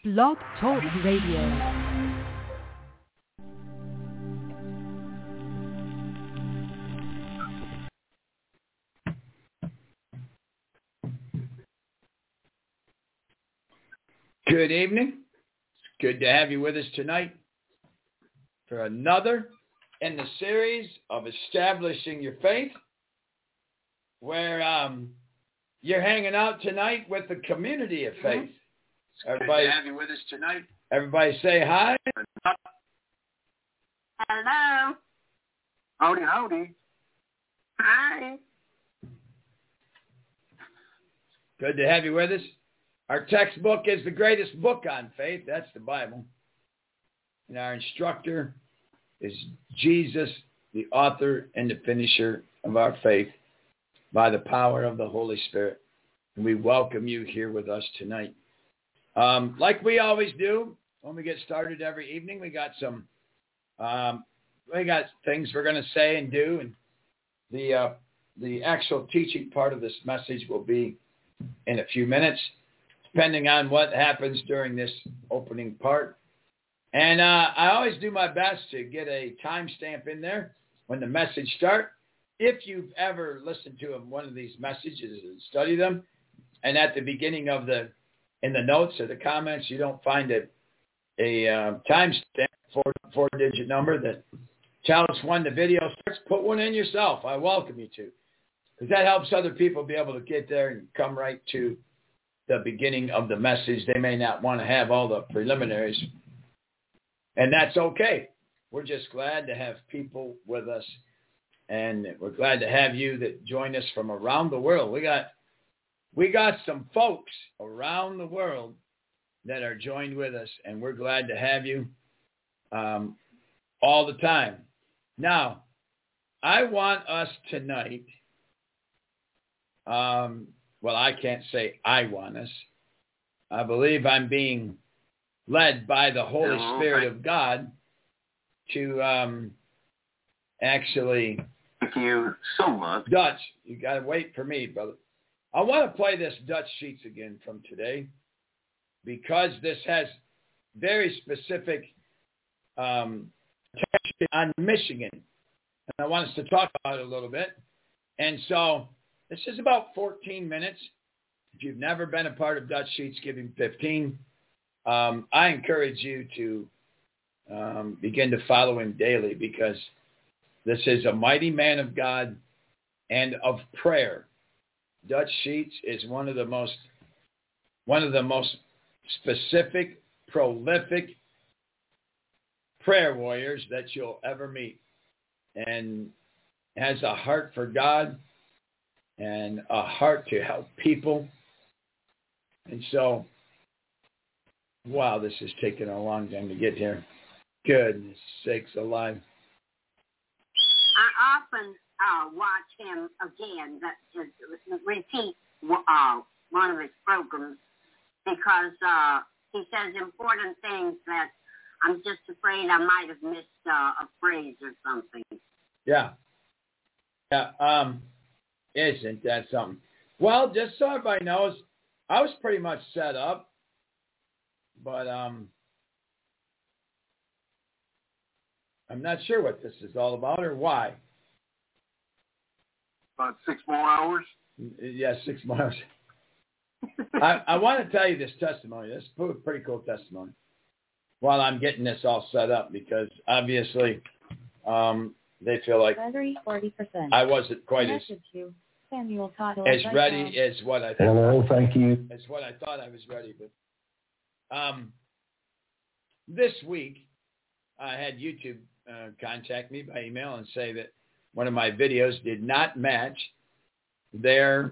Blog Talk Radio. Good evening. It's good to have you with us tonight for another in the series of Establishing Your Faith, where you're hanging out tonight with the community of faith. Everybody, good to have you with us tonight. Everybody say hi. Hello. Howdy, howdy. Hi. Good to have you with us. Our textbook is the greatest book on faith. That's the Bible. And our instructor is Jesus, the author and the finisher of our faith by the power of the Holy Spirit. And we welcome you here with us tonight. Like we always do, when we get started every evening, we got things we're going to say and do. And the actual teaching part of this message will be in a few minutes, depending on what happens during this opening part. And I always do my best to get a timestamp in there when the message starts. If you've ever listened to one of these messages and study them, and at the beginning of in the notes or the comments, you don't find a timestamp, four-digit number that tells when the video starts, put one in yourself. I welcome you to, because that helps other people be able to get there and come right to the beginning of the message. They may not want to have all the preliminaries, and that's okay. We're just glad to have people with us, and we're glad to have you that join us from around the world. We got some folks around the world that are joined with us, and we're glad to have you all the time. Now, I want us tonight, well, I can't say I want us. I believe I'm being led by the Holy Spirit of God to actually... Thank you so much. Dutch, you got to wait for me, brother. I want to play this Dutch Sheets again from today, because this has very specific attention on Michigan. And I want us to talk about it a little bit. And so this is about 14 minutes. If you've never been a part of Dutch Sheets, give him 15. I encourage you to begin to follow him daily, because this is a mighty man of God and of prayer. Dutch Sheets is one of the most specific, prolific prayer warriors that you'll ever meet, and has a heart for God and a heart to help people. And so, wow, this is taking a long time to get here. Goodness sakes alive. I often watch him again, repeat one of his programs, because he says important things that I'm just afraid I might have missed a phrase or something. Yeah. Isn't that something? Well, just so everybody knows, I was pretty much set up, but I'm not sure what this is all about or why. About 6 more hours? Yeah, 6 more hours. I want to tell you this testimony. This is a pretty cool testimony while I'm getting this all set up, because obviously they feel like battery 40%. I wasn't quite as ready as what I thought. Hello, thank you. As what I thought I was ready. But this week I had YouTube contact me by email and say that one of my videos did not match their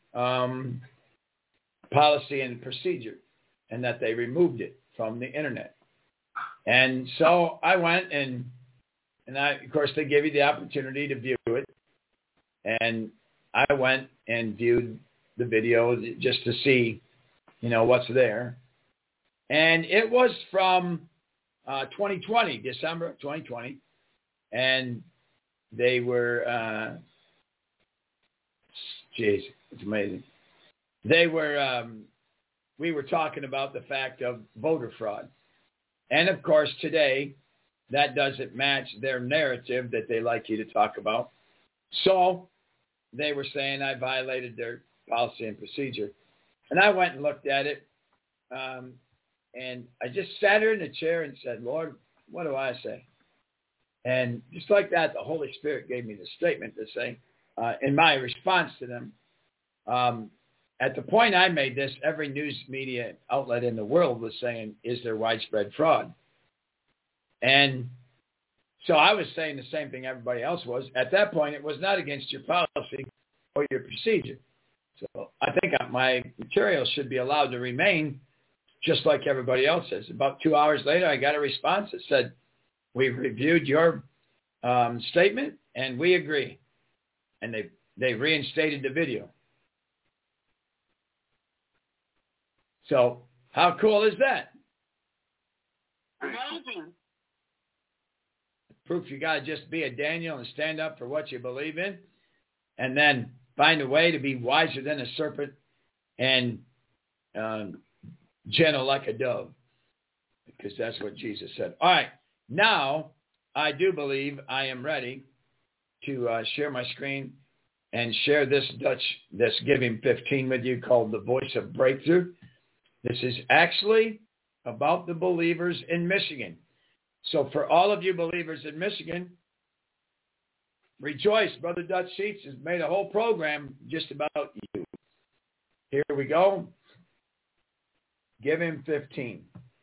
policy and procedure, and that they removed it from the internet. And so I went and of course they give you the opportunity to view it. And I went and viewed the video just to see, what's there. And it was from 2020, December of 2020. And they were, it's amazing. They were we were talking about the fact of voter fraud. And, of course, today, that doesn't match their narrative that they like you to talk about. So they were saying I violated their policy and procedure. And I went and looked at it, and I just sat her in the chair and said, Lord, what do I say? And just like that, the Holy Spirit gave me the statement to say, in my response to them, at the point I made this, every news media outlet in the world was saying, is there widespread fraud? And so I was saying the same thing everybody else was. At that point, it was not against your policy or your procedure. So I think my material should be allowed to remain just like everybody else is. About 2 hours later, I got a response that said, we've reviewed your statement and we agree. And they reinstated the video. So how cool is that? Amazing. Proof you got to just be a Daniel and stand up for what you believe in, and then find a way to be wiser than a serpent and gentle like a dove, because that's what Jesus said. All right, now I do believe I am ready to share my screen and share this Giving 15 with you called The Voice of Breakthrough. This is actually about the believers in Michigan. So for all of you believers in Michigan, rejoice. Brother Dutch Sheets has made a whole program just about you. Here we go. Give him 15.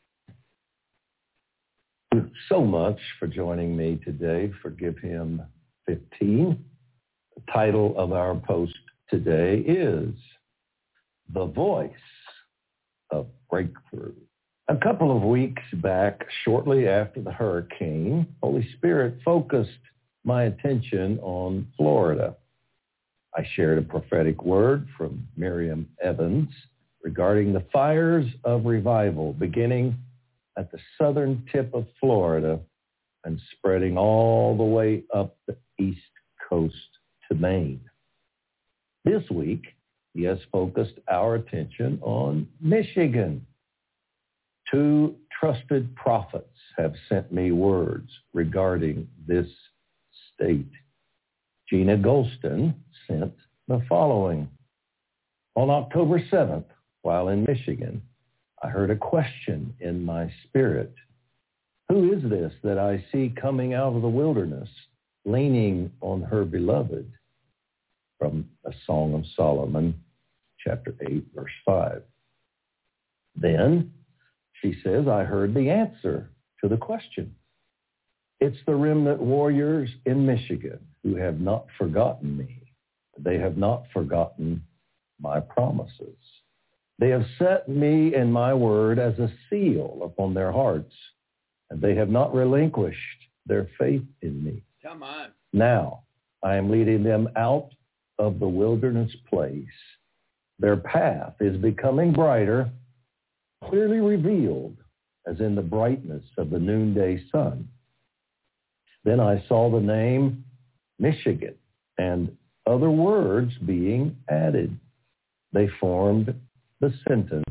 Thank you so much for joining me today for Give Him 15. The title of our post today is The Voice of Breakthrough. A couple of weeks back, shortly after the hurricane, Holy Spirit focused my attention on Florida. I shared a prophetic word from Miriam Evans regarding the fires of revival beginning at the southern tip of Florida and spreading all the way up the east coast to Maine. This week, he has focused our attention on Michigan. 2 trusted prophets have sent me words regarding this state. Gina Golston sent the following. On October 7th, while in Michigan, I heard a question in my spirit. Who is this that I see coming out of the wilderness, leaning on her beloved? From a Song of Solomon, chapter 8, verse 5. Then, she says, I heard the answer to the question. It's the remnant warriors in Michigan who have not forgotten me. They have not forgotten my promises. They have set me and my word as a seal upon their hearts, and they have not relinquished their faith in me. Come on. Now, I am leading them out of the wilderness place. Their path is becoming brighter, clearly revealed as in the brightness of the noonday sun. Then I saw the name Michigan and other words being added. They formed the sentence,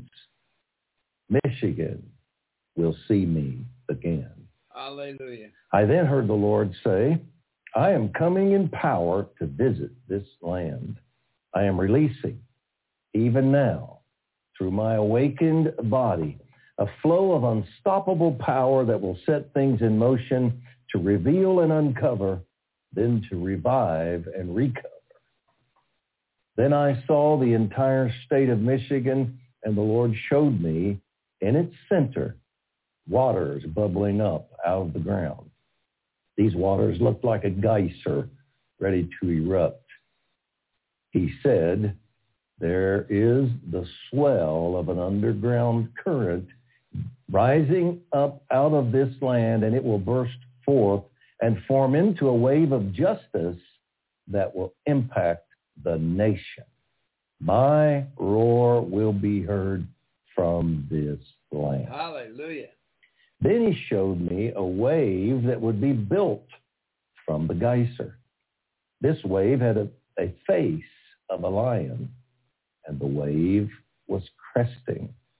Michigan will see me again. Hallelujah. I then heard the Lord say, I am coming in power to visit this land. I am releasing, even now, through my awakened body, a flow of unstoppable power that will set things in motion to reveal and uncover, then to revive and recover. Then I saw the entire state of Michigan, and the Lord showed me in its center waters bubbling up out of the ground. These waters looked like a geyser ready to erupt. He said, there is the swell of an underground current rising up out of this land, and it will burst forth and form into a wave of justice that will impact the nation. My roar will be heard from this land. Hallelujah. Then he showed me a wave that would be built from the geyser. This wave had a face of a lion, and the wave was cresting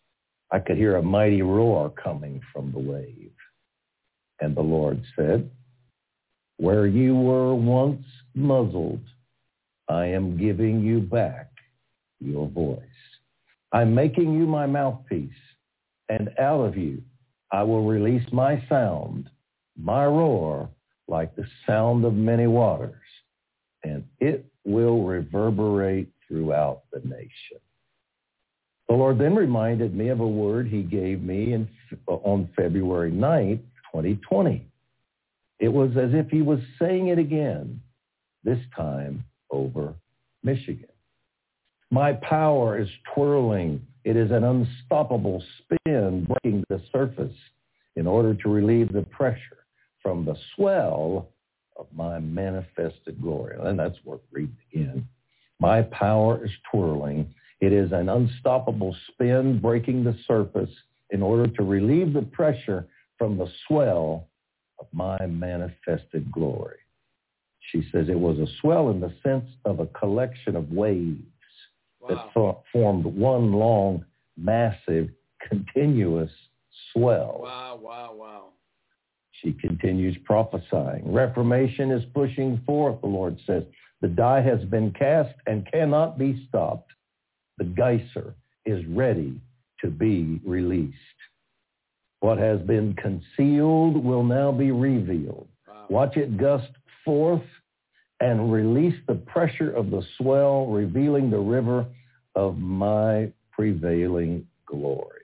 I could hear a mighty roar coming from the wave. And the Lord said, where you were once muzzled, I am giving you back your voice. I'm making you my mouthpiece, and out of you I will release my sound, my roar, like the sound of many waters, and it will reverberate throughout the nation. The Lord then reminded me of a word he gave me on February 9th, 2020. It was as if he was saying it again, this time over Michigan. My power is twirling. It is an unstoppable spin breaking the surface in order to relieve the pressure from the swell of my manifested glory. And that's worth reading again. My power is twirling. It is an unstoppable spin breaking the surface in order to relieve the pressure from the swell of my manifested glory. She says it was a swell in the sense of a collection of waves that formed one long, massive, continuous swell. Wow. She continues prophesying. Reformation is pushing forth, the Lord says. The die has been cast and cannot be stopped. The geyser is ready to be released. What has been concealed will now be revealed. Wow. Watch it gust forth and release the pressure of the swell, revealing the river of my prevailing glory.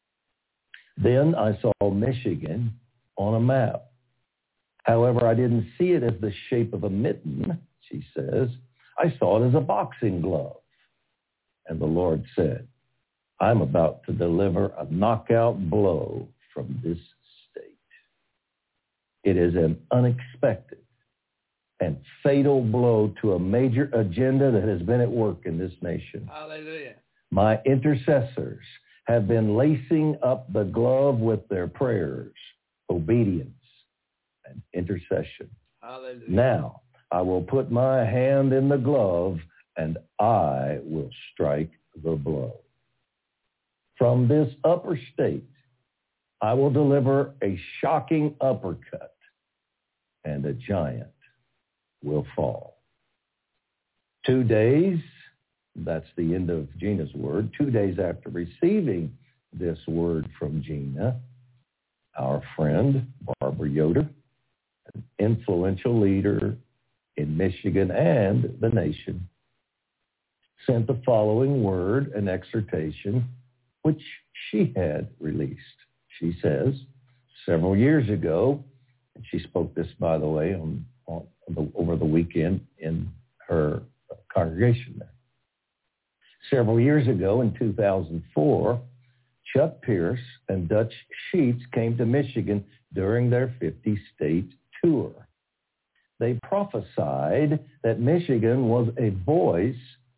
Then I saw Michigan on a map. However, I didn't see it as the shape of a mitten, she says. I saw it as a boxing glove. And the Lord said, I'm about to deliver a knockout blow from this state. It is an unexpected and fatal blow to a major agenda that has been at work in this nation. Hallelujah. My intercessors have been lacing up the glove with their prayers, obedience, and intercession. Hallelujah. Now I will put my hand in the glove and I will strike the blow. From this upper state, I will deliver a shocking uppercut, and a giant will fall. 2 days, that's the end of Gina's word, 2 days after receiving this word from Gina, our friend, Barbara Yoder, an influential leader in Michigan and the nation, sent the following word, an exhortation, which she had released. She says, several years ago, and she spoke this, by the way, over the weekend in her congregation there. Several years ago, in 2004, Chuck Pierce and Dutch Sheets came to Michigan during their 50-state tour. They prophesied that Michigan was a voice,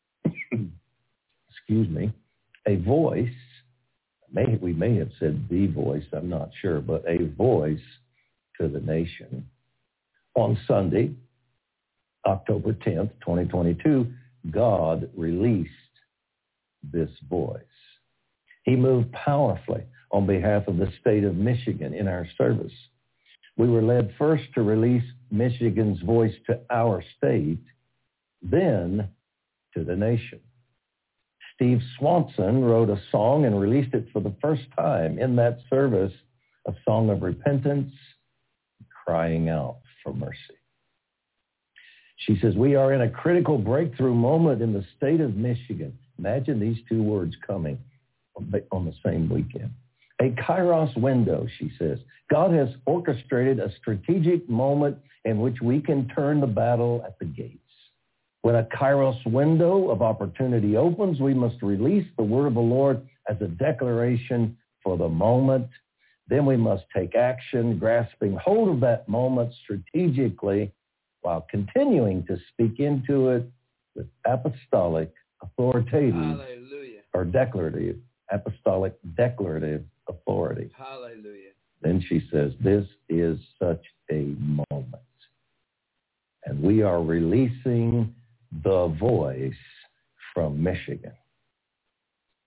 a voice, we may have said the voice, I'm not sure, but a voice to the nation. On Sunday, October 10th, 2022, God released this voice. He moved powerfully on behalf of the state of Michigan in our service. We were led first to release Michigan's voice to our state, then to the nation. Steve Swanson wrote a song and released it for the first time in that service, a song of repentance, crying out for mercy. She says, we are in a critical breakthrough moment in the state of Michigan. Imagine these two words coming on the same weekend. A Kairos window, she says. God has orchestrated a strategic moment in which we can turn the battle at the gates. When a Kairos window of opportunity opens, we must release the word of the Lord as a declaration for the moment. Then we must take action, grasping hold of that moment strategically while continuing to speak into it with apostolic, authoritative, Hallelujah. or declarative, apostolic declarative authority. Hallelujah. Then she says, this is such a moment. And we are releasing the voice from Michigan.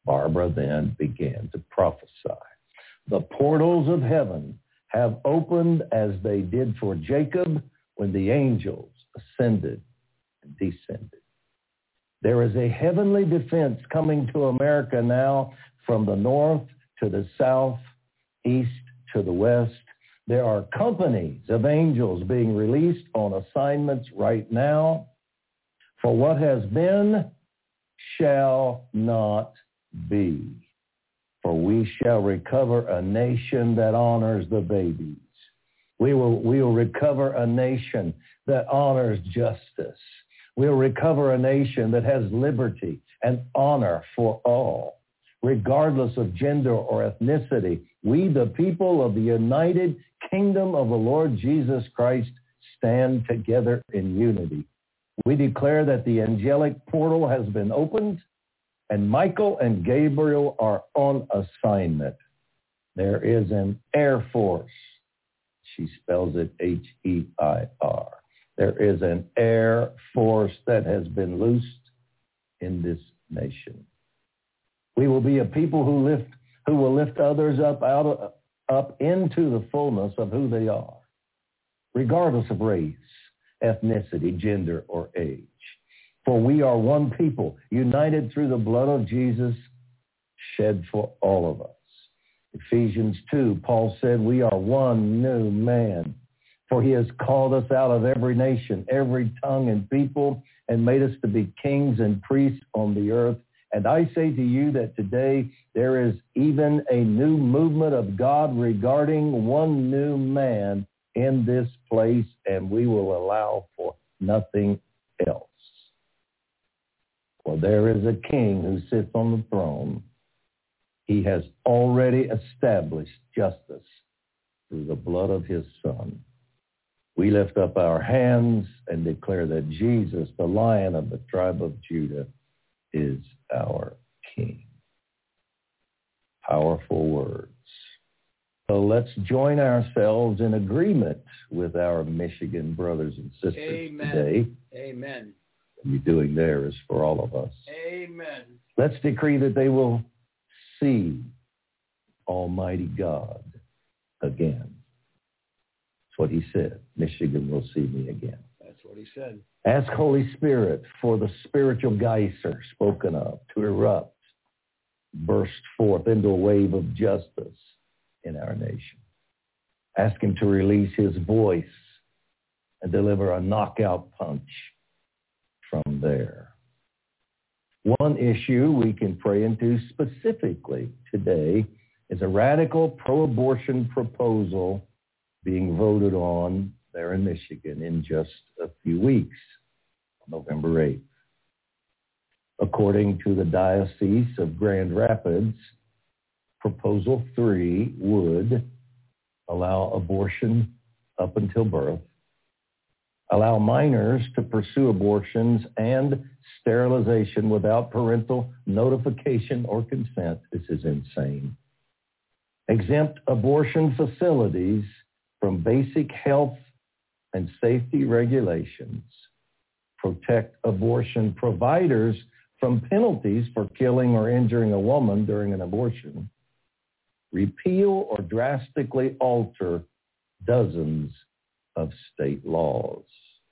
Barbara then began to prophesy. The portals of heaven have opened as they did for Jacob when the angels ascended and descended. There is a heavenly defense coming to America now from the north to the south, east to the west. There are companies of angels being released on assignments right now. For what has been shall not be. For we shall recover a nation that honors the babies. We will recover a nation that honors justice. We'll recover a nation that has liberty and honor for all, regardless of gender or ethnicity. We, the people of the United Kingdom of the Lord Jesus Christ, stand together in unity. We declare that the angelic portal has been opened, and Michael and Gabriel are on assignment. There is an Air Force. She spells it H-E-I-R. There is an Air Force that has been loosed in this nation. We will be a people who will lift others up into the fullness of who they are, regardless of race, ethnicity, gender, or age. For we are one people, united through the blood of Jesus, shed for all of us. Ephesians 2, Paul said, we are one new man. For he has called us out of every nation, every tongue and people, and made us to be kings and priests on the earth. And I say to you that today there is even a new movement of God regarding one new man in this place, and we will allow for nothing else. For there is a king who sits on the throne. He has already established justice through the blood of his Son. We lift up our hands and declare that Jesus, the Lion of the tribe of Judah, is our King. Powerful words. So let's join ourselves in agreement with our Michigan brothers and sisters today. Amen. What you're doing there is for all of us. Amen. Let's decree that they will see Almighty God again. That's what he said. Michigan will see me again. That's what he said. Ask Holy Spirit for the spiritual geyser spoken of to erupt, burst forth into a wave of justice in our nation. Ask him to release his voice and deliver a knockout punch from there. One issue we can pray into specifically today is a radical pro-abortion proposal being voted on there in Michigan in just a few weeks, November 8th. According to the Diocese of Grand Rapids, Proposal 3 would allow abortion up until birth, allow minors to pursue abortions and sterilization without parental notification or consent. This is insane. Exempt abortion facilities from basic health and safety regulations. Protect abortion providers from penalties for killing or injuring a woman during an abortion. Repeal or drastically alter dozens of state laws.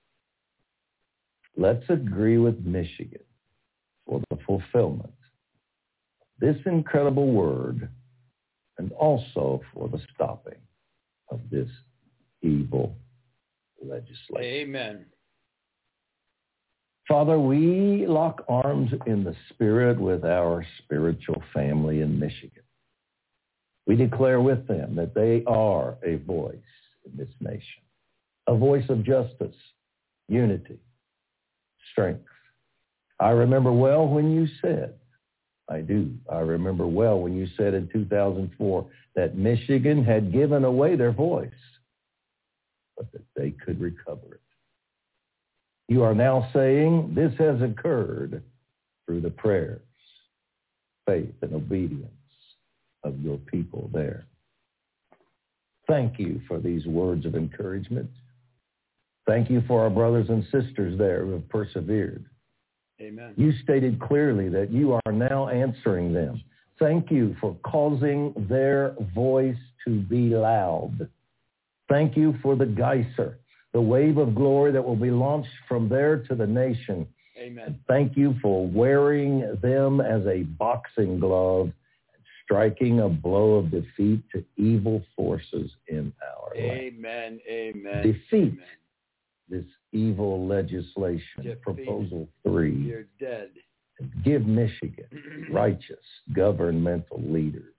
Let's agree with Michigan for the fulfillment of this incredible word and also for the stopping of this evil legislation. Amen. Father, we lock arms in the Spirit with our spiritual family in Michigan. We declare with them that they are a voice in this nation, a voice of justice, unity, strength. I remember well when you said, I remember well when you said in 2004 that Michigan had given away their voice, but that they could recover it. You are now saying this has occurred through the prayers, faith, and obedience of your people there. Thank you for these words of encouragement. Thank you for our brothers and sisters there who have persevered Amen. You stated clearly that you are now answering them. Thank you for causing their voice to be loud. Thank you for the geyser, the wave of glory that will be launched from there to the nation. Amen. Thank you for wearing them as a boxing glove, striking a blow of defeat to evil forces in our land. Amen. Amen. Defeat Amen. this evil legislation, Defeat. Proposal 3. You're dead. And give Michigan righteous governmental leaders.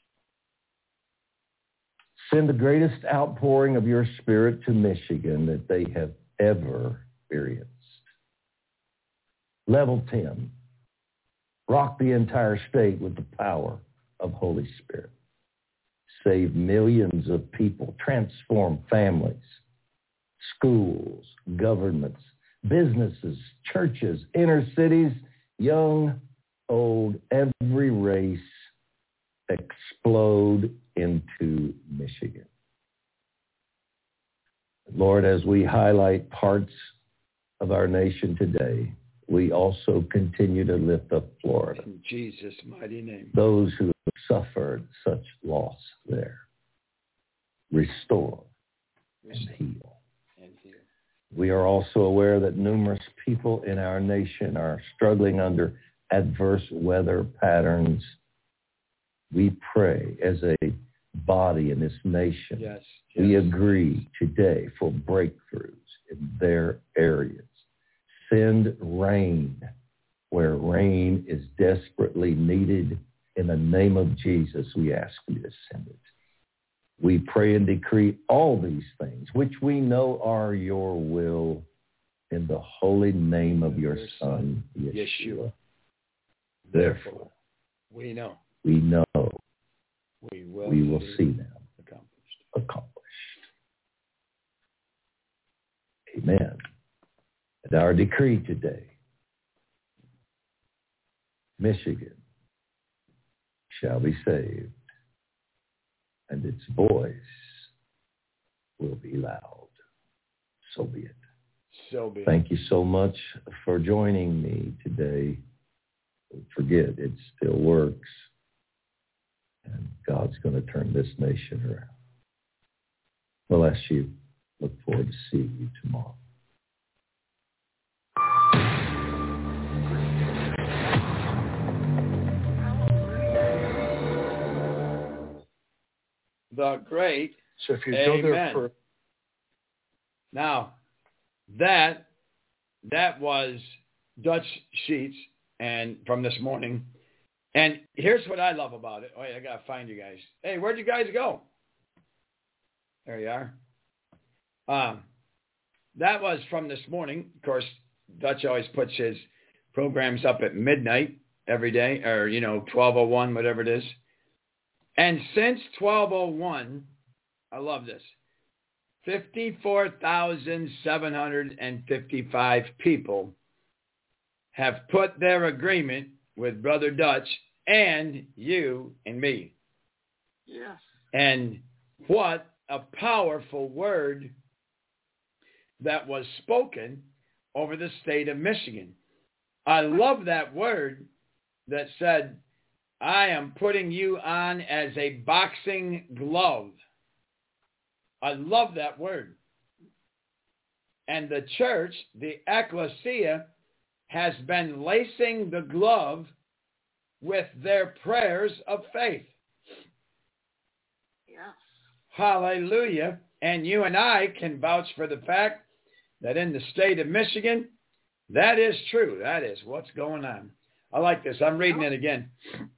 Send the greatest outpouring of your spirit to Michigan that they have ever experienced. Level 10. Rock the entire state with the power of Holy Spirit. Save millions of people. Transform families, schools, governments, businesses, churches, inner cities, young, old, every race. Explode into Michigan. Lord, as we highlight parts of our nation today, we also continue to lift up Florida. In Jesus' mighty name. Those who have suffered such loss there. Restore and heal. We are also aware that numerous people in our nation are struggling under adverse weather patterns. We pray as a body in this nation. Yes. We agree today for breakthroughs in their areas. Send rain where rain is desperately needed. In the name of Jesus, we ask you to send it. We pray and decree all these things, which we know are your will, in the holy name of your Son, Yeshua. Therefore, we know we will see them accomplished. Amen. And our decree today, Michigan shall be saved, and its voice will be loud. So be it. So be it. Thank you so much for joining me today. Don't forget, it still works. And God's going to turn this nation around. Bless you. Look forward to seeing you tomorrow. The great. So if you Amen. go there for... Now, that was Dutch Sheets and from this morning. And here's what I love about it. Wait, I got to find you guys. Hey, where'd you guys go? There you are. That was from this morning. Of course, Dutch always puts his programs up at midnight every day, or, 12:01, whatever it is. And since 12:01, I love this, 54,755 people have put their agreement with Brother Dutch and you and me. Yes. And what a powerful word that was spoken over the state of Michigan. I love that word that said, I am putting you on as a boxing glove. I love that word. And the church, the ecclesia, has been lacing the glove with their prayers of faith. Yes. Hallelujah. And you and I can vouch for the fact that in the state of Michigan, that is true. That is what's going on. I like this. I'm reading it again.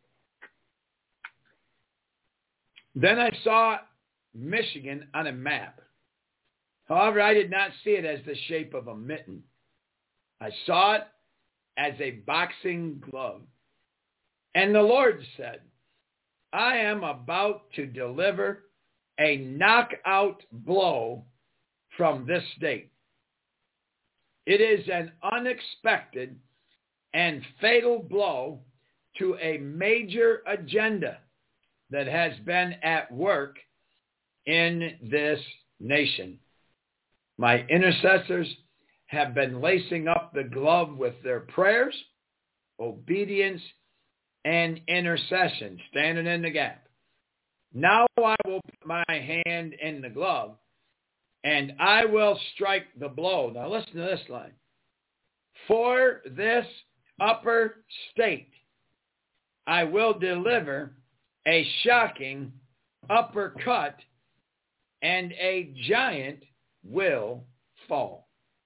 Then I saw Michigan on a map. However, I did not see it as the shape of a mitten. I saw it as a boxing glove. And the Lord said, I am about to deliver a knockout blow from this state. It is an unexpected and fatal blow to a major agenda that has been at work in this nation. My intercessors have been lacing up up the glove with their prayers, obedience, and intercession, standing in the gap. Now I will put my hand in the glove, and I will strike the blow. Now listen to this line. For this upper state, I will deliver a shocking uppercut, and a giant will fall.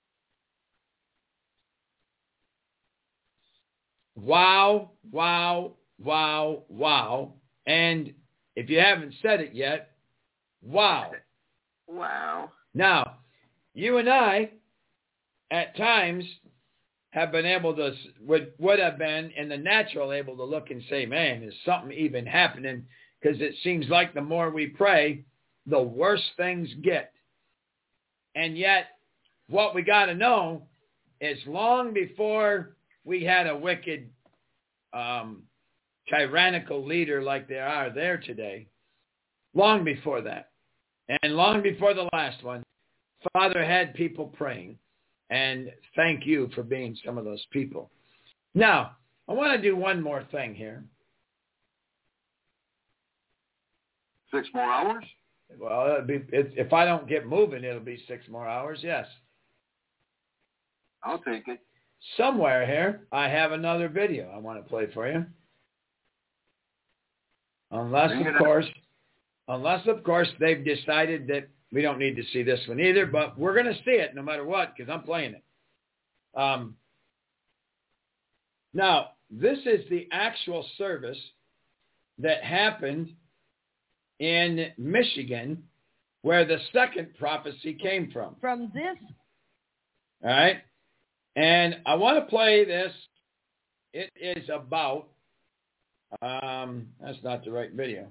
Wow, wow, wow, wow. And if you haven't said it yet, wow. Wow. Now, you and I, at times, have been able to, would have been in the natural able to look and say, man, is something even happening? Because it seems like the more we pray, the worse things get. And yet, what we got to know is long before we had a wicked, tyrannical leader like they are there today, long before that, and long before the last one, Father had people praying. And thank you for being some of those people. Now, I want to do one more thing here. 6 more hours? Well, if I don't get moving, it'll be 6 more hours, yes. I'll take it. Somewhere here, I have another video I want to play for you. Unless, of course, they've decided that we don't need to see this one either, but we're going to see it no matter what because I'm playing it. Now, this is the actual service that happened in Michigan where the second prophecy came from. From this. All right. And I want to play this. It is about, that's not the right video.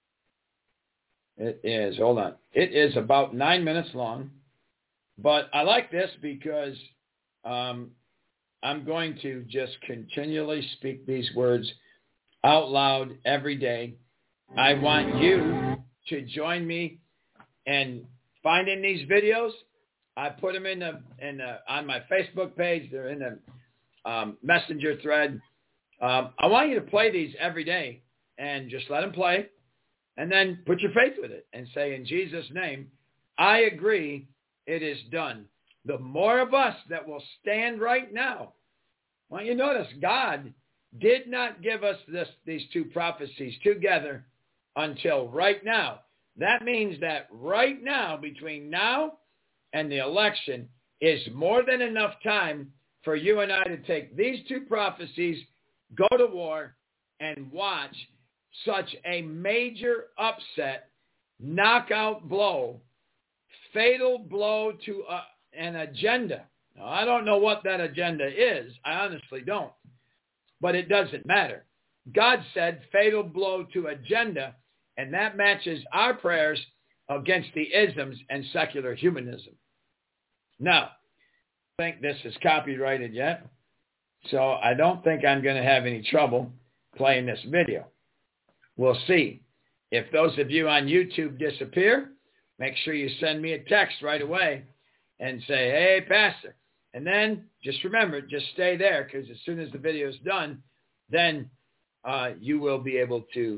It is, hold on. It is about 9 minutes long. But I like this because I'm going to just continually speak these words out loud every day. I want you to join me in finding these videos. I put them on my Facebook page. They're in the messenger thread. I want you to play these every day and just let them play. And then put your faith with it and say, in Jesus' name, I agree, it is done. The more of us that will stand right now. Well, you notice God did not give us these two prophecies together until right now. That means that right now, between now and the election, is more than enough time for you and I to take these two prophecies, go to war, and watch such a major upset, knockout blow, fatal blow to an agenda. Now, I don't know what that agenda is. I honestly don't. But it doesn't matter. God said fatal blow to agenda, and that matches our prayers against the isms and secular humanism. Now, I don't think this is copyrighted yet, so I don't think I'm going to have any trouble playing this video. We'll see. If those of you on YouTube disappear, make sure you send me a text right away and say, hey, Pastor. And then just remember, just stay there because as soon as the video is done, then you will be able to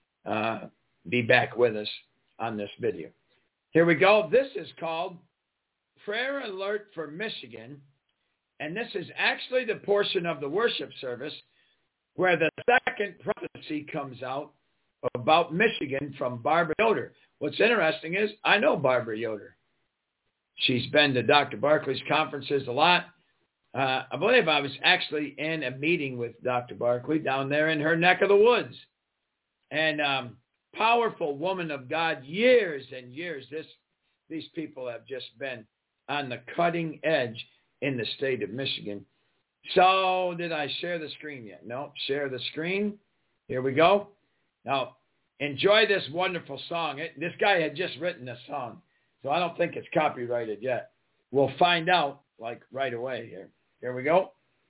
be back with us on this video. Here we go. This is called Prayer Alert for Michigan. And this is actually the portion of the worship service where the second prophecy comes out about Michigan from Barbara Yoder. What's interesting is I know Barbara Yoder. She's been to Dr. Barkley's conferences a lot. I believe I was actually in a meeting with Dr. Barkley down there in her neck of the woods. And powerful woman of God, years and years. These people have just been on the cutting edge in the state of Michigan. So did I share the screen yet? No, share the screen. Here we go. Now, enjoy this wonderful song. This guy had just written this song, so I don't think it's copyrighted yet. We'll find out, like, right away here. Here we go.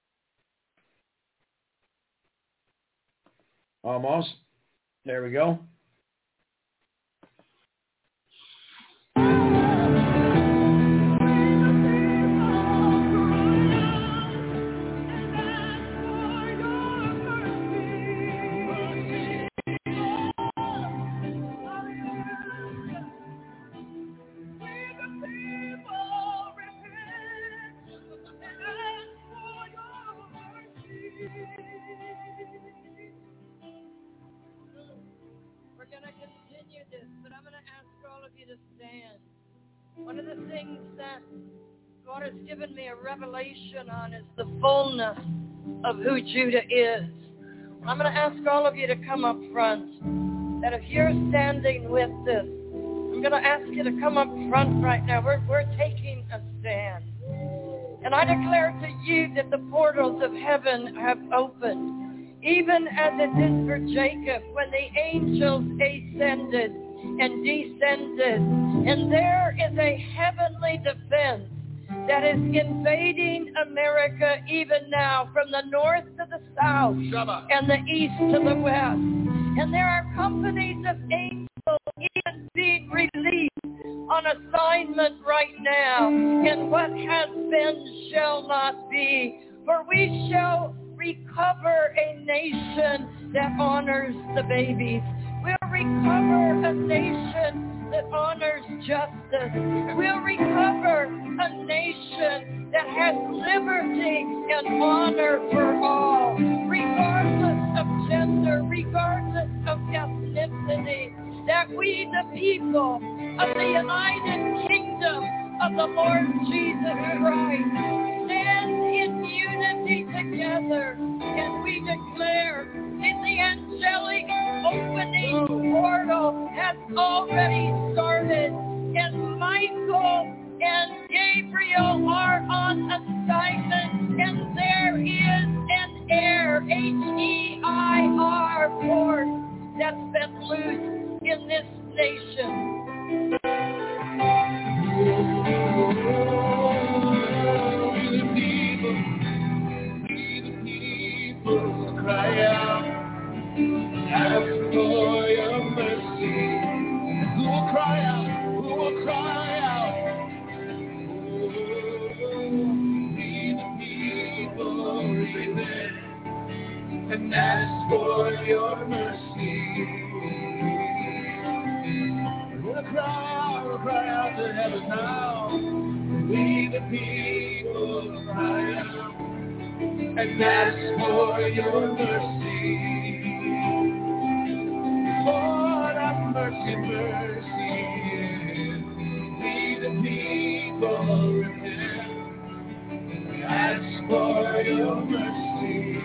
Almost. There we go. ask all of you to stand. One of the things that God has given me a revelation on is the fullness of who Judah is. I'm going to ask all of you to come up front. That if you're standing with this, I'm going to ask you to come up front right now. We're taking a stand. And I declare to you that the portals of heaven have opened, even as it did for Jacob when the angels ascended and descended. And there is a heavenly defense that is invading America even now, from the north to the south and the east to the west. And there are companies of angels even being released on assignment right now. And what has been shall not be. For we shall recover a nation that honors the babies. We'll recover a nation that honors justice. We'll recover a nation that has liberty and honor for all, regardless of gender, regardless of ethnicity, that we, the people of the United Kingdom of the Lord Jesus Christ, stand in unity together, and we declare that the angelic opening portal has already started, and Michael and Gabriel are on assignment, and there is an air, H-E-I-R, force that's been loose in this nation. We the people cry out, ask for your mercy. Who will cry out? Who will cry out? We the people repent and ask for your mercy. We'll cry out to heaven now. We the people cry out and ask for your mercy. Lord, have mercy, mercy. We the people repent, ask for your mercy.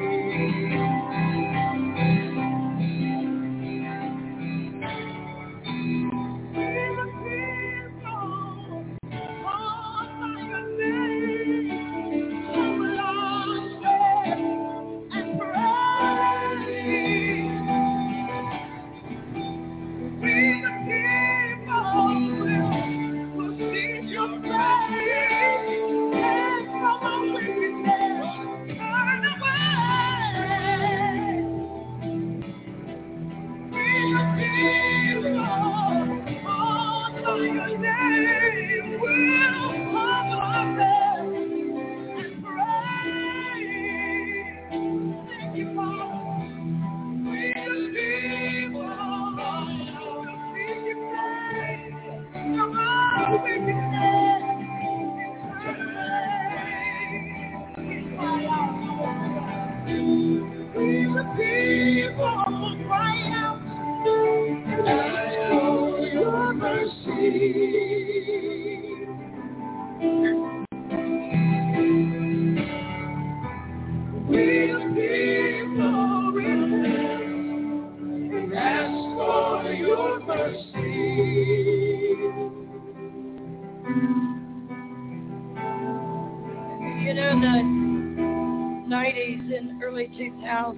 You know, in the 90s and early 2000s,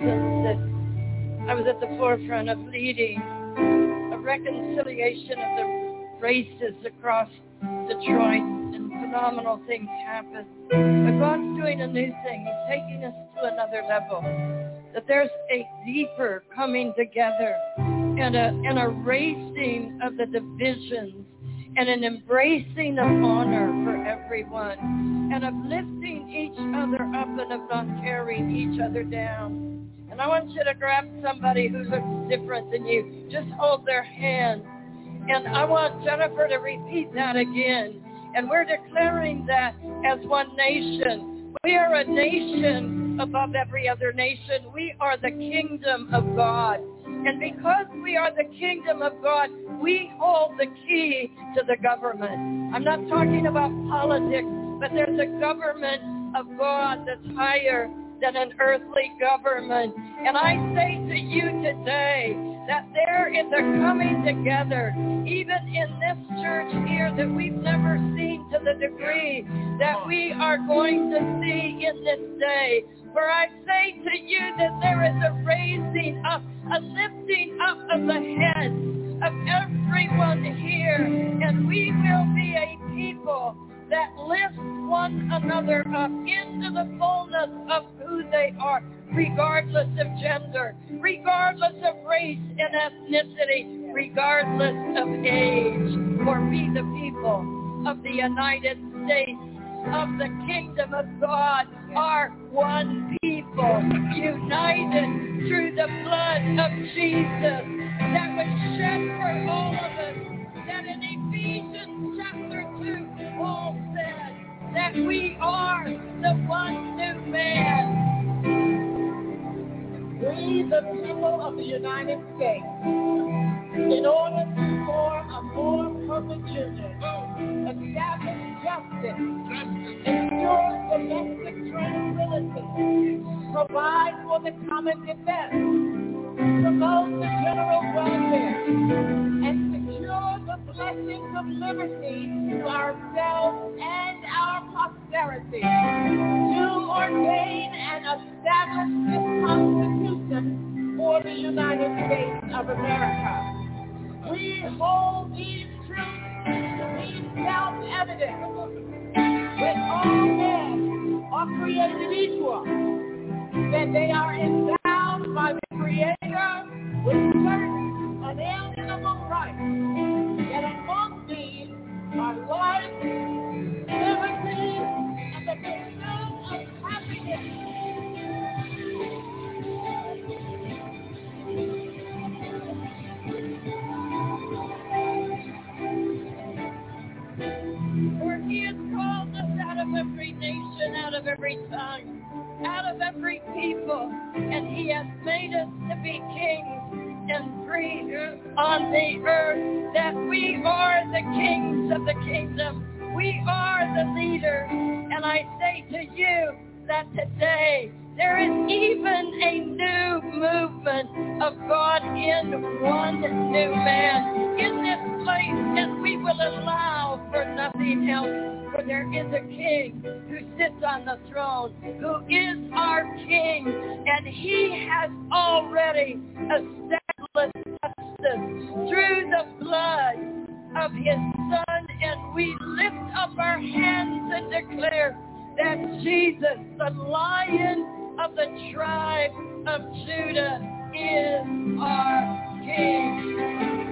that I was at the forefront of leading a reconciliation of the races across Detroit, and phenomenal things happened. But God's doing a new thing. He's taking us to another level. That there's a deeper coming together and a raising of the divisions and an embracing of honor for everyone and of lifting each other up and of not tearing each other down. And I want you to grab somebody who looks different than you. Just hold their hand. And I want Jennifer to repeat that again. And we're declaring that as one nation. We are a nation above every other nation. We are the kingdom of God. And because we are the kingdom of God, we hold the key to the government. I'm not talking about politics, but there's a government of God that's higher than an earthly government. And I say to you today that there is a coming together, even in this church here, that we've never seen to the degree that we are going to see in this day. For I say to you that there is a raising up, a lifting up of the heads of everyone here, and we will be a people that lift one another up into the fullness of who they are, regardless of gender, regardless of race and ethnicity, regardless of age. For we, the people of the United States of the kingdom of God, are one people, united through the blood of Jesus that was shed for all of us, that in Ephesians chapter 2, Paul said that we are the one new man. We, the people of the United States, in order to form a more perfect union, establish justice, ensure domestic tranquility, provide for the common defense, promote the general welfare, and secure the blessings of liberty to ourselves and our posterity, to ordain and establish this Constitution for the United States of America. We hold these truths to be self-evident, that all men are created equal, that they are endowed by the Creator with certain unalienable rights, that among these are life, liberty, and the pursuit of happiness. For he has called us out of every nation, out of every tongue, out of every people, and he has made us to be kings and priests on the earth, that we are the kings of the kingdom. We are the leaders, and I say to you that today there is even a new movement of God in one new man in this place, and we will allow for nothing else. For there is a king who sits on the throne, who is our king, and he has already established justice through the blood of his Son, and we lift up our hands and declare that Jesus, the Lion of the tribe of Judah, is our King.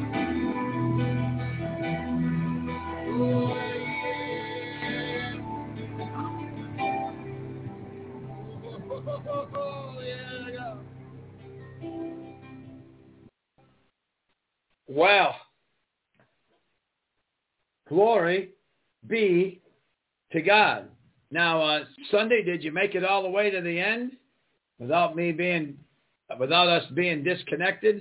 Well, glory be to God. Now, Sunday, did you make it all the way to the end without us being disconnected?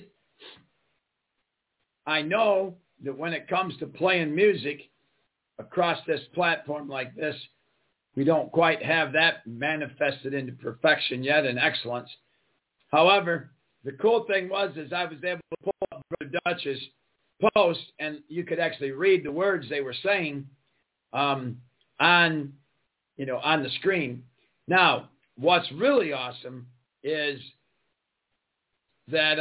I know that when it comes to playing music across this platform like this, we don't quite have that manifested into perfection yet and excellence. However, the cool thing was I was able to pull up Brother Dutch's post, and you could actually read the words they were saying on the screen. Now, what's really awesome is that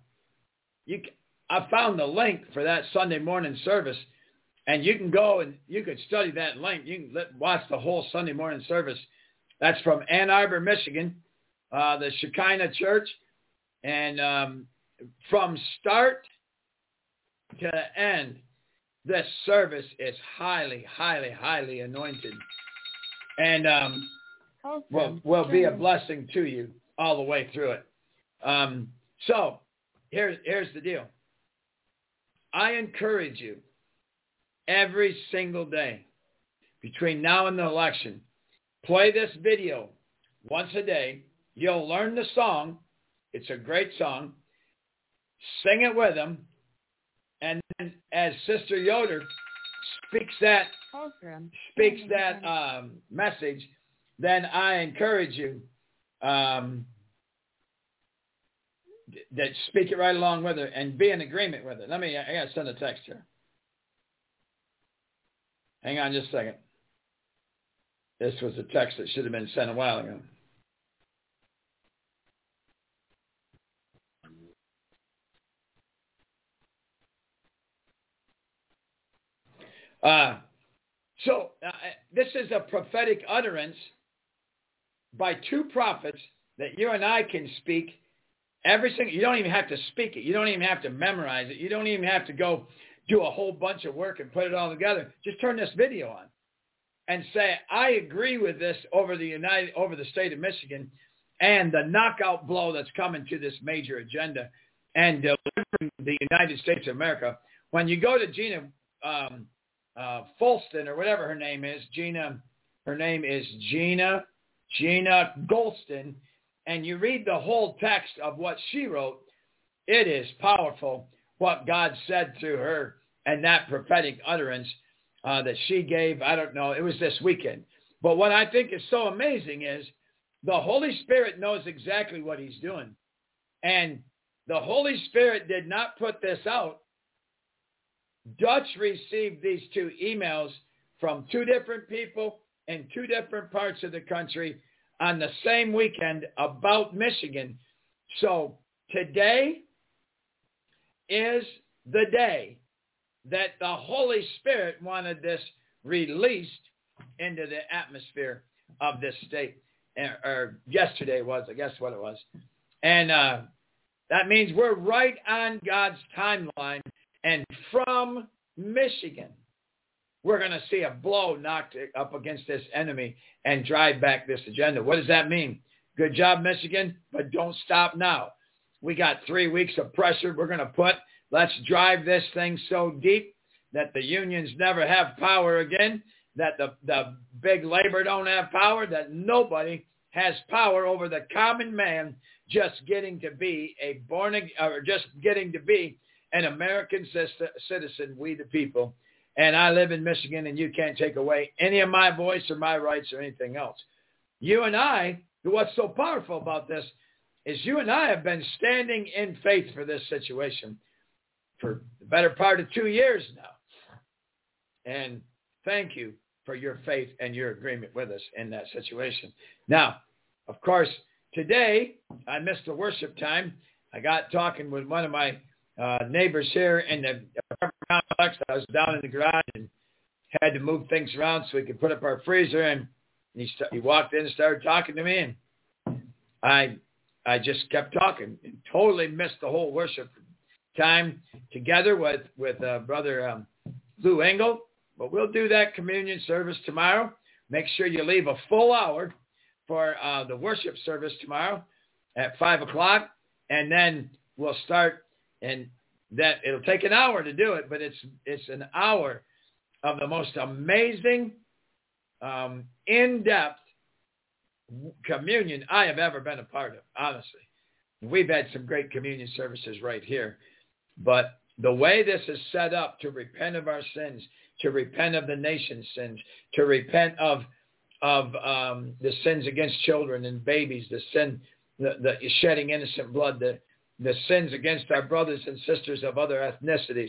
I found the link for that Sunday morning service, and you can go and you could study that link. You can watch the whole Sunday morning service. That's from Ann Arbor, Michigan, the Shekinah Church, and from start to end, this service is highly, highly, highly anointed, and will be a blessing to you all the way through it. So here's the deal. I encourage you every single day between now and the election, play this video once a day. You'll learn the song. It's a great song. Sing it with them. And then as Sister Yoder speaks that message, then I encourage you that speak it right along with her and be in agreement with it. I got to send a text here. Hang on just a second. This was a text that should have been sent a while ago. This is a prophetic utterance by two prophets that you and I can speak every single. You don't even have to speak it. You don't even have to memorize it. You don't even have to go do a whole bunch of work and put it all together. Just turn this video on and say, I agree with this over the state of Michigan and the knockout blow that's coming to this major agenda and delivering the United States of America. When you go to Gina Folston or whatever her name is, her name is Gina Golston, and you read the whole text of what she wrote, it is powerful what God said through her and that prophetic utterance that she gave. I don't know, it was this weekend. But what I think is so amazing is the Holy Spirit knows exactly what he's doing. And the Holy Spirit did not put this out. Dutch received these two emails from two different people in two different parts of the country on the same weekend about Michigan. So today is the day that the Holy Spirit wanted this released into the atmosphere of this state. Or yesterday was, I guess what it was. And that means we're right on God's timeline. And from Michigan, we're going to see a blow knocked up against this enemy and drive back this agenda. What does that mean? Good job, Michigan, but don't stop now. We got 3 weeks of pressure we're going to put. Let's drive this thing so deep that the unions never have power again, that the big labor don't have power, that nobody has power over the common man just getting to be an American citizen, we the people. And I live in Michigan, and you can't take away any of my voice or my rights or anything else. You and I, what's so powerful about this is you and I have been standing in faith for this situation for the better part of 2 years now. And thank you for your faith and your agreement with us in that situation. Now, of course, today I missed the worship time. I got talking with one of my neighbors here in the complex. I was down in the garage and had to move things around so we could put up our freezer. And he walked in and started talking to me, and I just kept talking and totally missed the whole worship time together with Brother Lou Engle. But we'll do that communion service tomorrow. Make sure you leave a full hour for the worship service tomorrow at 5 o'clock, and then we'll start. And that it'll take an hour to do it, but it's an hour of the most amazing, in-depth communion I have ever been a part of, honestly. We've had some great communion services right here. But the way this is set up to repent of our sins, to repent of the nation's sins, to repent of the sins against children and babies, the shedding innocent blood, the sins against our brothers and sisters of other ethnicities,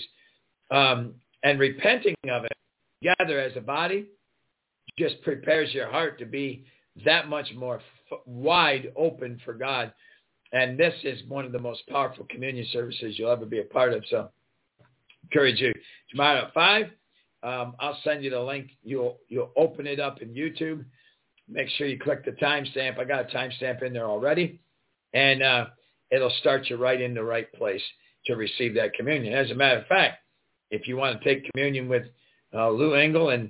and repenting of it together as a body just prepares your heart to be that much more wide open for God. And this is one of the most powerful communion services you'll ever be a part of. So encourage you. Tomorrow at 5, I'll send you the link. You'll open it up in YouTube. Make sure you click the timestamp. I got a timestamp in there already. And it'll start you right in the right place to receive that communion. As a matter of fact, if you want to take communion with Lou Engle and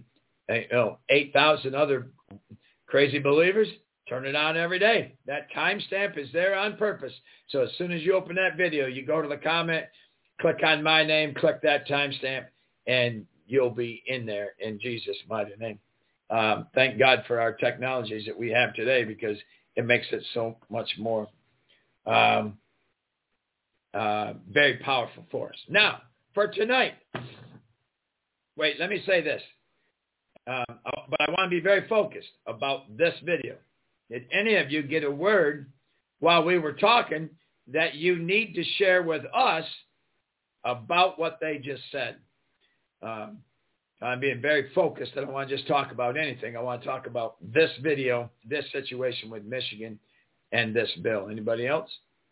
8,000 other crazy believers, turn it on every day. That timestamp is there on purpose. So as soon as you open that video, you go to the comment, click on my name, click that timestamp, and you'll be in there in Jesus' mighty name. Thank God for our technologies that we have today, because it makes it so much more very powerful for us. Now, for tonight. Wait, let me say this. But I want to be very focused about this video. Did any of you get a word while we were talking that you need to share with us about what they just said? I'm being very focused. I don't want to just talk about anything. I want to talk about this video, this situation with Michigan, and this bill. Anybody else?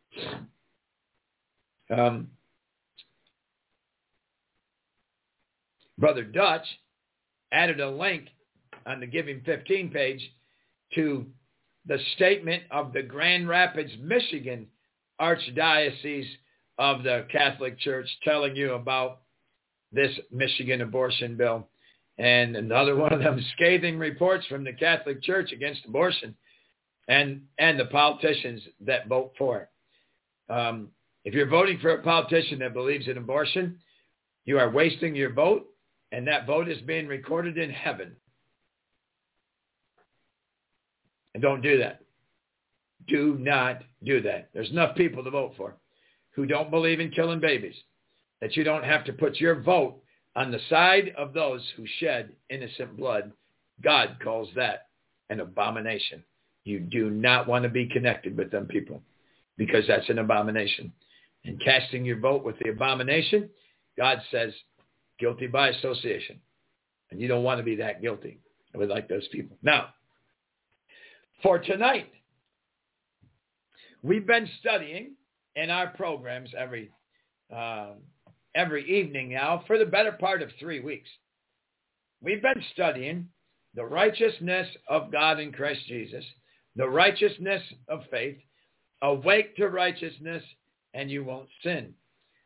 Brother Dutch added a link on the Giving 15 page to the statement of the Grand Rapids, Michigan Archdiocese of the Catholic Church, telling you about this Michigan abortion bill. And another one of them scathing reports from the Catholic Church against abortion and the politicians that vote for it. If you're voting for a politician that believes in abortion, you are wasting your vote, and that vote is being recorded in heaven. And don't do that. Do not do that. There's enough people to vote for who don't believe in killing babies, that you don't have to put your vote on the side of those who shed innocent blood. God calls that an abomination. You do not want to be connected with them people, because that's an abomination. And casting your vote with the abomination, God says, guilty by association. And you don't want to be that guilty with like those people. Now, for tonight, we've been studying in our programs every evening now for the better part of 3 weeks. We've been studying the righteousness of God in Christ Jesus, the righteousness of faith, awake to righteousness, and you won't sin.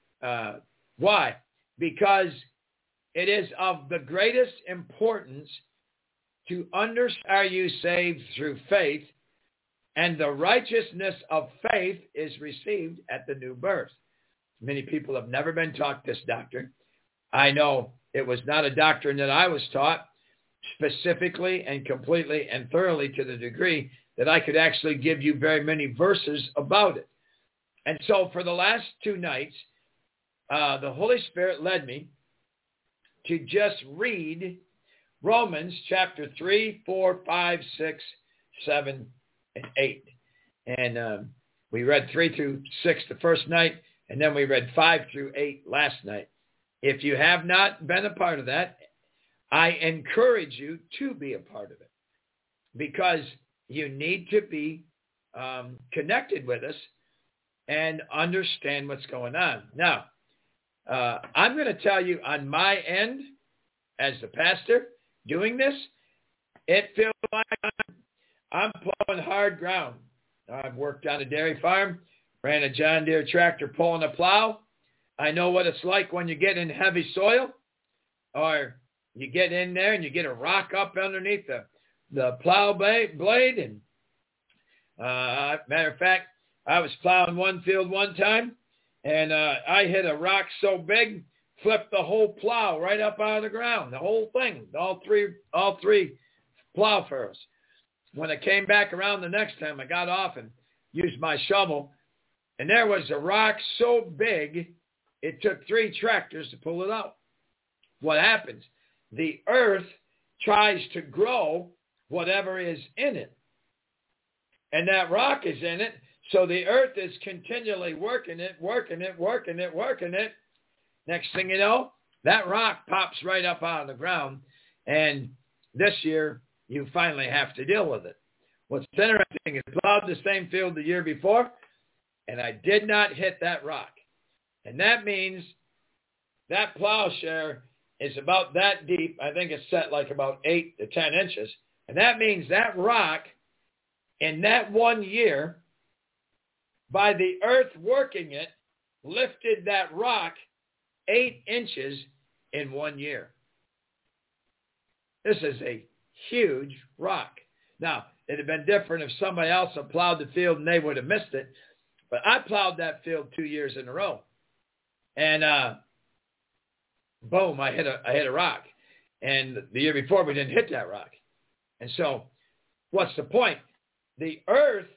Why? Because it is of the greatest importance to understand, are you saved through faith, and the righteousness of faith is received at the new birth. Many people have never been taught this doctrine. I know it was not a doctrine that I was taught specifically and completely and thoroughly to the degree that I could actually give you very many verses about it. And so for the last 2 nights, the Holy Spirit led me to just read Romans chapter 3, 4, 5, 6, 7, and 8. And we read 3 through 6 the first night, and then we read 5 through 8 last night. If you have not been a part of that, I encourage you to be a part of it, because you need to be connected with us and understand what's going on. Now, I'm going to tell you on my end, as the pastor doing this, it feels like I'm plowing hard ground. I've worked on a dairy farm, ran a John Deere tractor pulling a plow. I know what it's like when you get in heavy soil, or you get in there and you get a rock up underneath the plow blade. And matter of fact, I was plowing one field one time, and I hit a rock so big, flipped the whole plow right up out of the ground, the whole thing, all three plow furrows. When I came back around the next time, I got off and used my shovel, and there was a rock so big, it took 3 tractors to pull it out. What happens? The earth tries to grow whatever is in it, and that rock is in it, so the earth is continually working it. Next thing you know, that rock pops right up out of the ground, and this year you finally have to deal with it. What's interesting is I plowed the same field the year before, and I did not hit that rock. And that means that plowshare is about that deep. I think it's set like about 8 to 10 inches. And that means that rock, in that 1 year, by the earth working it, lifted that rock 8 inches in 1 year. This is a huge rock. Now, it would have been different if somebody else had plowed the field and they would have missed it. But I plowed that field 2 years in a row. And boom, I hit a rock. And the year before, we didn't hit that rock. And so what's the point? The earth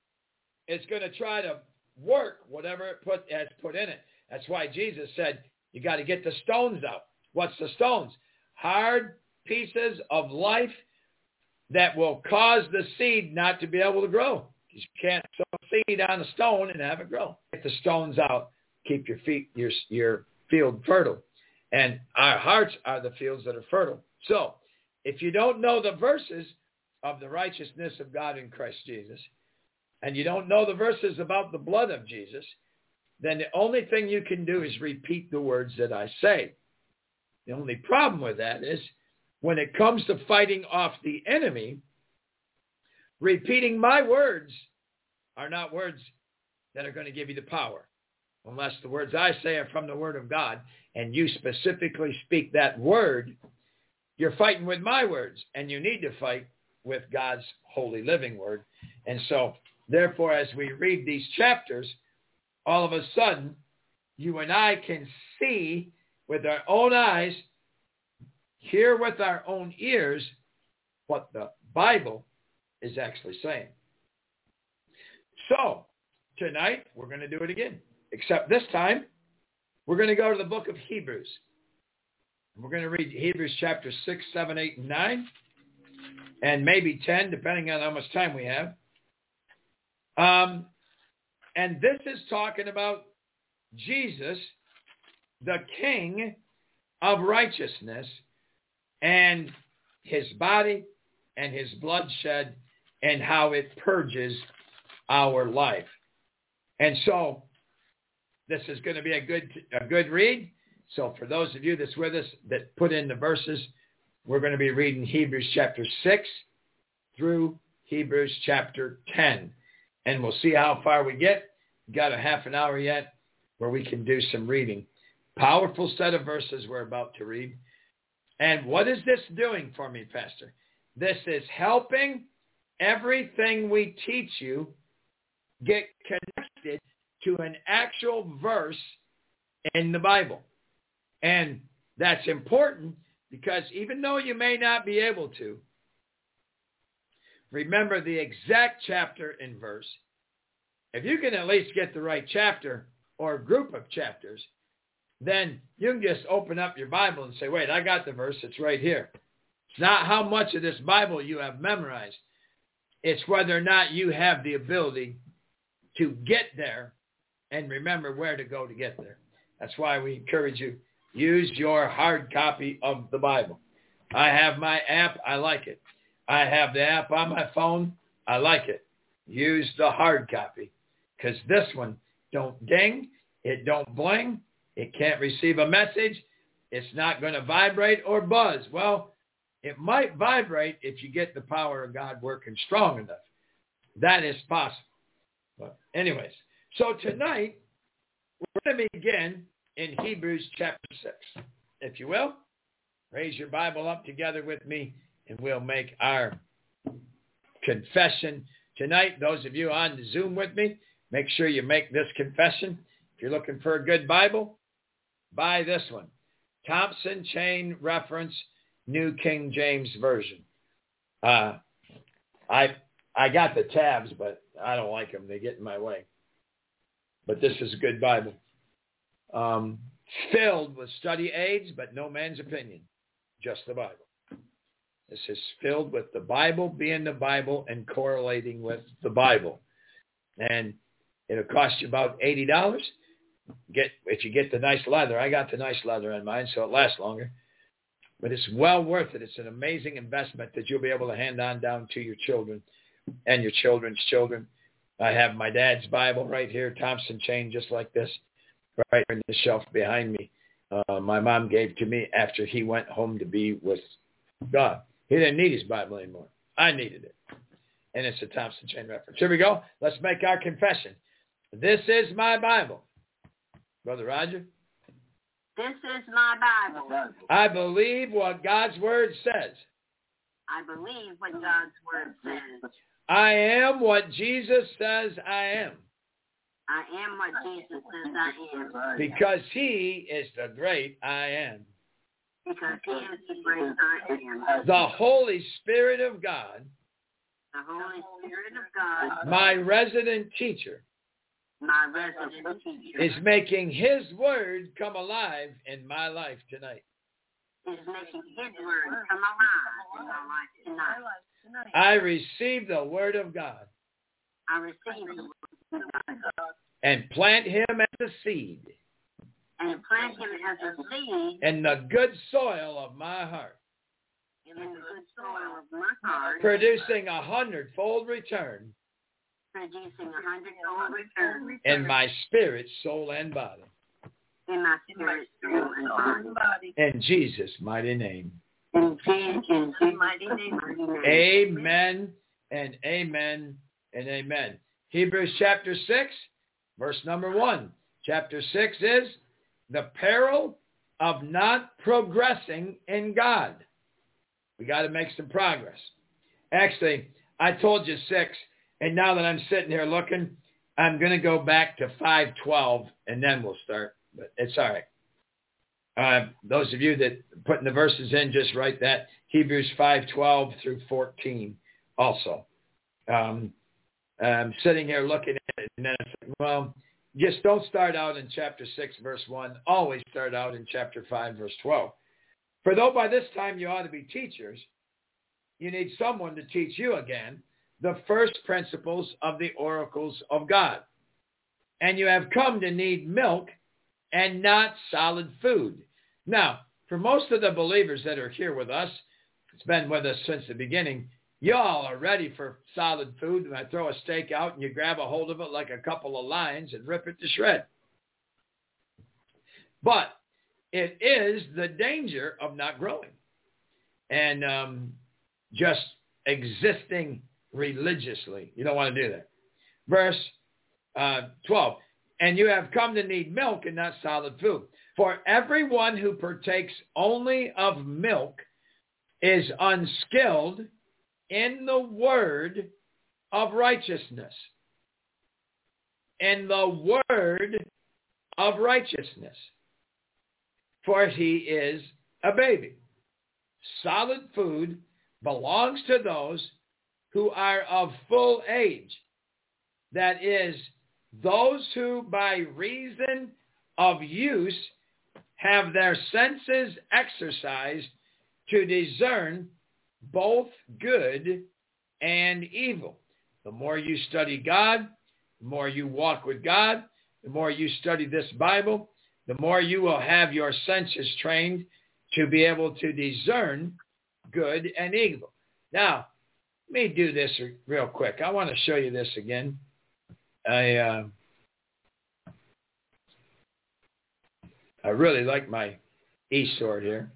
is going to try to work whatever it has put in it. That's why Jesus said, You got to get the stones out. What's the stones? Hard pieces of life that will cause the seed not to be able to grow. You can't sow seed on a stone and have it grow. Get the stones out. Keep your field fertile. And our hearts are the fields that are fertile. So if you don't know the verses of the righteousness of God in Christ Jesus, and you don't know the verses about the blood of Jesus, then the only thing you can do is repeat the words that I say. The only problem with that is when it comes to fighting off the enemy, repeating my words are not words that are going to give you the power. Unless the words I say are from the Word of God, and you specifically speak that word, you're fighting with my words, and you need to fight with God's holy living word. And so, therefore, as we read these chapters, all of a sudden, you and I can see with our own eyes, hear with our own ears what the Bible is actually saying. So, tonight, we're going to do it again. Except this time, we're going to go to the book of Hebrews. We're going to read Hebrews chapter 6, 7, 8, and 9, and maybe 10, depending on how much time we have. And this is talking about Jesus, the King of righteousness, and his body and his bloodshed, and how it purges our life. And so, this is going to be a good read. So for those of you that's with us that put in the verses, we're going to be reading Hebrews chapter 6 through Hebrews chapter 10. And we'll see how far we get. Got a half an hour yet where we can do some reading. Powerful set of verses we're about to read. And what is this doing for me, Pastor? This is helping everything we teach you get connected to an actual verse in the Bible. And that's important because even though you may not be able to remember the exact chapter and verse, if you can at least get the right chapter or group of chapters, then you can just open up your Bible and say, wait, I got the verse. It's right here. It's not how much of this Bible you have memorized. It's whether or not you have the ability to get there and remember where to go to get there. That's why we encourage you, use your hard copy of the Bible. I have my app. I like it. I have the app on my phone. I like it. Use the hard copy because this one don't ding. It don't bling. It can't receive a message. It's not going to vibrate or buzz. Well, it might vibrate if you get the power of God working strong enough. That is possible. But anyways, so tonight, we're going to begin in Hebrews chapter 6. If you will, raise your Bible up together with me, and we'll make our confession tonight. Those of you on the Zoom with me, make sure you make this confession. If you're looking for a good Bible, buy this one. Thompson Chain Reference, New King James Version. I got the tabs, but I don't like them. They get in my way. But this is a good Bible. Filled with study aids, but no man's opinion. Just the Bible. This is filled with the Bible being the Bible and correlating with the Bible. And it'll cost you about $80. If you get the nice leather. I got the nice leather on mine, so it lasts longer. But it's well worth it. It's an amazing investment that you'll be able to hand on down to your children and your children's children. I have my dad's Bible right here, Thompson Chain, just like this, right in the shelf behind me. My mom gave to me after he went home to be with God. He didn't need his Bible anymore. I needed it. And it's a Thompson Chain Reference. Here we go. Let's make our confession. This is my Bible. Brother Roger? This is my Bible. I believe what God's Word says. I believe what God's Word says. I am what Jesus says I am. I am what Jesus says I am. Because he is the great I am. Because he is the great I am. The Holy Spirit of God. The Holy Spirit of God. My resident teacher. my resident teacher, is making his word come alive in my life tonight. is making his word come alive in my life tonight. I receive the word of God I receive the word of God and plant him as a seed and plant him as a seed in the good soil of my heart, in the good soil of my heart, producing 100-fold return producing 100-fold return in my spirit, soul, and body. in my spirit, soul, and body. In Jesus' mighty name. In Jesus' mighty name. Amen and amen and amen. Hebrews chapter 6, verse number 1. Chapter 6 is the peril of not progressing in God. We got to make some progress. Actually, I told you 6, and now that I'm sitting here looking, I'm going to go back to 5:12, and then we'll start. But it's all right. Those of you that putting the verses in, just write that. Hebrews 5:12 through 14 also. I'm sitting here looking at it, and then I said, well, just don't start out in chapter 6, verse 1. Always start out in chapter 5, verse 12. For though by this time you ought to be teachers, you need someone to teach you again the first principles of the oracles of God. And you have come to need milk and not solid food. Now, for most of the believers that are here with us, it's been with us since the beginning, y'all are ready for solid food. And I throw a steak out and you grab a hold of it like a couple of lions and rip it to shred. But it is the danger of not growing and just existing religiously. You don't want to do that. Verse 12. And you have come to need milk and not solid food. For everyone who partakes only of milk is unskilled in the word of righteousness. In the word of righteousness. For he is a baby. Solid food belongs to those who are of full age. That is, those who by reason of use have their senses exercised to discern both good and evil. The more you study God, the more you walk with God, the more you study this Bible, the more you will have your senses trained to be able to discern good and evil. Now, let me do this real quick. I want to show you this again. I really like my eSword here.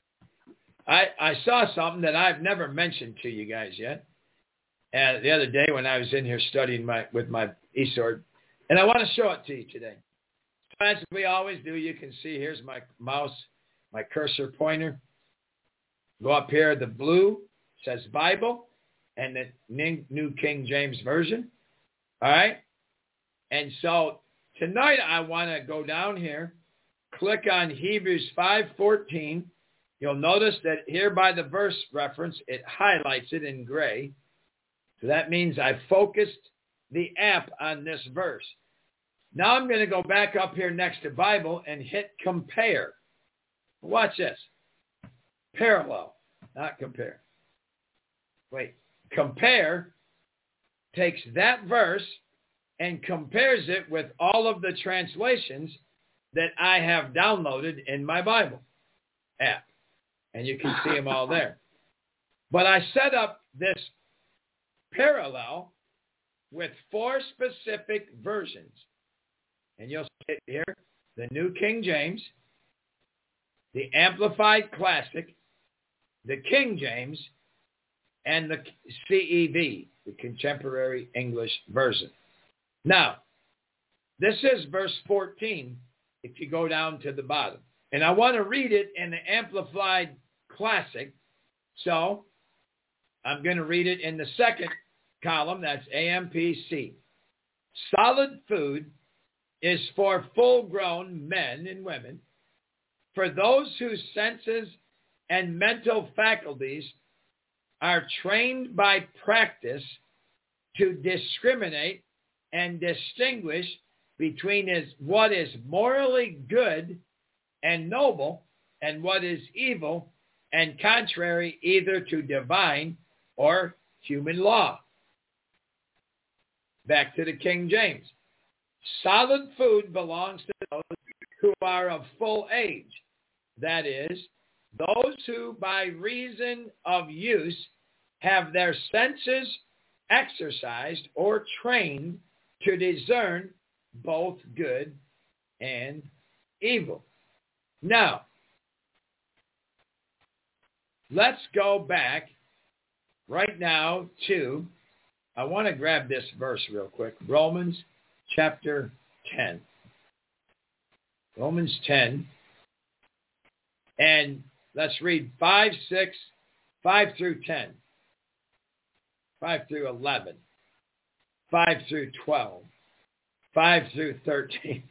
I saw something that I've never mentioned to you guys yet. And the other day when I was in here studying with my eSword, and I want to show it to you today. As we always do, you can see here's my mouse, my cursor pointer. Go up here, the blue says Bible and the New King James Version. All right? And so tonight I want to go down here, click on Hebrews 5:14. You'll notice that here by the verse reference, it highlights it in gray. So that means I focused the app on this verse. Now I'm going to go back up here next to Bible and hit compare. Watch this. Parallel, not compare. Wait. Compare takes that verse and compares it with all of the translations that I have downloaded in my Bible app. And you can see them all there. But I set up this parallel with 4 specific versions. And you'll see it here, the New King James, the Amplified Classic, the King James, and the CEV, the Contemporary English Version. Now, this is verse 14 if you go down to the bottom. And I want to read it in the Amplified Classic. So I'm going to read it in the second column. That's AMPC. Solid food is for full-grown men and women, for those whose senses and mental faculties are trained by practice to discriminate and distinguish between what is morally good and noble and what is evil and contrary either to divine or human law. Back to the King James. Solid food belongs to those who are of full age. That is, those who by reason of use have their senses exercised or trained to discern both good and evil. Now, let's go back right now to, I want to grab this verse real quick, Romans chapter 10. Romans 10. And let's read 5 through 10, 5 through 11, 5 through 12, 5 through 13,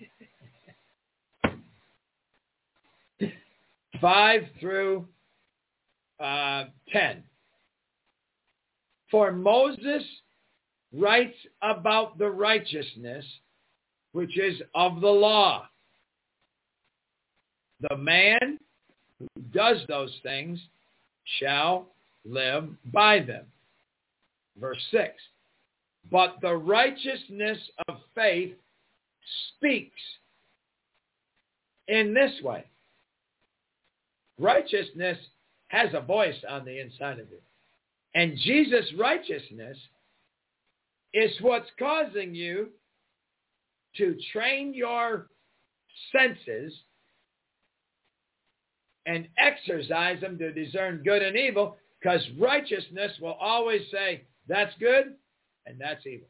5 through 10. For Moses writes about the righteousness which is of the law. The man who does those things shall live by them. Verse 6. But the righteousness of faith speaks in this way. Righteousness has a voice on the inside of it. And Jesus' righteousness is what's causing you to train your senses and exercise them to discern good and evil, because righteousness will always say, that's good and that's evil.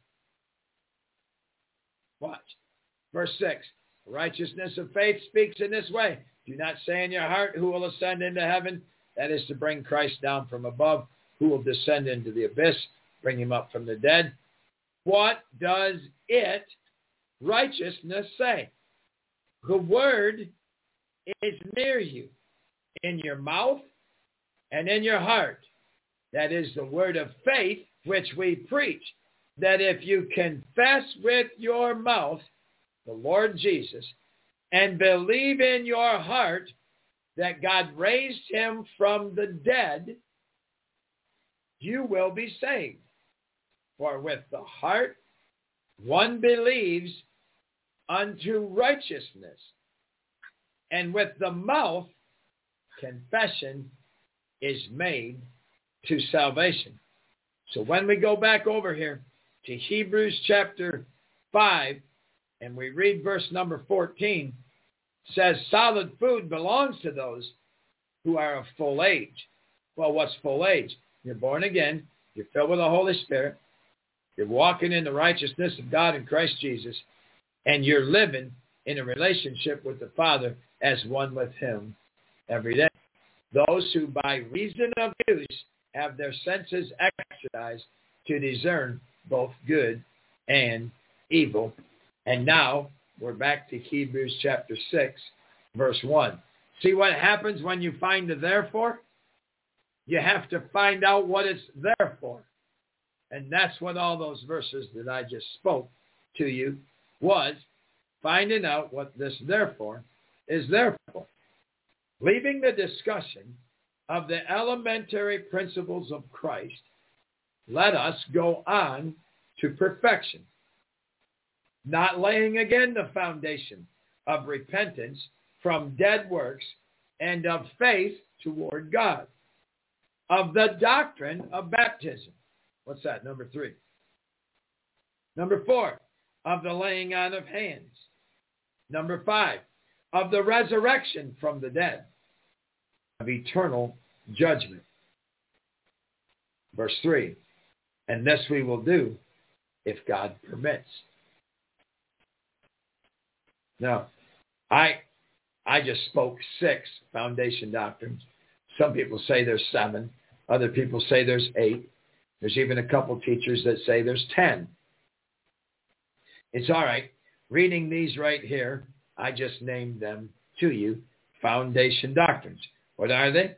Watch. Verse 6. Righteousness of faith speaks in this way. Do not say in your heart, who will ascend into heaven? That is to bring Christ down from above. Who will descend into the abyss? Bring him up from the dead. What does it, righteousness, say? The word is near you, in your mouth and in your heart. That is the word of faith which we preach, that if you confess with your mouth the Lord Jesus and believe in your heart that God raised him from the dead, you will be saved. For with the heart one believes unto righteousness, and with the mouth confession is made to salvation. So when we go back over here to Hebrews chapter 5, and we read verse number 14, says solid food belongs to those who are of full age. Well, what's full age? You're born again. You're filled with the Holy Spirit. You're walking in the righteousness of God in Christ Jesus. And you're living in a relationship with the Father as one with him every day. Those who by reason of use have their senses exercised to discern both good and evil. And now we're back to Hebrews chapter 6, verse 1. See what happens when you find the therefore? You have to find out what it's there for. And that's what all those verses that I just spoke to you was, finding out what this therefore is there for. Leaving the discussion of the elementary principles of Christ, let us go on to perfection, not laying again the foundation of repentance from dead works and of faith toward God, of the doctrine of baptism. What's that? Number 3. Number 4, of the laying on of hands. Number 5, of the resurrection from the dead, of eternal judgment. Verse 3, and this we will do if God permits. Now, I just spoke 6 foundation doctrines. Some people say there's 7. Other people say there's 8. There's even a couple teachers that say there's 10. It's all right. Reading these right here, I just named them to you, foundation doctrines. What are they?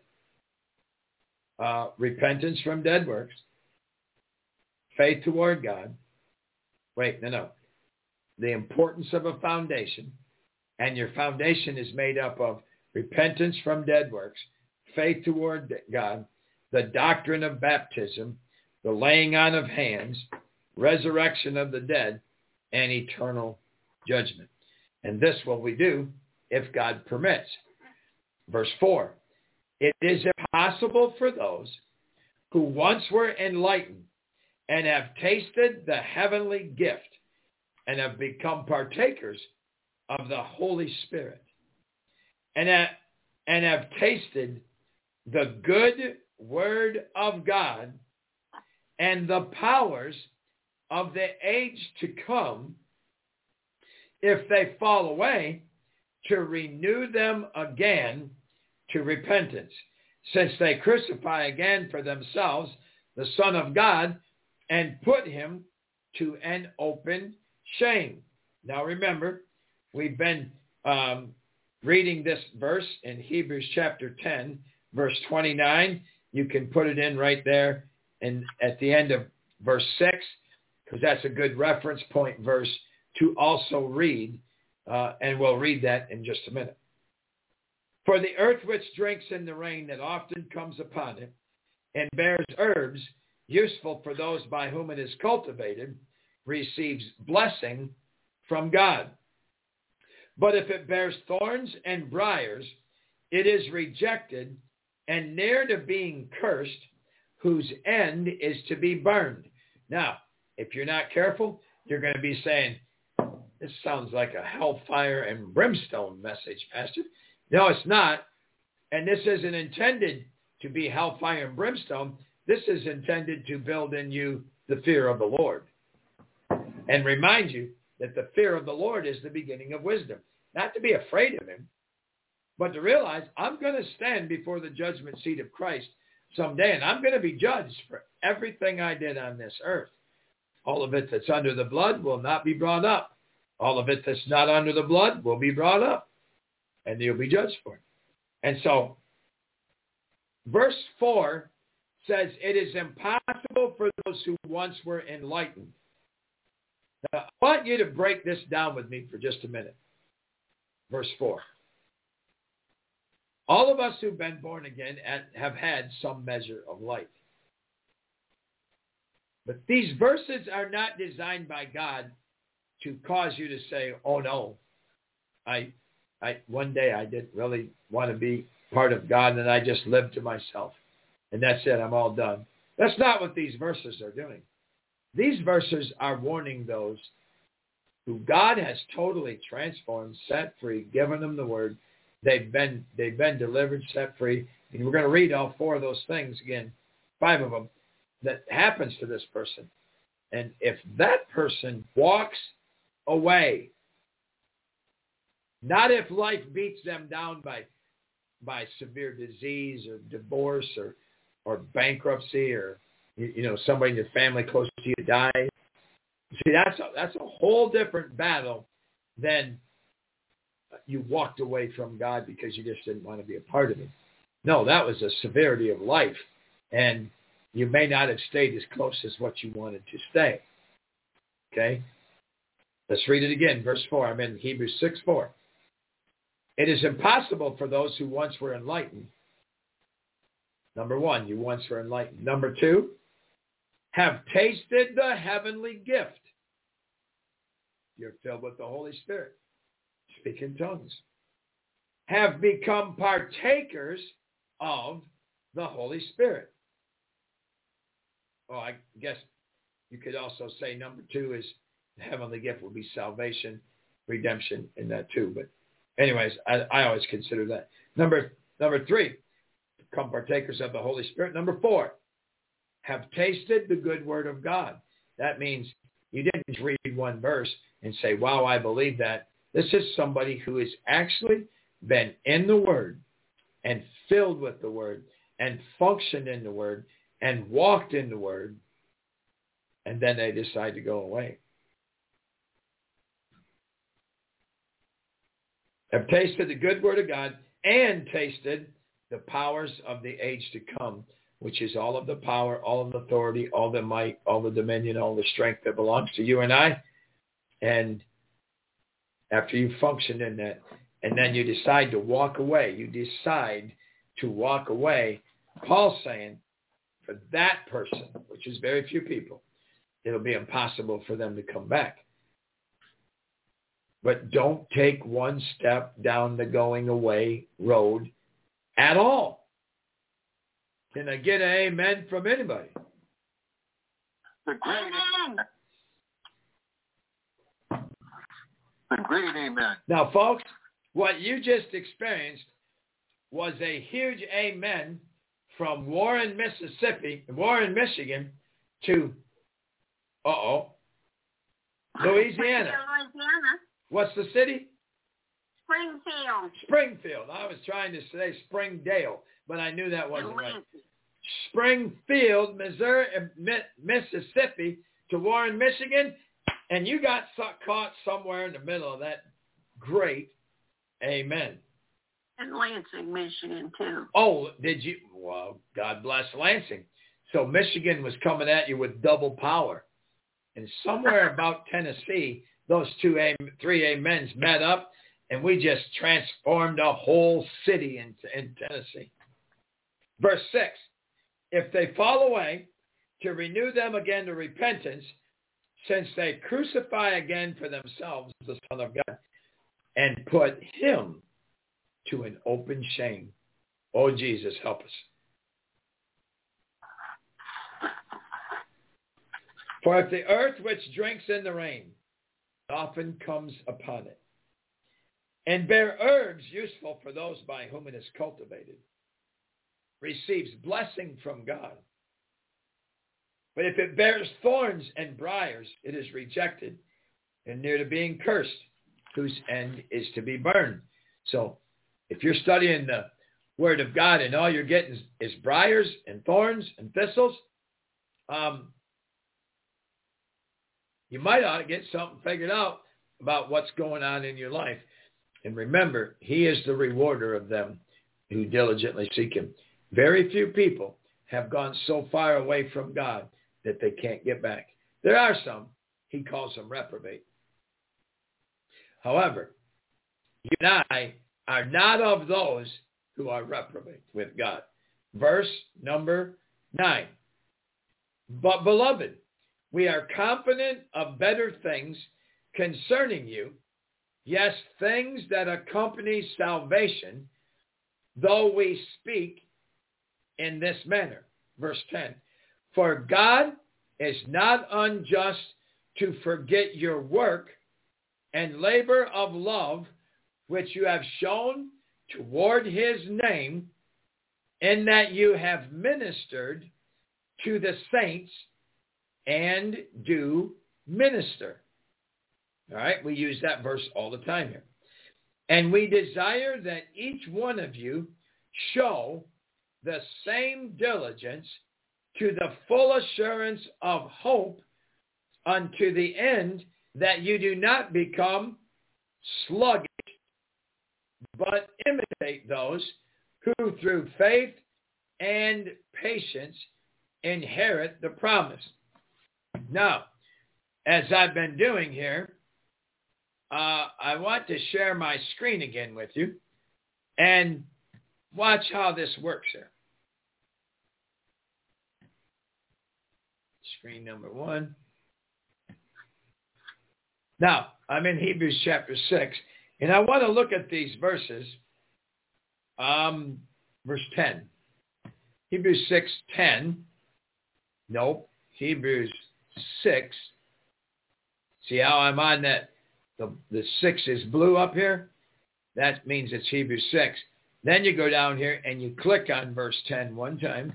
Repentance from dead works, faith toward God. Wait, no. the importance of a foundation, and your foundation is made up of repentance from dead works, faith toward God, the doctrine of baptism, the laying on of hands, resurrection of the dead, and eternal judgment. And this will we do if God permits. Verse 4, it is impossible for those who once were enlightened and have tasted the heavenly gift and have become partakers of the Holy Spirit and have tasted the good word of God and the powers of the age to come, if they fall away, to renew them again to repentance, since they crucify again for themselves the Son of God and put him to an open shame. Now remember, we've been reading this verse in Hebrews chapter 10, verse 29. You can put it in right there and at the end of verse 6, because that's a good reference point verse to also read, and we'll read that in just a minute. For the earth which drinks in the rain that often comes upon it, and bears herbs useful for those by whom it is cultivated, receives blessing from God. But if it bears thorns and briars, it is rejected and near to being cursed, whose end is to be burned. Now, if you're not careful, you're going to be saying, this sounds like a hellfire and brimstone message, Pastor. No, it's not. And this isn't intended to be hellfire and brimstone. This is intended to build in you the fear of the Lord and remind you that the fear of the Lord is the beginning of wisdom. Not to be afraid of him, but to realize I'm going to stand before the judgment seat of Christ someday, and I'm going to be judged for everything I did on this earth. All of it that's under the blood will not be brought up. All of it that's not under the blood will be brought up, and you'll be judged for it. And so, verse 4 says, it is impossible for those who once were enlightened. Now, I want you to break this down with me for just a minute. Verse 4. All of us who've been born again have had some measure of light. But these verses are not designed by God to cause you to say, oh no, one day I didn't really want to be part of God and I just lived to myself. And that's it, I'm all done. That's not what these verses are doing. These verses are warning those who God has totally transformed, set free, given them the word. They've been delivered, set free. And we're going to read all 4 of those things again, 5 of them, that happens to this person. And if that person walks away, not if life beats them down by severe disease or divorce or bankruptcy or somebody in your family close to you dies. See, that's a whole different battle than you walked away from God because you just didn't want to be a part of it. No, that was a severity of life, and you may not have stayed as close as what you wanted to stay. Okay? Let's read it again. Verse 4. I'm in Hebrews 6:4. It is impossible for those who once were enlightened. Number 1, you once were enlightened. Number 2, have tasted the heavenly gift. You're filled with the Holy Spirit. Speak in tongues. Have become partakers of the Holy Spirit. Oh, I guess you could also say number 2 is the heavenly gift will be salvation, redemption in that too. But anyways, I always consider that. Number 3, become partakers of the Holy Spirit. Number 4, have tasted the good word of God. That means you didn't just read one verse and say, wow, I believe that. This is somebody who has actually been in the Word and filled with the Word and functioned in the Word and walked in the Word, and then they decide to go away. Have tasted the good word of God and tasted the powers of the age to come, which is all of the power, all of the authority, all the might, all the dominion, all the strength that belongs to you and I. And after you function in that, and then you decide to walk away. You decide to walk away. Paul's saying, for that person, which is very few people, it'll be impossible for them to come back. But don't take one step down the going away road at all. Can I get an amen from anybody? The great amen. Now, folks, what you just experienced was a huge amen from Warren, Michigan to, Louisiana. What's the city? Springfield. I was trying to say Springdale, but I knew that wasn't right. Springfield, Mississippi to Warren, Michigan, and you got caught somewhere in the middle of that great amen. And Lansing, Michigan, too. Oh, did you? Well, God bless Lansing. So Michigan was coming at you with double power. And somewhere about Tennessee, those three amens met up, and we just transformed a whole city in Tennessee. Verse 6, if they fall away, to renew them again to repentance, since they crucify again for themselves the Son of God, and put him to an open shame. Oh, Jesus, help us. For if the earth which drinks in the rain often comes upon it, and bear herbs useful for those by whom it is cultivated, receives blessing from God. But if it bears thorns and briars, it is rejected and near to being cursed, whose end is to be burned. So if you're studying the Word of God and all you're getting is briars and thorns and thistles, you might ought to get something figured out about what's going on in your life. And remember, he is the rewarder of them who diligently seek him. Very few people have gone so far away from God that they can't get back. There are some. He calls them reprobate. However, you and I are not of those who are reprobate with God. Verse number 9. But beloved, we are confident of better things concerning you, yes, things that accompany salvation, though we speak in this manner. Verse 10. For God is not unjust to forget your work and labor of love, which you have shown toward his name, in that you have ministered to the saints and do minister. All right, we use that verse all the time here. And we desire that each one of you show the same diligence to the full assurance of hope unto the end, that you do not become sluggish, but imitate those who through faith and patience inherit the promise. Now, as I've been doing here, I want to share my screen again with you and watch how this works here. Screen number 1. Now, I'm in Hebrews chapter 6, and I want to look at these verses. Verse 10. Hebrews 6:10. Nope. Hebrews 6. See how I'm on that? The 6 is blue up here. That means it's Hebrews 6. Then you go down here and you click on verse 10 one time.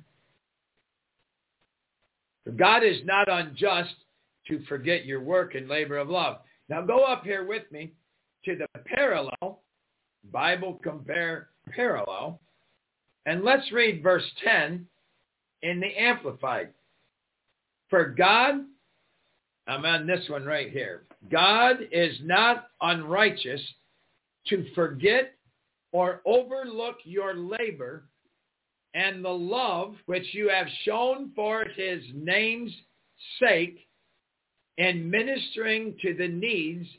For God is not unjust to forget your work and labor of love. Now go up here with me to the parallel, Bible compare parallel, and let's read verse 10 in the Amplified. For God, I'm on this one right here. God is not unrighteous to forget or overlook your labor and the love which you have shown for his name's sake in ministering to the needs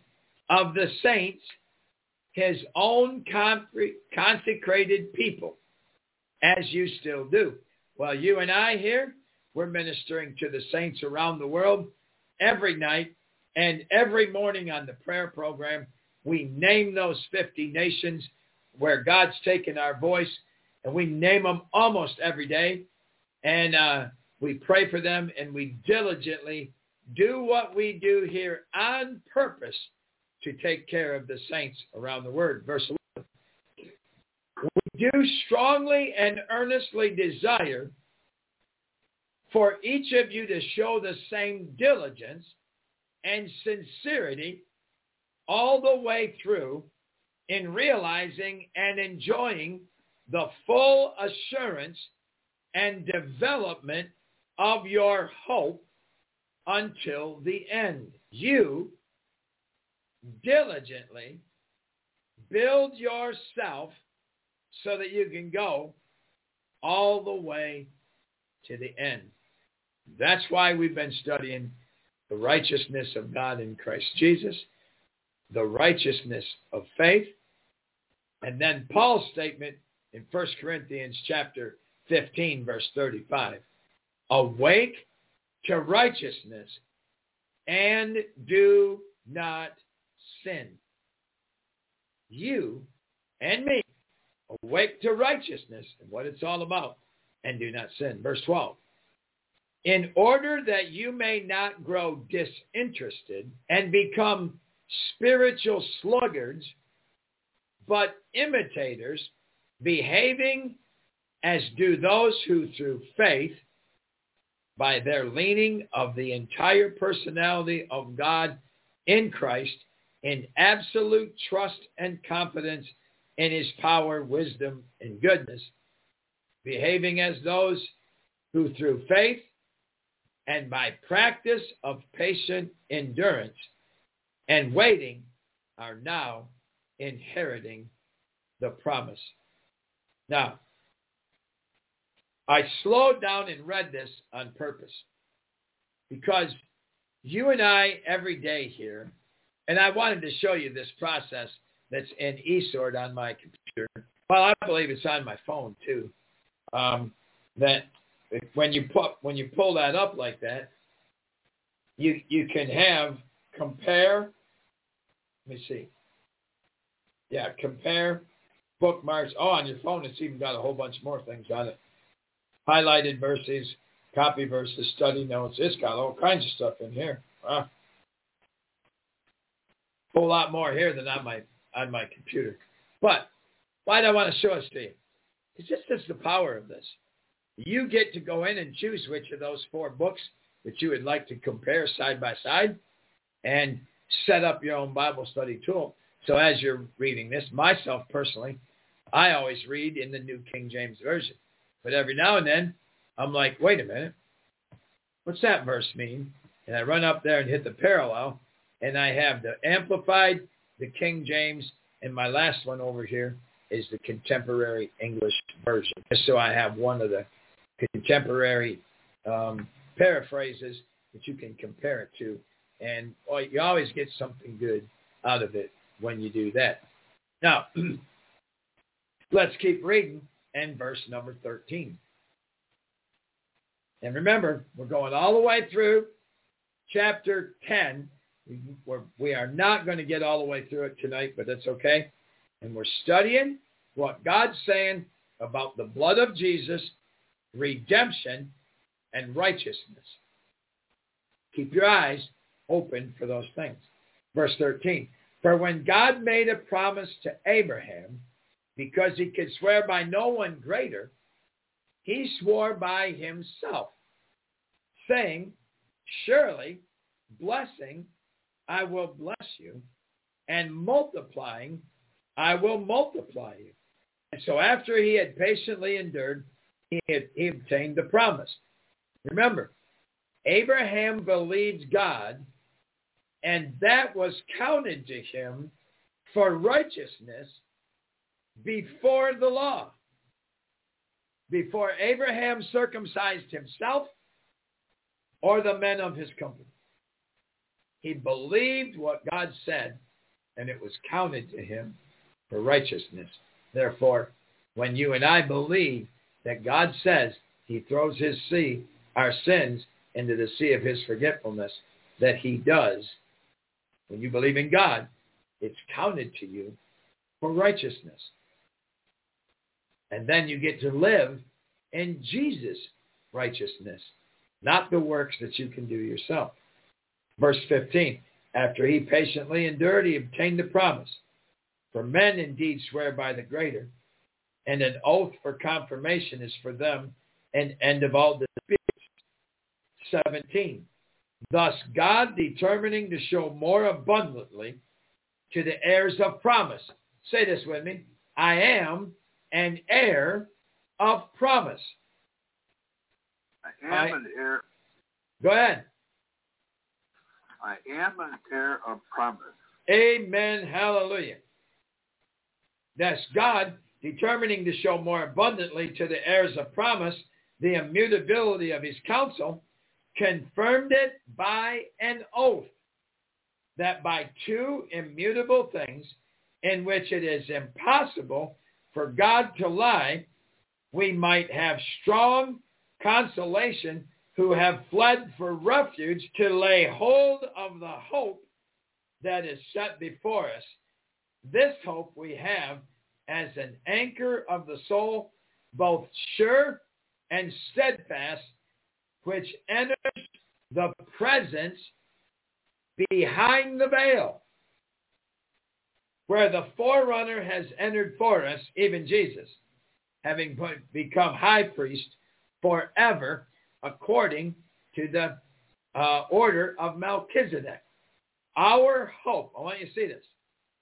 of the saints, his own consecrated people, as you still do. Well, you and I here, we're ministering to the saints around the world every night and every morning on the prayer program. We name those 50 nations where God's taken our voice, and we name them almost every day. And we pray for them, and we diligently do what we do here on purpose to take care of the saints around the world. Verse 11. We do strongly and earnestly desire for each of you to show the same diligence and sincerity all the way through in realizing and enjoying the full assurance and development of your hope until the end. You diligently build yourself so that you can go all the way to the end. That's why we've been studying the righteousness of God in Christ Jesus, the righteousness of faith, and then Paul's statement in 1 Corinthians chapter 15, verse 35. Awake to righteousness and do not sin. You and me, awake to righteousness and what it's all about, and do not sin. Verse 12. In order that you may not grow disinterested and become spiritual sluggards, but imitators, behaving as do those who through faith, by their leaning of the entire personality of God in Christ, in absolute trust and confidence in his power, wisdom, and goodness, behaving as those who through faith and by practice of patient endurance and waiting are now inheriting the promise. Now, I slowed down and read this on purpose because you and I every day here, and I wanted to show you this process that's in eSword on my computer. Well, I believe it's on my phone too. That when you pull that up like that, you can have compare. Let me see. Yeah, compare bookmarks. Oh, on your phone, it's even got a whole bunch more things on it. Highlighted verses, copy verses, study notes. It's got all kinds of stuff in here. Wow. A whole lot more here than on my computer. But why do I want to show this to you? It's just the power of this. You get to go in and choose which of those 4 books that you would like to compare side by side and set up your own Bible study tool. So as you're reading this, myself personally, I always read in the New King James Version. But every now and then, I'm like, wait a minute, what's that verse mean? And I run up there and hit the parallel, and I have the Amplified, the King James, and my last one over here is the Contemporary English Version. So I have one of the contemporary paraphrases that you can compare it to. And you always get something good out of it when you do that. Now, let's keep reading in verse number 13. And remember, we're going all the way through chapter 10. We are not going to get all the way through it tonight, but that's okay. And we're studying what God's saying about the blood of Jesus, redemption, and righteousness. Keep your eyes open for those things. Verse 13. For when God made a promise to Abraham, because he could swear by no one greater, he swore by himself, saying, surely, blessing, I will bless you, and multiplying, I will multiply you. And so after he had patiently endured, he obtained the promise. Remember, Abraham believed God, and that was counted to him for righteousness before the law. Before Abraham circumcised himself or the men of his company. He believed what God said, and it was counted to him for righteousness. Therefore, when you and I believe that God says he throws our sins into the sea of his forgetfulness, that he does, when you believe in God, it's counted to you for righteousness. And then you get to live in Jesus' righteousness, not the works that you can do yourself. Verse 15, after he patiently endured, he obtained the promise. For men indeed swear by the greater, and an oath for confirmation is for them an end of all disputes. 17, thus God determining to show more abundantly to the heirs of promise. Say this with me. I am an heir of promise. I am an heir. Go ahead. I am an heir of promise. Amen. Hallelujah. That's God determining to show more abundantly to the heirs of promise the immutability of his counsel, confirmed it by an oath, that by two immutable things in which it is impossible for God to lie, we might have strong consolation who have fled for refuge to lay hold of the hope that is set before us. This hope we have as an anchor of the soul, both sure and steadfast, which enters the presence behind the veil, where the forerunner has entered for us, even Jesus, having become high priest forever, according to the order of Melchizedek. Our hope, I want you to see this.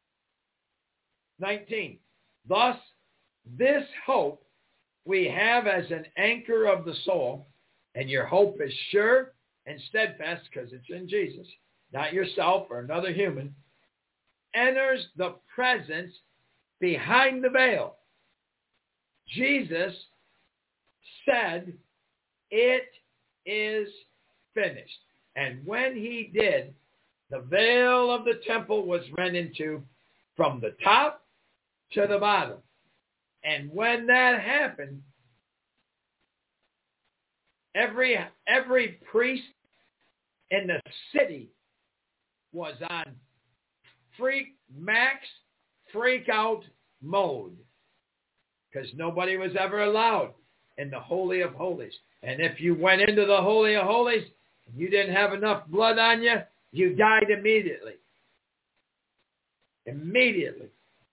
19, thus this hope we have as an anchor of the soul, and your hope is sure and steadfast because it's in Jesus, not yourself or another human, enters the presence behind the veil. Jesus said, it is finished. And when he did, the veil of the temple was rent in two from the top to the bottom. And when that happened, every priest in the city was on freak out mode, because nobody was ever allowed in the Holy of Holies. And if you went into the Holy of Holies and you didn't have enough blood on you, you died immediately. Immediately.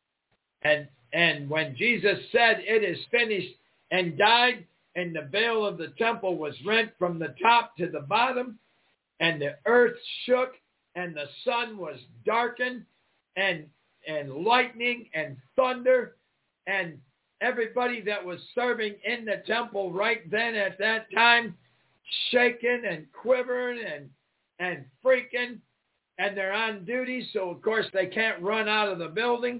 And when Jesus said, it is finished, and died, and the veil of the temple was rent from the top to the bottom, and the earth shook, and the sun was darkened, and lightning and thunder, and everybody that was serving in the temple right then at that time, shaking and quivering and freaking, and they're on duty, so of course they can't run out of the building.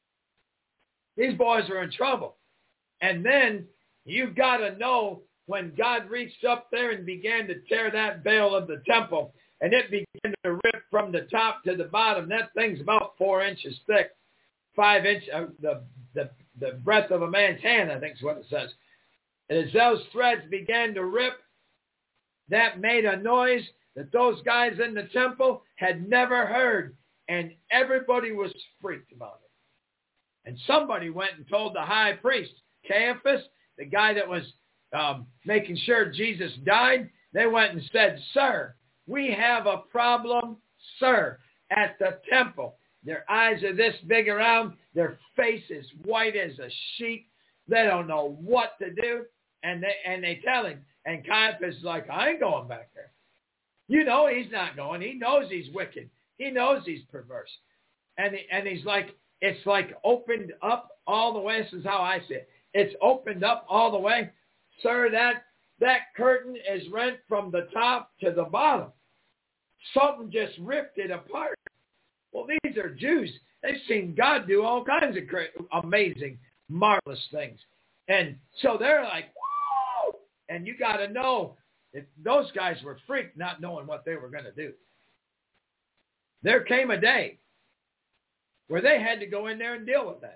These boys are in trouble. And then you've got to know, when God reached up there and began to tear that veil of the temple, and it began to rip from the top to the bottom, that thing's about 4 inches thick, 5 inch, the breadth of a man's hand, I think is what it says. And as those threads began to rip, that made a noise that those guys in the temple had never heard, and everybody was freaked about it. And somebody went and told the high priest, Caiaphas, the guy that was making sure Jesus died, they went and said, sir, we have a problem, sir, at the temple. Their eyes are this big around. Their face is white as a sheet. They don't know what to do. And they tell him. And Caiaphas is like, I ain't going back there. You know he's not going. He knows he's wicked. He knows he's perverse. And he's like, it's like opened up all the way. This is how I see it. It's opened up all the way. Sir, that curtain is rent from the top to the bottom. Something just ripped it apart. Well, these are Jews. They've seen God do all kinds of amazing, marvelous things. And so they're like, whoa! And you got to know, if those guys were freaked not knowing what they were going to do. There came a day where they had to go in there and deal with that.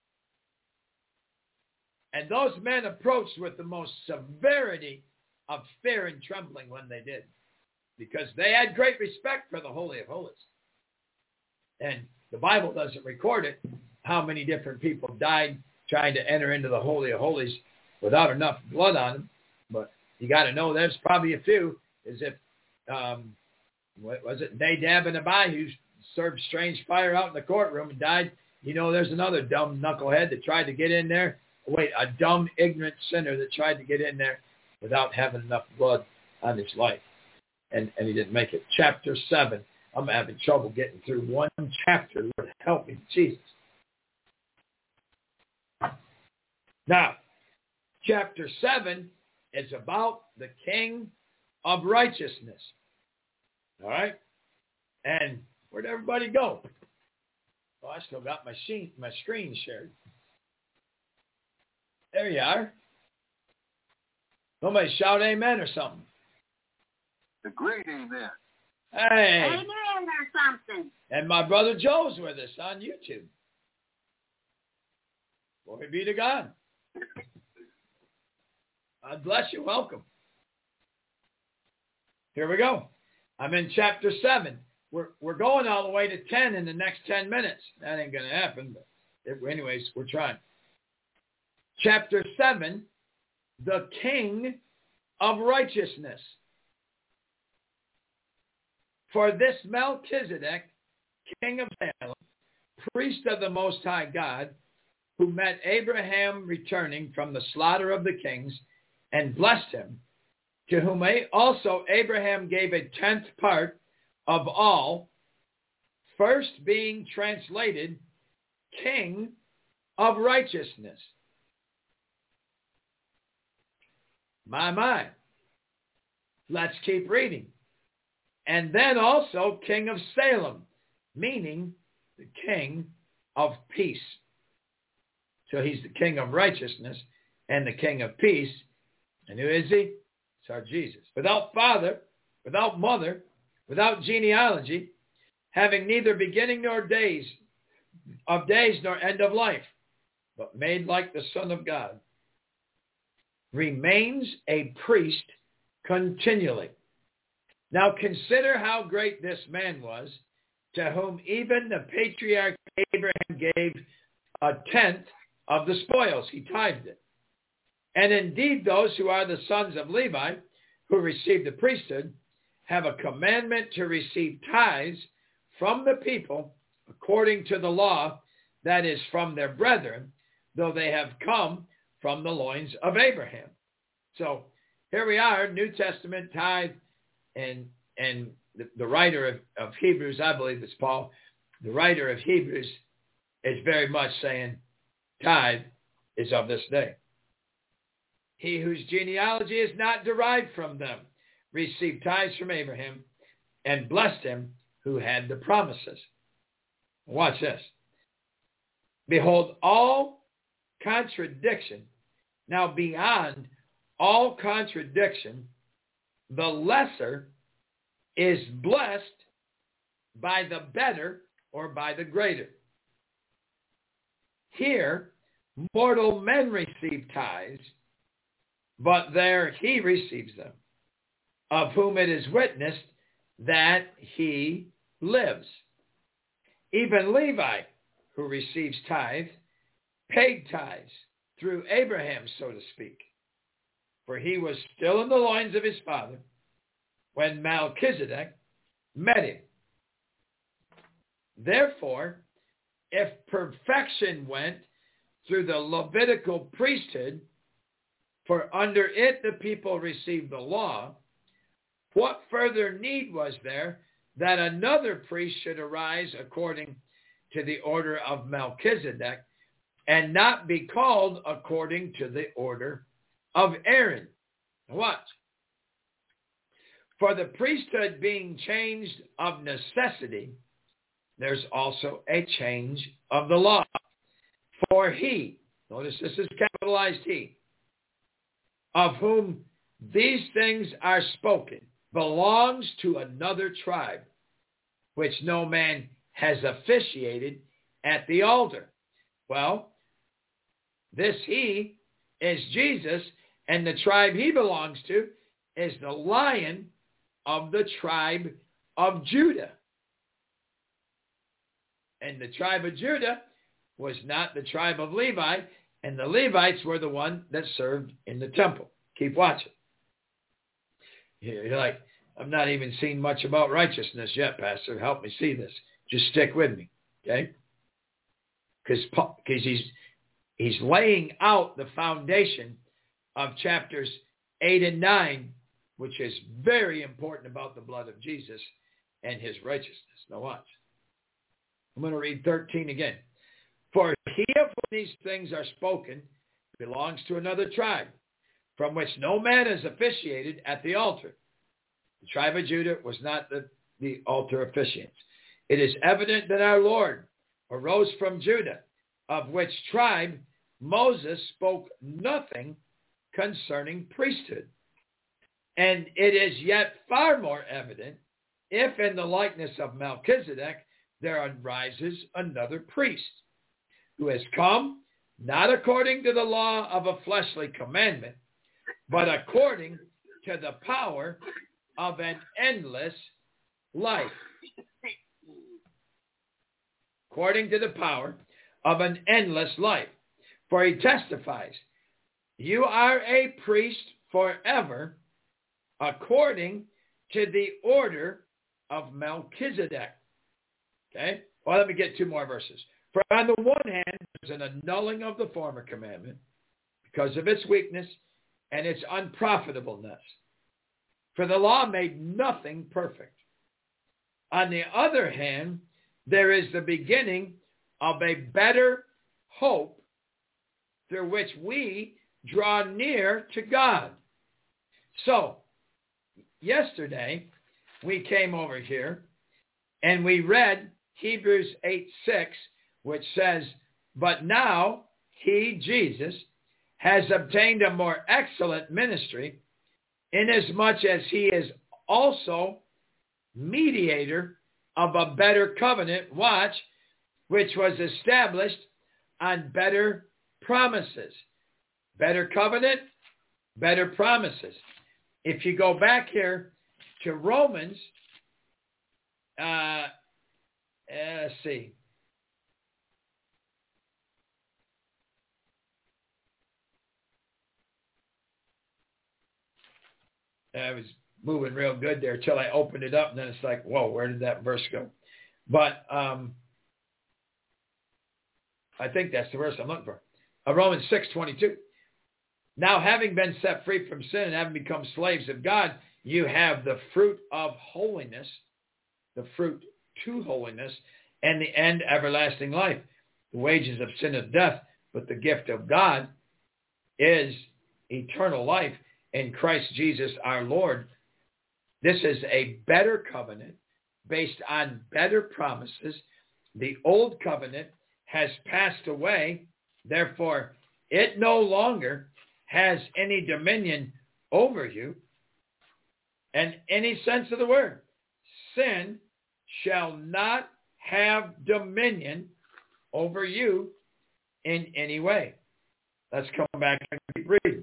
And those men approached with the most severity of fear and trembling when they did, because they had great respect for the Holy of Holies. And the Bible doesn't record it, how many different people died trying to enter into the Holy of Holies without enough blood on them. But you got to know there's probably a few, as if, what was it, Nadab and Abihu, who served strange fire out in the courtroom and died. You know, there's another dumb knucklehead that tried to get in there. A dumb, ignorant sinner that tried to get in there without having enough blood on his life. And he didn't make it. Chapter 7. I'm having trouble getting through one chapter. Lord, help me, Jesus. Now, chapter 7 is about the King of Righteousness. All right? And where'd everybody go? Oh, I still got my screen shared. There you are. Somebody shout amen or something. Agreed, amen. Hey. Amen or something. And my brother Joe's with us on YouTube. Glory be to God. God bless you. Welcome. Here we go. I'm in chapter 7. We're going all the way to 10 in the next 10 minutes. That ain't going to happen. But anyways, we're trying. Chapter 7, the King of Righteousness. For this Melchizedek, king of Salem, priest of the Most High God, who met Abraham returning from the slaughter of the kings and blessed him, to whom also Abraham gave a 10th part of all, first being translated King of Righteousness. My. Let's keep reading. And then also King of Salem, meaning the King of Peace. So he's the King of Righteousness and the King of Peace. And who is he? It's our Jesus. Without father, without mother, without genealogy, having neither beginning nor days nor end of life, but made like the Son of God, remains a priest continually. Now consider how great this man was, to whom even the patriarch Abraham gave a 10th of the spoils. He tithed it. And indeed those who are the sons of Levi, who receive the priesthood, have a commandment to receive tithes from the people according to the law, that is from their brethren, though they have come from the loins of Abraham. So here we are, New Testament tithe, and the writer of Hebrews, I believe it's Paul, the writer of Hebrews is very much saying tithe is of this day. He whose genealogy is not derived from them received tithes from Abraham and blessed him who had the promises. Watch this. Behold, all contradiction, now beyond all contradiction, the lesser is blessed by the better or by the greater. Here, mortal men receive tithes, but there he receives them, of whom it is witnessed that he lives. Even Levi, who receives tithe, paid tithes through Abraham, so to speak, for he was still in the loins of his father when Melchizedek met him. Therefore, if perfection went through the Levitical priesthood, for under it the people received the law, what further need was there that another priest should arise according to the order of Melchizedek, and not be called according to the order of Aaron? Watch. For the priesthood being changed of necessity, there's also a change of the law. For he, notice this is capitalized he, of whom these things are spoken, belongs to another tribe, which no man has officiated at the altar. Well, this he is Jesus, and the tribe he belongs to is the Lion of the tribe of Judah. And the tribe of Judah was not the tribe of Levi, and the Levites were the one that served in the temple. Keep watching. You're like, I'm not even seeing much about righteousness yet, Pastor. Help me see this. Just stick with me, okay? Because he's laying out the foundation of chapters 8 and 9, which is very important about the blood of Jesus and his righteousness. Now watch. I'm going to read 13 again. For he of whom these things are spoken belongs to another tribe, from which no man is officiated at the altar. The tribe of Judah was not the altar officiants. It is evident that our Lord arose from Judah, of which tribe Moses spoke nothing concerning priesthood. And it is yet far more evident if in the likeness of Melchizedek there arises another priest, who has come not according to the law of a fleshly commandment, but according to the power of an endless life. According to the power of an endless life. For he testifies, you are a priest forever, according to the order of Melchizedek. Okay? Well, let me get two more verses. For on the one hand, there's an annulling of the former commandment because of its weakness and its unprofitableness. For the law made nothing perfect. On the other hand, there is the beginning of a better hope through which we draw near to God. So, yesterday, we came over here and we read Hebrews 8:6, which says, but now he, Jesus, has obtained a more excellent ministry, inasmuch as he is also mediator of a better covenant, watch, which was established on better promises. Better covenant, better promises. If you go back here to Romans, let's see. I was moving real good there till I opened it up, and then it's like, whoa, where did that verse go? But I think that's the verse I'm looking for. Romans 6:22. Now, having been set free from sin and having become slaves of God, you have the fruit of holiness, the fruit to holiness, and the end everlasting life. The wages of sin is death, but the gift of God is eternal life in Christ Jesus our Lord. This is a better covenant based on better promises. The old covenant has passed away. Therefore, it no longer has any dominion over you. In any sense of the word, sin shall not have dominion over you in any way. Let's come back and keep reading.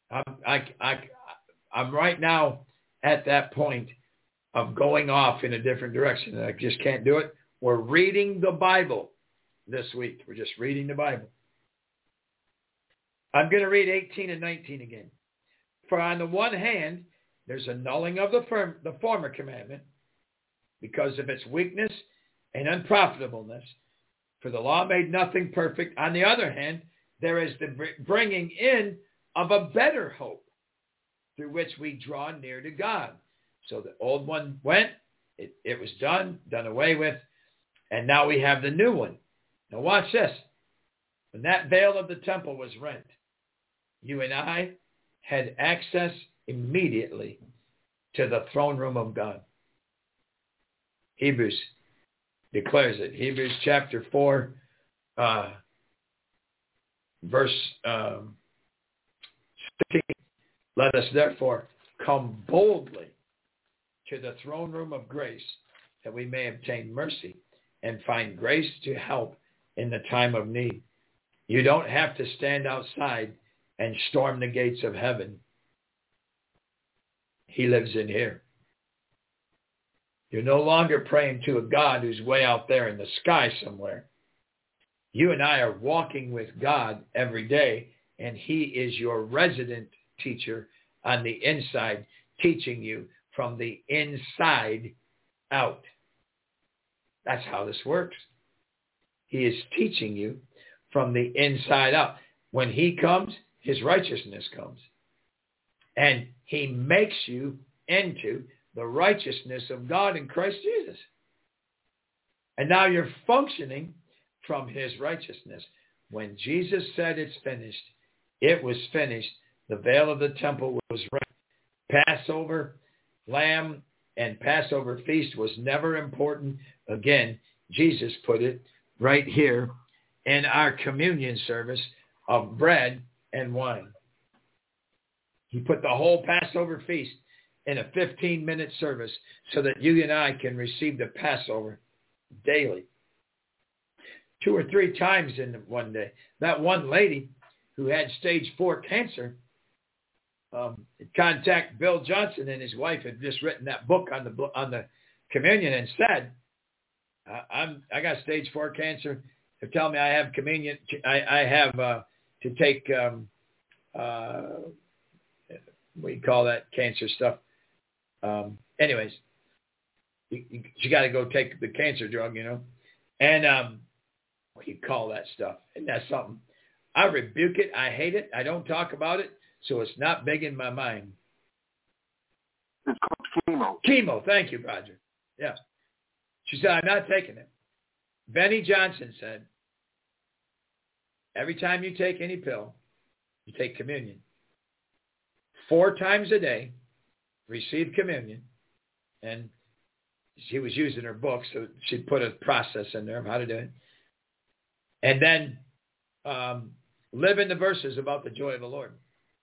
I'm right now at that point of going off in a different direction. I just can't do it. We're reading the Bible this week. We're just reading the Bible. I'm going to read 18 and 19 again. For on the one hand, there's a annulling of the former commandment because of its weakness and unprofitableness. For the law made nothing perfect. On the other hand, there is the bringing in of a better hope through which we draw near to God. So the old one went, it was done away with, and now we have the new one. Now watch this. When that veil of the temple was rent, you and I had access immediately to the throne room of God. Hebrews declares it. Hebrews chapter 4, verse 16. Let us therefore come boldly to the throne room of grace, that we may obtain mercy and find grace to help in the time of need. You don't have to stand outside and storm the gates of heaven. He lives in here. You're no longer praying to a God who's way out there in the sky somewhere. You and I are walking with God every day, and he is your resident teacher on the inside, teaching you from the inside out. That's how this works. He is teaching you from the inside out. When he comes, his righteousness comes. And he makes you into the righteousness of God in Christ Jesus. And now you're functioning from his righteousness. When Jesus said it's finished, it was finished. The veil of the temple was rent. Passover, lamb, and Passover feast was never important. Again, Jesus put it right here in our communion service of bread and wine. He put the whole Passover feast in a 15-minute service so that you and I can receive the Passover daily. 2 or 3 times in one day. That one lady who had stage 4 cancer contacted Bill Johnson, and his wife had just written that book on the communion and said, I got stage 4 cancer. They're telling me I have communion. I have to take what do you call that cancer stuff? Anyways, you got to go take the cancer drug, and what do you call that stuff? And that's something. I rebuke it. I hate it. I don't talk about it, so it's not big in my mind. It's called chemo. Chemo. Thank you, Roger. Yeah. She said, I'm not taking it. Benny Johnson said, every time you take any pill, you take communion. 4 times a day, receive communion. And she was using her book, so she put a process in there of how to do it. And then live in the verses about the joy of the Lord.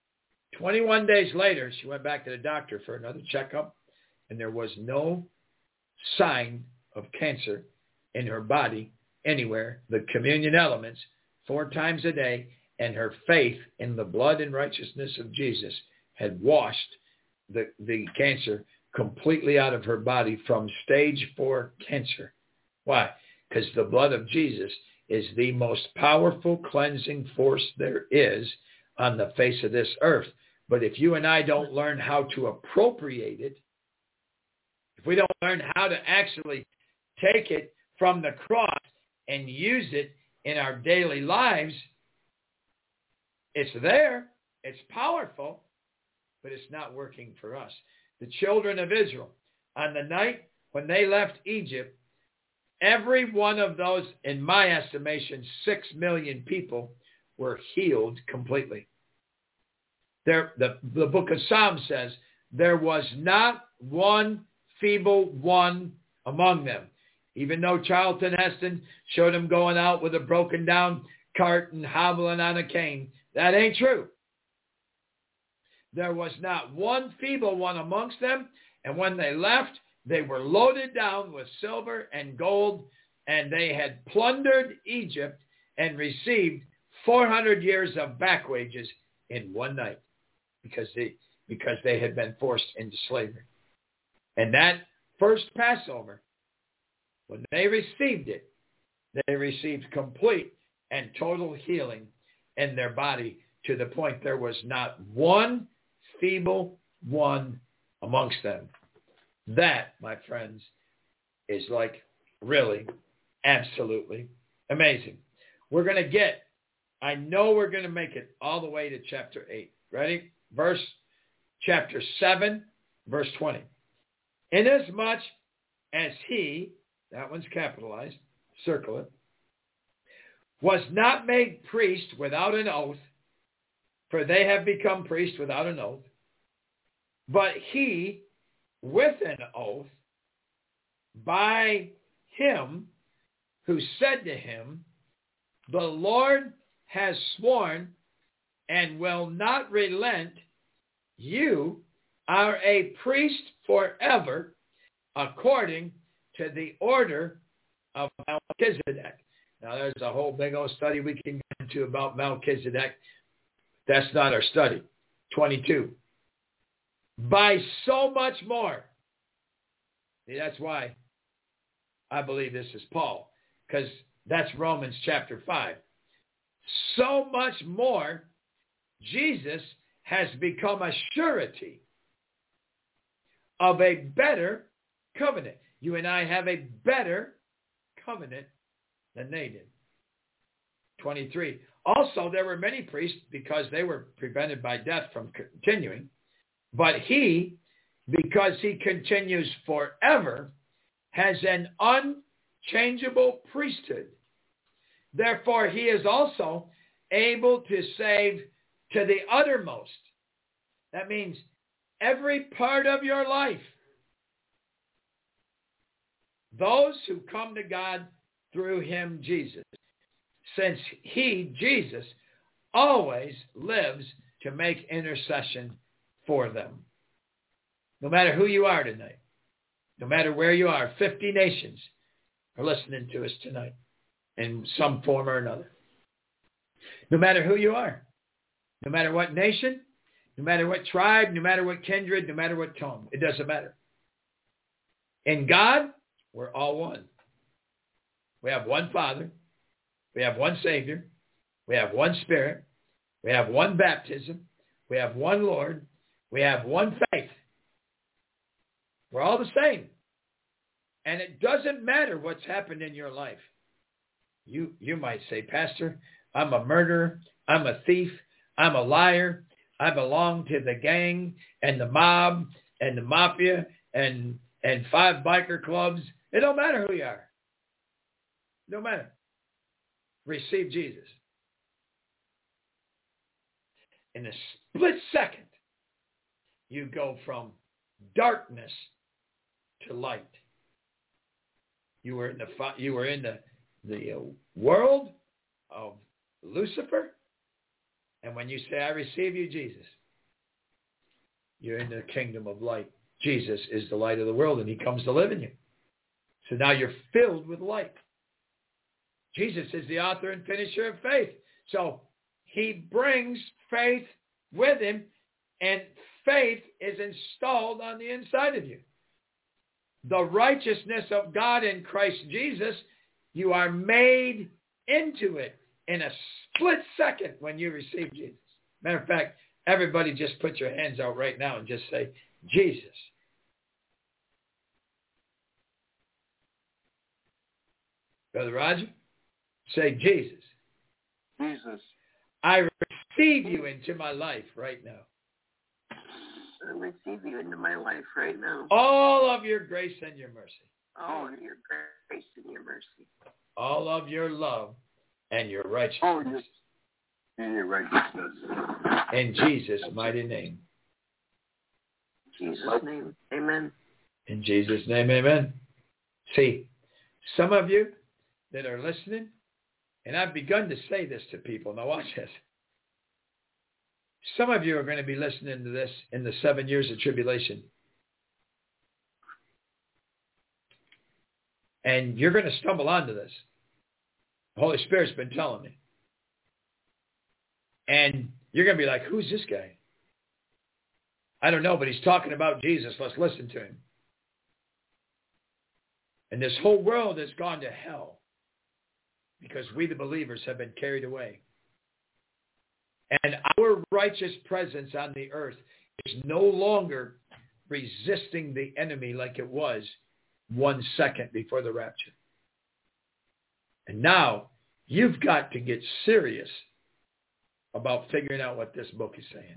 21 days later, she went back to the doctor for another checkup, and there was no sign of cancer in her body anywhere. The communion elements 4 times a day, and her faith in the blood and righteousness of Jesus had washed the cancer completely out of her body from stage 4 cancer. Why? Because the blood of Jesus is the most powerful cleansing force there is on the face of this earth. But if you and I don't learn how to appropriate it, if we don't learn how to actually take it from the cross and use it in our daily lives, it's there, it's powerful, but it's not working for us. The children of Israel, on the night when they left Egypt, every one of those, in my estimation, 6 million people were healed completely. The book of Psalms says, there was not one feeble one among them. Even though Charlton Heston showed him going out with a broken down cart and hobbling on a cane, that ain't true. There was not one feeble one amongst them, and when they left, they were loaded down with silver and gold, and they had plundered Egypt and received 400 years of back wages in one night because they had been forced into slavery. And that first Passover, when they received it, they received complete and total healing in their body to the point there was not one feeble one amongst them. That, my friends, is like really absolutely amazing. We're going to I know we're going to make it all the way to chapter 8. Ready? Chapter 7, verse 20. Inasmuch as he, that one's capitalized, circle it, was not made priest without an oath, for they have become priests without an oath, but he, with an oath, by him who said to him, the Lord has sworn and will not relent, you are a priest forever according to the order of Melchizedek. Now, there's a whole big old study we can get into about Melchizedek. That's not our study. 22. By so much more. See, that's why I believe this is Paul, because that's Romans chapter 5. So much more, Jesus has become a surety of a better covenant. You and I have a better covenant than they did. 23. Also, there were many priests because they were prevented by death from continuing. But he, because he continues forever, has an unchangeable priesthood. Therefore, he is also able to save to the uttermost. That means every part of your life. Those who come to God through him, Jesus. Since he, Jesus, always lives to make intercession for them. No matter who you are tonight, no matter where you are, 50 nations are listening to us tonight in some form or another. No matter who you are, no matter what nation, no matter what tribe, no matter what kindred, no matter what tongue, it doesn't matter. In God, we're all one. We have one Father. We have one Savior. We have one Spirit. We have one baptism. We have one Lord. We have one faith. We're all the same. And it doesn't matter what's happened in your life. You might say, Pastor, I'm a murderer. I'm a thief. I'm a liar. I belong to the gang and the mob and the mafia and 5 biker clubs. It don't matter who you are. No matter. Receive Jesus. In a split second, you go from darkness to light. You were in the world of Lucifer, and when you say, I receive you, Jesus, you're in the kingdom of light. Jesus is the light of the world, and he comes to live in you. So now you're filled with light. Jesus is the author and finisher of faith. So he brings faith with him, and faith is installed on the inside of you. The righteousness of God in Christ Jesus, you are made into it in a split second when you receive Jesus. Matter of fact, everybody just put your hands out right now and just say, Jesus. Brother Roger, say, Jesus. Jesus. I receive you into my life right now. I receive you into my life right now. All of your grace and your mercy. All of your grace and your mercy. All of your love and your righteousness. Oh, yes. And your righteousness. In Jesus' mighty name. In Jesus' name, amen. In Jesus' name, amen. See, some of you that are listening, and I've begun to say this to people. Now watch this. Some of you are going to be listening to this in the 7 years of tribulation. And you're going to stumble onto this. The Holy Spirit's been telling me. And you're going to be like, who's this guy? I don't know, but he's talking about Jesus. Let's listen to him. And this whole world has gone to hell because we, the believers, have been carried away. And our righteous presence on the earth is no longer resisting the enemy like it was 1 second before the rapture. And now you've got to get serious about figuring out what this book is saying.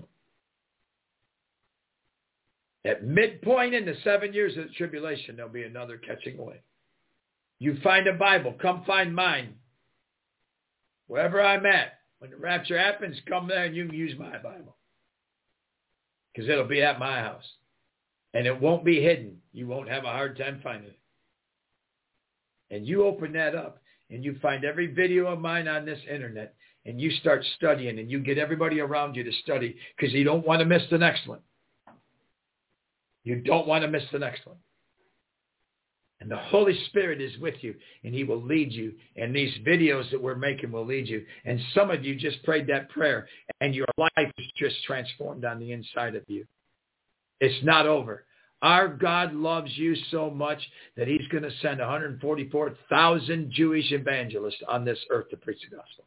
At midpoint in the 7 years of the tribulation, there'll be another catching away. You find a Bible, come find mine. Wherever I'm at. When the rapture happens, come there and you can use my Bible. Because it'll be at my house. And it won't be hidden. You won't have a hard time finding it. And you open that up and you find every video of mine on this internet and you start studying and you get everybody around you to study because you don't want to miss the next one. You don't want to miss the next one. And the Holy Spirit is with you, and he will lead you. And these videos that we're making will lead you. And some of you just prayed that prayer, and your life is just transformed on the inside of you. It's not over. Our God loves you so much that he's going to send 144,000 Jewish evangelists on this earth to preach the gospel.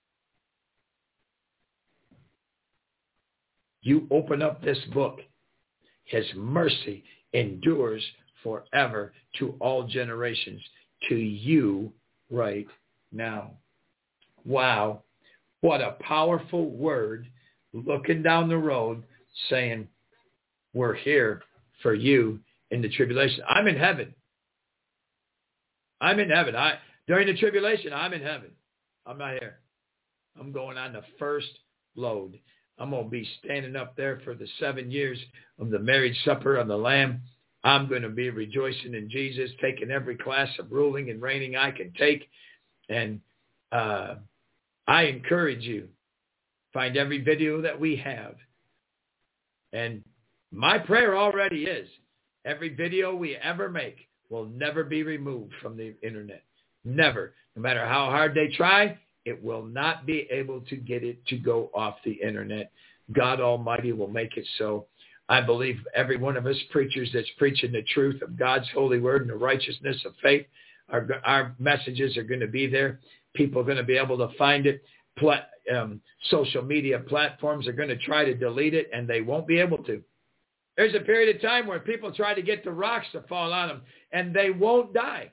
You open up this book. His mercy endures forever to all generations, to you right now. Wow. What a powerful word, looking down the road saying, we're here for you in the tribulation. I'm in heaven. I'm in heaven. During the tribulation, I'm in heaven. I'm not here. I'm going on the first load. I'm going to be standing up there for the 7 years of the marriage supper of the Lamb. I'm going to be rejoicing in Jesus, taking every class of ruling and reigning I can take. And I encourage you, find every video that we have. And my prayer already is, every video we ever make will never be removed from the internet. Never. No matter how hard they try, it will not be able to get it to go off the internet. God Almighty will make it so. I believe every one of us preachers that's preaching the truth of God's holy word and the righteousness of faith, our messages are going to be there. People are going to be able to find it. Social media platforms are going to try to delete it, and they won't be able to. There's a period of time where people try to get the rocks to fall on them, and they won't die.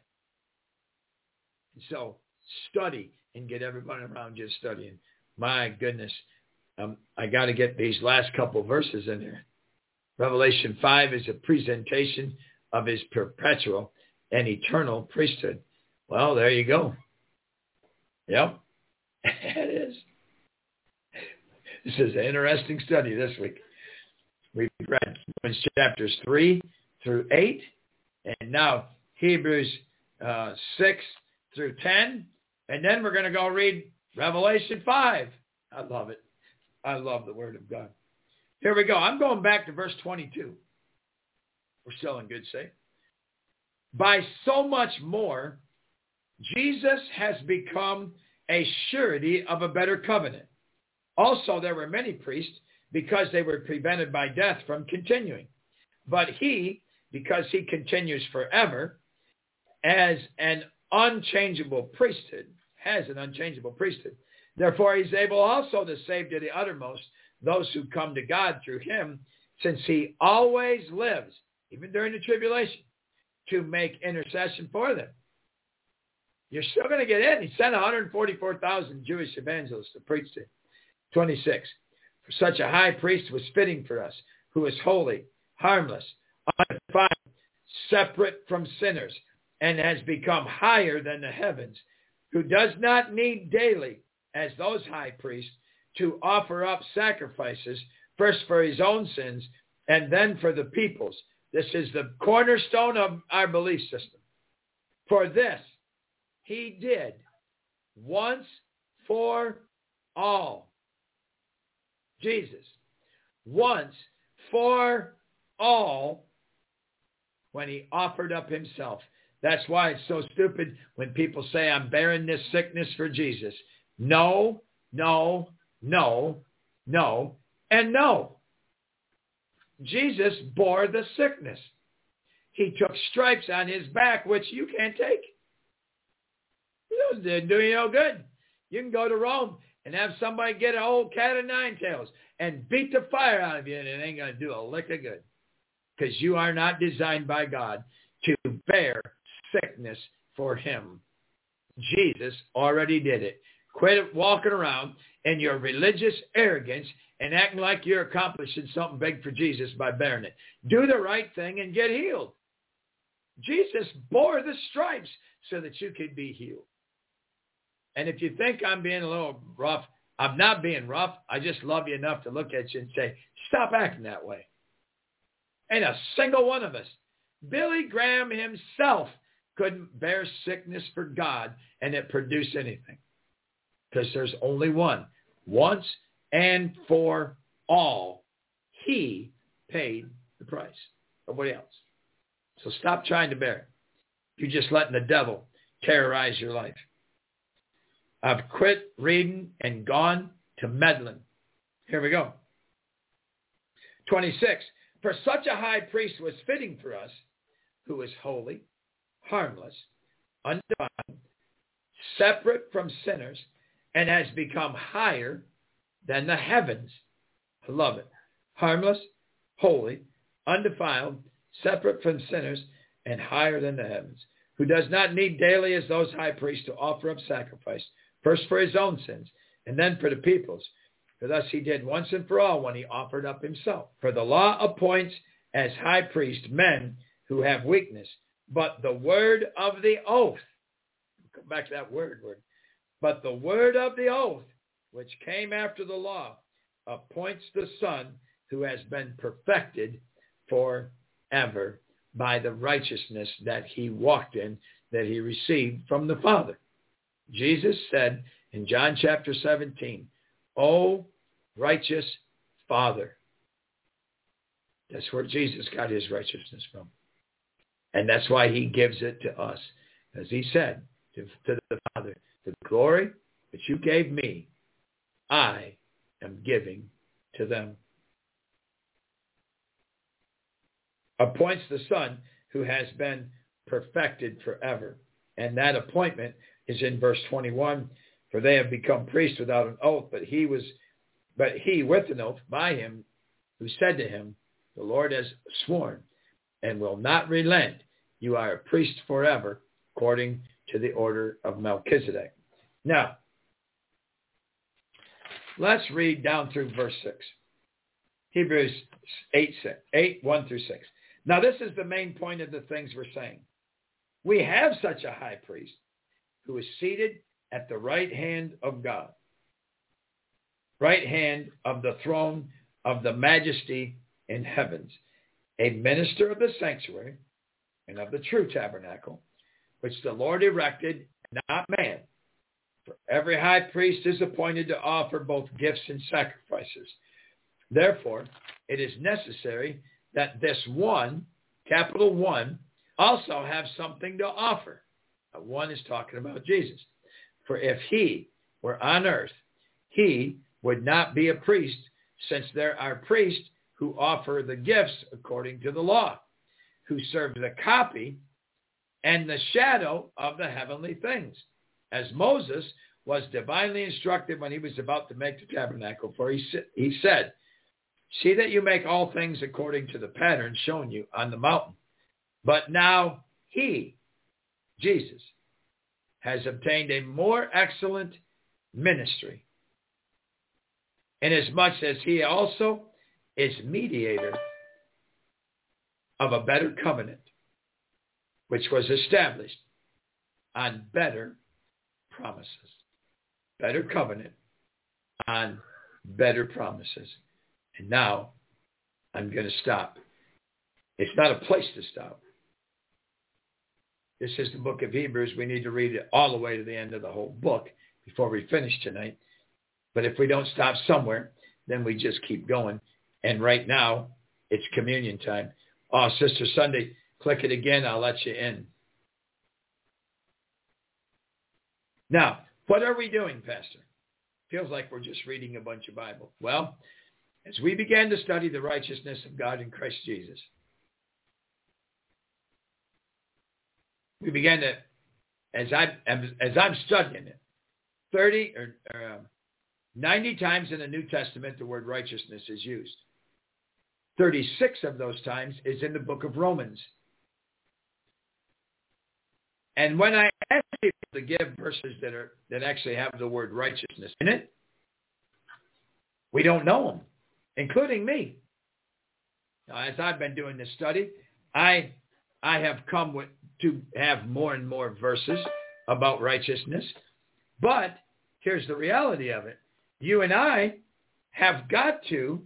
So study and get everybody around you studying. My goodness. I got to get these last couple verses in here. Revelation 5 is a presentation of his perpetual and eternal priesthood. Well, there you go. Yep, it is. This is an interesting study this week. We've read Romans chapters 3 through 8, and now Hebrews 6 through 10, and then we're going to go read Revelation 5. I love it. I love the Word of God. Here we go. I'm going back to verse 22. We're still in good shape. By so much more, Jesus has become a surety of a better covenant. Also, there were many priests because they were prevented by death from continuing. But he, because he continues forever, as an unchangeable priesthood, has an unchangeable priesthood. Therefore, he's able also to save to the uttermost those who come to God through him, since he always lives, even during the tribulation, to make intercession for them. You're still going to get in. He sent 144,000 Jewish evangelists to preach to him. 26. For such a high priest was fitting for us, who is holy, harmless, undefiled, separate from sinners, and has become higher than the heavens, who does not need daily, as those high priests, to offer up sacrifices, first for his own sins, and then for the people's. This is the cornerstone of our belief system. For this, he did once for all. Jesus, once for all, when he offered up himself. That's why it's so stupid when people say, I'm bearing this sickness for Jesus. No, no, no, no, and no. Jesus bore the sickness. He took stripes on his back, which you can't take. It doesn't do you no good. You can go to Rome and have somebody get an old cat of nine tails and beat the fire out of you, and it ain't going to do a lick of good, because you are not designed by God to bear sickness for him. Jesus already did it. Quit walking around in your religious arrogance and acting like you're accomplishing something big for Jesus by bearing it. Do the right thing and get healed. Jesus bore the stripes so that you could be healed. And if you think I'm being a little rough, I'm not being rough. I just love you enough to look at you and say, stop acting that way. Ain't a single one of us. Billy Graham himself couldn't bear sickness for God and it produce anything. Because there's only one. Once and for all, he paid the price. Nobody else. So stop trying to bear it. You're just letting the devil terrorize your life. I've quit reading and gone to meddling. Here we go. 26. For such a high priest was fitting for us, who is holy, harmless, undefiled, separate from sinners, and has become higher than the heavens. I love it. Harmless, holy, undefiled, separate from sinners, and higher than the heavens, who does not need daily as those high priests to offer up sacrifice, first for his own sins, and then for the people's. For thus he did once and for all when he offered up himself. For the law appoints as high priest men who have weakness, but the word of the oath, come back to that word, but the word of the oath, which came after the law, appoints the Son who has been perfected forever by the righteousness that he walked in, that he received from the Father. Jesus said in John chapter 17, O righteous Father. That's where Jesus got his righteousness from. And that's why he gives it to us. As he said to the Father, the glory that you gave me, I am giving to them. Appoints the Son who has been perfected forever. And that appointment is in verse 21. For they have become priests without an oath, but he with an oath by him who said to him, the Lord has sworn and will not relent. You are a priest forever, according to the order of Melchizedek. Now, let's read down through verse 6. Hebrews 8, 1 through 6. Now, this is the main point of the things we're saying. We have such a high priest who is seated at the right hand of God, right hand of the throne of the majesty in heavens, a minister of the sanctuary and of the true tabernacle, which the Lord erected, not man. For every high priest is appointed to offer both gifts and sacrifices. Therefore, it is necessary that this one, capital one, also have something to offer. Now, one is talking about Jesus. For if he were on earth, he would not be a priest, since there are priests who offer the gifts according to the law, who serve the copy and the shadow of the heavenly things. As Moses was divinely instructed when he was about to make the tabernacle, for he said, see that you make all things according to the pattern shown you on the mountain. But now he, Jesus, has obtained a more excellent ministry, inasmuch as he also is mediator of a better covenant, which was established on better promises. Better covenant on better promises. And now I'm going to stop. It's not a place to stop. This is the book of Hebrews. We need to read it all the way to the end of the whole book before we finish tonight. But if we don't stop somewhere, then we just keep going. And right now, it's communion time. Oh, Sister Sunday, click it again. I'll let you in. Now, what are we doing, Pastor? Feels like we're just reading a bunch of Bible. Well, as we began to study the righteousness of God in Christ Jesus, we began to, as I'm studying it, 30 or 90 times in the New Testament, the word righteousness is used. 36 of those times is in the book of Romans. And when I ask people to give verses that actually have the word righteousness in it, we don't know them, including me. Now, as I've been doing this study, I have come to have more and more verses about righteousness. But here's the reality of it. You and I have got to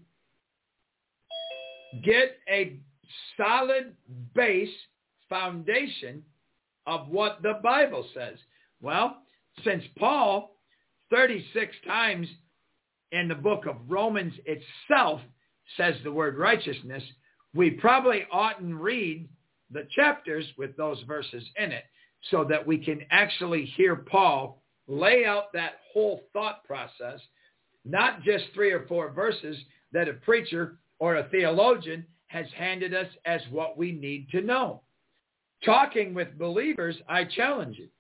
get a solid base foundation of what the Bible says. Well, since Paul 36 times in the book of Romans itself says the word righteousness, we probably oughtn't read the chapters with those verses in it so that we can actually hear Paul lay out that whole thought process, not just 3 or 4 verses that a preacher or a theologian has handed us as what we need to know. Talking with believers, I challenge you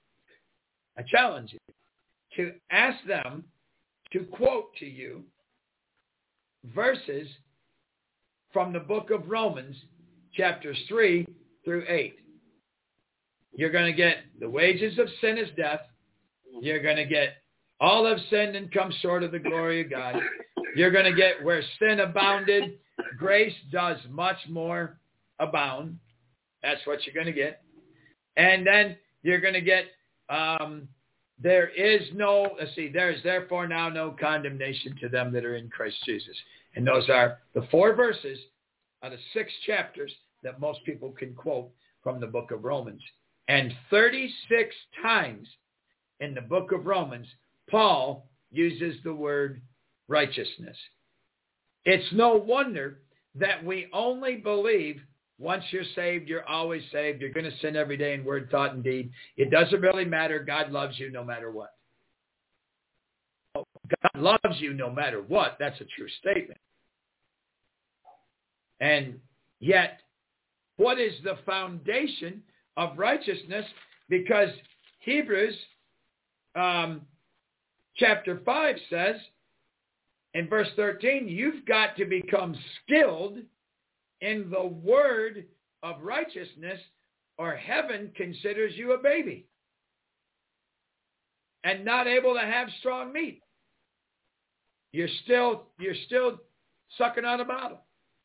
to ask them to quote to you verses from the book of Romans, chapters 3 through 8. You're going to get the wages of sin is death. You're going to get all have sinned and come short of the glory of God. You're going to get where sin abounded, grace does much more abound. That's what you're going to get. And then you're going to get, there is therefore now no condemnation to them that are in Christ Jesus. And those are the 4 verses out of 6 chapters that most people can quote from the book of Romans. And 36 times in the book of Romans, Paul uses the word righteousness. It's no wonder that we only believe once you're saved, you're always saved. You're going to sin every day in word, thought, and deed. It doesn't really matter. God loves you no matter what. God loves you no matter what. That's a true statement. And yet, what is the foundation of righteousness? Because Hebrews chapter 5 says, in verse 13, you've got to become skilled in the word of righteousness, or heaven considers you a baby and not able to have strong meat. You're still sucking on a bottle.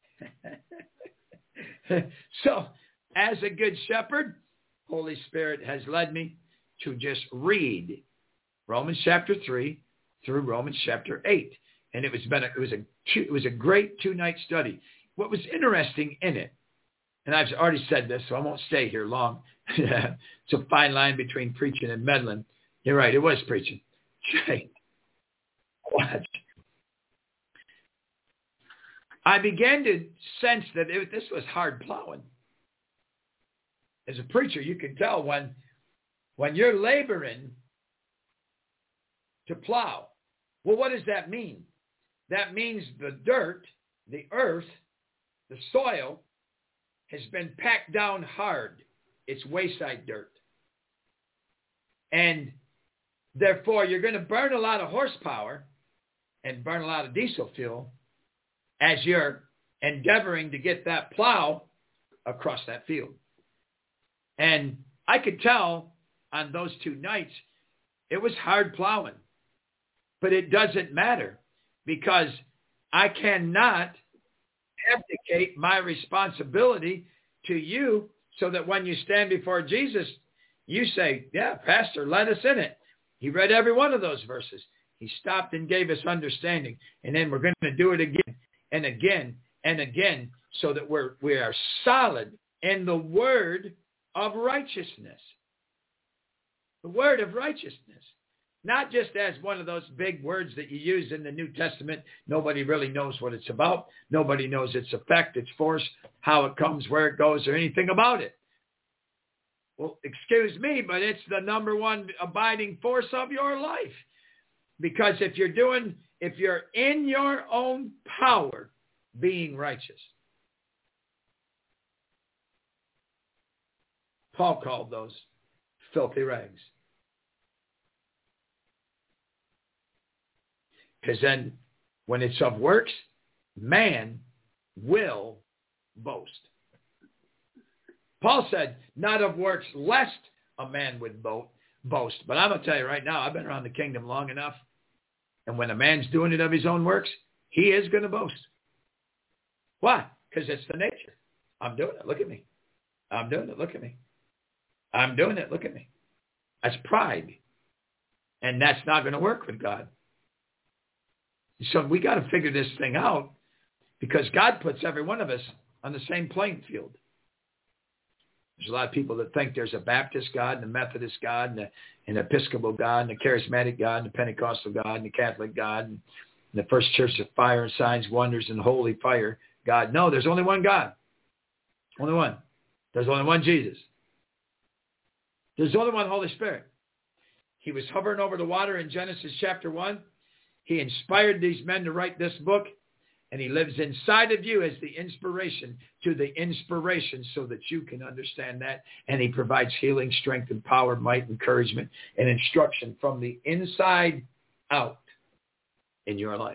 So, as a good shepherd, Holy Spirit has led me to just read Romans chapter 3 through Romans chapter 8. And it was a great 2-night study. What was interesting in it, and I've already said this, so I won't stay here long. It's a fine line between preaching and meddling. You're right, it was preaching. Watch. I began to sense that this was hard plowing. As a preacher, you can tell when you're laboring to plow. Well, what does that mean? That means the dirt, the earth, the soil has been packed down hard. It's wayside dirt. And therefore, you're going to burn a lot of horsepower and burn a lot of diesel fuel as you're endeavoring to get that plow across that field. And I could tell on those 2 nights, it was hard plowing. But it doesn't matter because I cannot abdicate my responsibility to you so that when you stand before Jesus, you say, yeah, Pastor, let us in it. He read every one of those verses. He stopped and gave us understanding. And then we're going to do it again and again and again so that we are solid in the word of righteousness. The word of righteousness. Not just as one of those big words that you use in the New Testament. Nobody really knows what it's about. Nobody knows its effect, its force, how it comes, where it goes, or anything about it. Well, excuse me, but it's the number one abiding force of your life. Because if you're in your own power being righteous, Paul called those filthy rags. Because then when it's of works, man will boast. Paul said, not of works, lest a man would boast. But I'm going to tell you right now, I've been around the kingdom long enough. And when a man's doing it of his own works, he is going to boast. Why? Because it's the nature. I'm doing it. Look at me. I'm doing it. Look at me. I'm doing it. Look at me. That's pride. And that's not going to work with God. So we got to figure this thing out because God puts every one of us on the same playing field. There's a lot of people that think there's a Baptist God and a Methodist God and an Episcopal God and a Charismatic God and a Pentecostal God and a Catholic God and the First Church of Fire and Signs, Wonders, and Holy Fire God. No, there's only one God. Only one. There's only one Jesus. There's only one Holy Spirit. He was hovering over the water in Genesis chapter 1. He inspired these men to write this book, and he lives inside of you as the inspiration to the inspiration so that you can understand that. And he provides healing, strength, and power, might, encouragement, and instruction from the inside out in your life.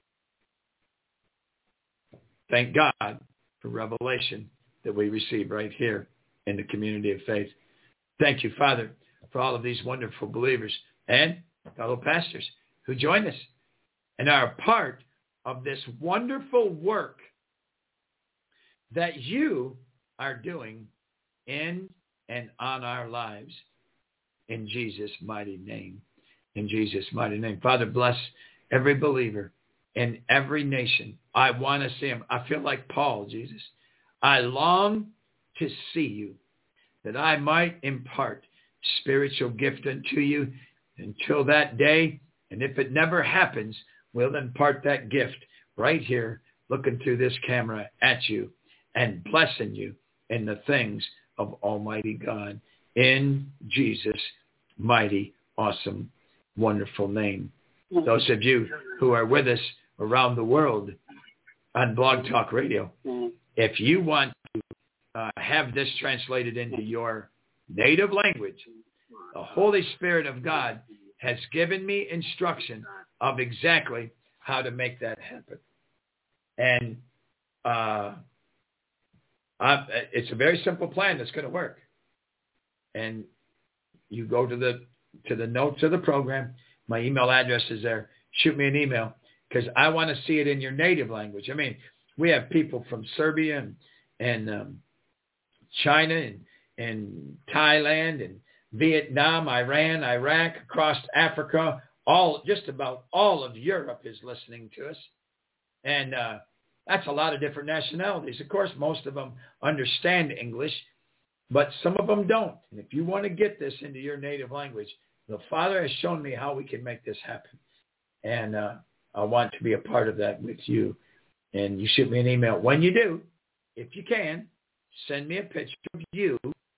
Thank God for revelation that we receive right here in the community of faith. Thank you, Father, for all of these wonderful believers and fellow pastors who join us and are a part of this wonderful work that you are doing in and on our lives in Jesus' mighty name. In Jesus' mighty name. Father, bless every believer in every nation. I want to see him. I feel like Paul, Jesus. I long to see you, that I might impart spiritual gift unto you until that day. And if it never happens, we'll impart that gift right here, looking through this camera at you and blessing you in the things of Almighty God. In Jesus' mighty, awesome, wonderful name. Those of you who are with us around the world on Blog Talk Radio, if you want to have this translated into your native language, the Holy Spirit of God has given me instruction of exactly how to make that happen. And it's a very simple plan that's going to work. And you go to the notes of the program. My email address is there. Shoot me an email because I want to see it in your native language. I mean, we have people from Serbia and China and Thailand and Vietnam, Iran, Iraq, across Africa. Just about all of Europe is listening to us. And that's a lot of different nationalities. Of course, most of them understand English, but some of them don't. And if you want to get this into your native language, the Father has shown me how we can make this happen. And I want to be a part of that with you. And you shoot me an email. When you do, if you can, send me a picture of you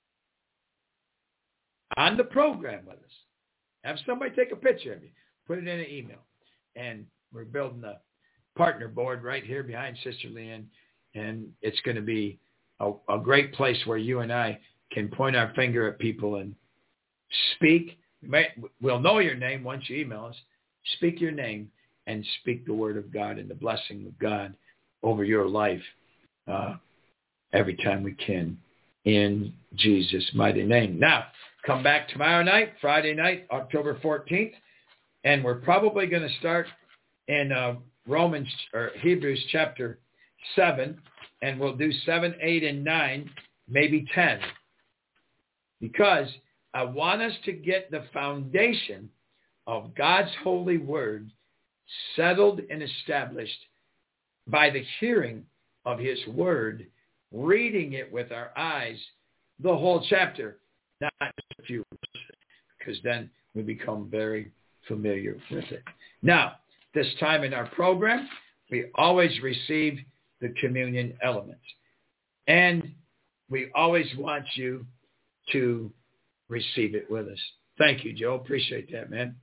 on the program with us. Have somebody take a picture of you. Put it in an email. And we're building a partner board right here behind Sister Leanne. And it's going to be a great place where you and I can point our finger at people and speak. We'll know your name once you email us. Speak your name and speak the word of God and the blessing of God over your life every time we can in Jesus' mighty name. Now, come back tomorrow night, Friday night, October 14th, and we're probably going to start in Romans or Hebrews chapter 7, and we'll do 7, 8, and 9, maybe 10, because I want us to get the foundation of God's holy word settled and established by the hearing of his word, reading it with our eyes, the whole chapter, not just a few verses, because then we become very familiar with it. Now, this time in our program, we always receive the communion elements. And we always want you to receive it with us. Thank you, Joe. Appreciate that, man.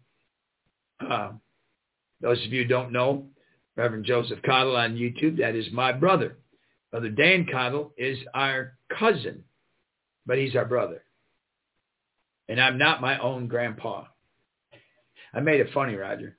Those of you who don't know, Reverend Joseph Cottle on YouTube, that is my brother. Brother Dan Cottle is our cousin, but he's our brother. And I'm not my own grandpa. I made it funny, Roger.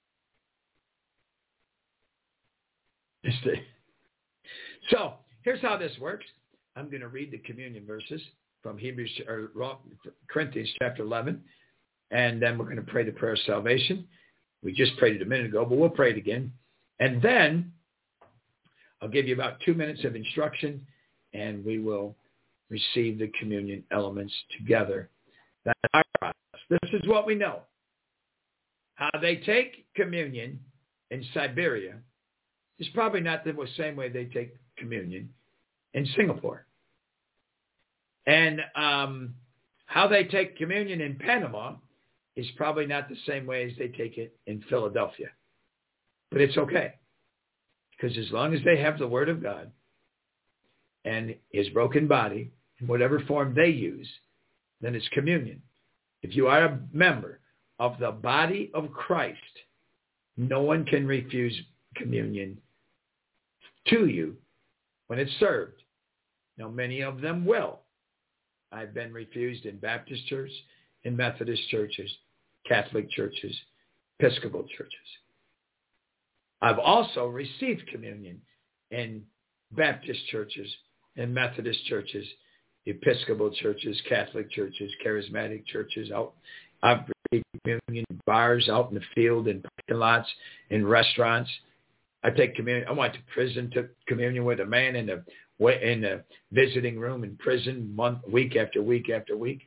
So here's how this works. I'm going to read the communion verses from Corinthians chapter 11, and then we're going to pray the prayer of salvation. We just prayed it a minute ago, but we'll pray it again. And then I'll give you about 2 minutes of instruction, and we will receive the communion elements together. That's our process. This is what we know. How they take communion in Siberia is probably not the same way they take communion in Singapore. And how they take communion in Panama is probably not the same way as they take it in Philadelphia. But it's okay. Because as long as they have the Word of God and his broken body in whatever form they use, then it's communion. If you are a member of the body of Christ, no one can refuse communion to you when it's served. Now, many of them will. I've been refused in Baptist churches, in Methodist churches, Catholic churches, Episcopal churches. I've also received communion in Baptist churches, in Methodist churches, Episcopal churches, Catholic churches, Charismatic churches. I've received communion in bars, out in the field, in parking lots, in restaurants. I take communion. I went to prison, took communion with a man in the visiting room in prison, week after week after week.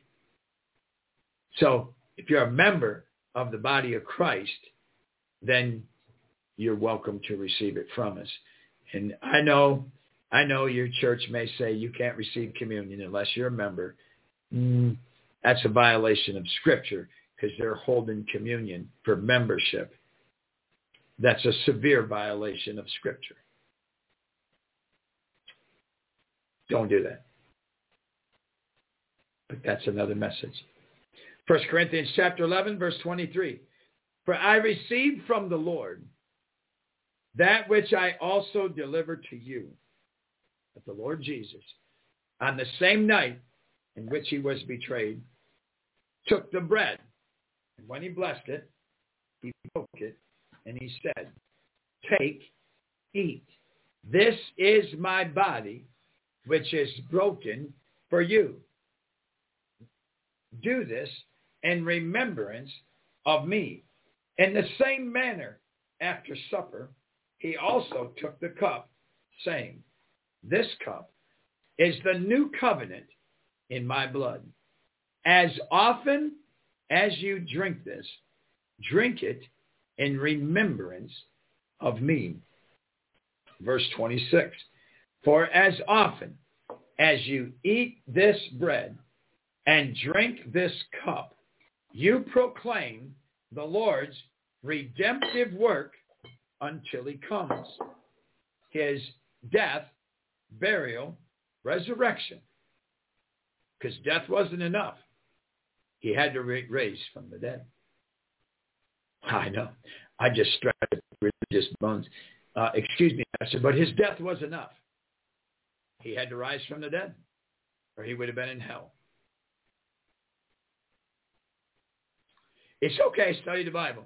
So if you're a member of the body of Christ, then you're welcome to receive it from us. And I know your church may say you can't receive communion unless you're a member. That's a violation of Scripture because they're holding communion for membership. That's a severe violation of Scripture. Don't do that. But that's another message. 1 Corinthians chapter 11, verse 23. For I received from the Lord that which I also delivered to you, that the Lord Jesus, on the same night in which he was betrayed, took the bread, and when he blessed it, he broke it, and he said, take, eat. This is my body, which is broken for you. Do this in remembrance of me. In the same manner, after supper, he also took the cup, saying, this cup is the new covenant in my blood. As often as you drink this, drink it in remembrance of me. Verse 26. For as often as you eat this bread and drink this cup, you proclaim the Lord's redemptive work until he comes. His death, burial, resurrection. Because death wasn't enough. He had to raise from the dead. I know. I just struck religious bones. Excuse me, Pastor, but his death was enough. He had to rise from the dead, or he would have been in hell. It's okay, study the Bible.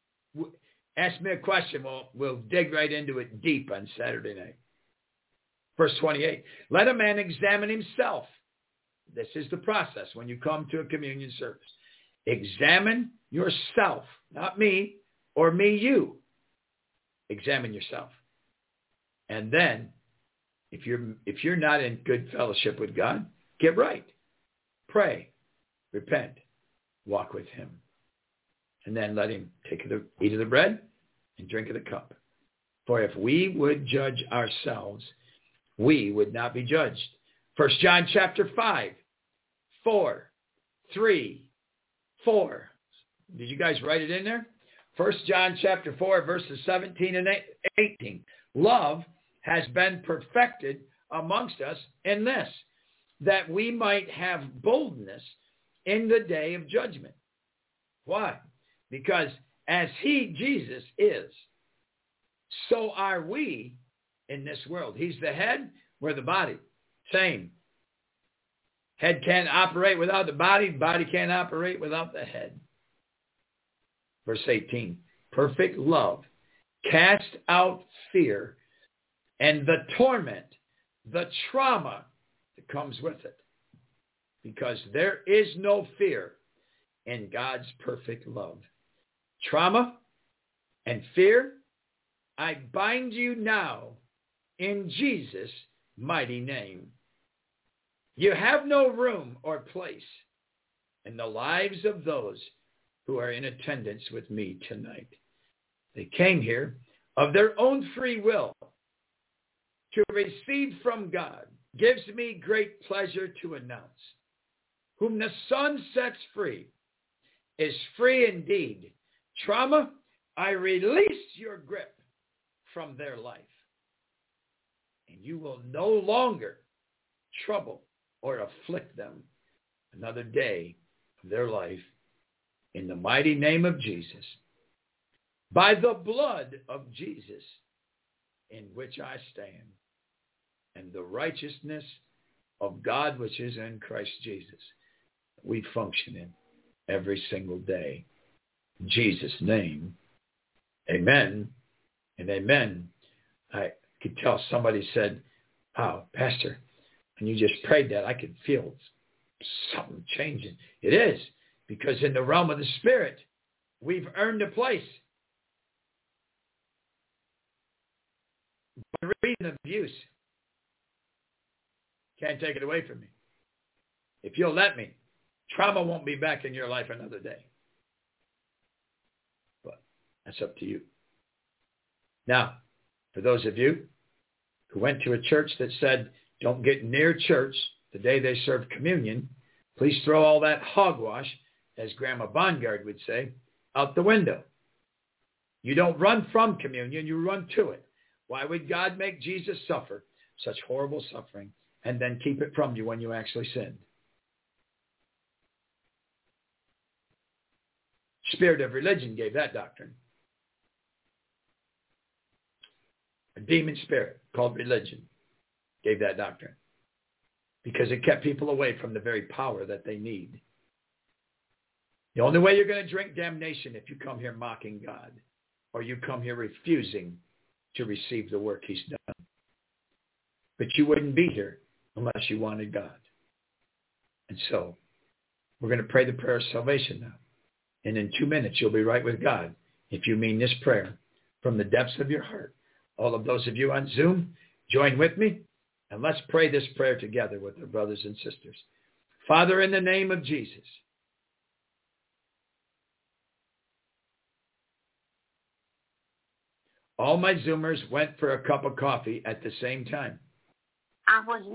Ask me a question. We'll dig right into it deep on Saturday night. Verse 28. Let a man examine himself. This is the process when you come to a communion service. Examine yourself, not me or me, you. Examine yourself. And then, if you're not in good fellowship with God, get right. Pray. Repent. Walk with him. And then let him eat of the bread and drink of the cup. For if we would judge ourselves, we would not be judged. 1 John chapter 5, 4, 3, 4. Did you guys write it in there? 1 John chapter 4, verses 17 and 18. Love has been perfected amongst us in this, that we might have boldness in the day of judgment. Why? Because as he, Jesus, is, so are we in this world. He's the head, we're the body. Same. Head can't operate without the body. Body can't operate without the head. Verse 18. Perfect love cast out fear and the torment, the trauma that comes with it. Because there is no fear in God's perfect love. Trauma and fear, I bind you now in Jesus' mighty name. You have no room or place in the lives of those who are in attendance with me tonight. They came here of their own free will to receive from God. Gives me great pleasure to announce, whom the Son sets free is free indeed. Trauma, I release your grip from their life. And you will no longer trouble or afflict them another day of their life. In the mighty name of Jesus, by the blood of Jesus, in which I stand, and the righteousness of God which is in Christ Jesus, we function in every single day. In Jesus' name, amen and amen. I could tell somebody said, "Oh, Pastor, when you just prayed that, I could feel something changing." It is, because in the realm of the Spirit, we've earned a place. By reason of abuse, can't take it away from me. If you'll let me, trauma won't be back in your life another day. But that's up to you. Now, for those of you who went to a church that said, don't get near church the day they serve communion, please throw all that hogwash, as Grandma Bongard would say, out the window. You don't run from communion, you run to it. Why would God make Jesus suffer such horrible suffering and then keep it from you when you actually sinned? Spirit of religion gave that doctrine. A demon spirit called religion gave that doctrine, because it kept people away from the very power that they need. The only way you're going to drink damnation if you come here mocking God, or you come here refusing to receive the work he's done. But you wouldn't be here unless you wanted God. And so we're going to pray the prayer of salvation now. And in 2 minutes, you'll be right with God if you mean this prayer from the depths of your heart. All of those of you on Zoom, join with me, and let's pray this prayer together with our brothers and sisters. Father, in the name of Jesus, all my Zoomers went for a cup of coffee at the same time. I was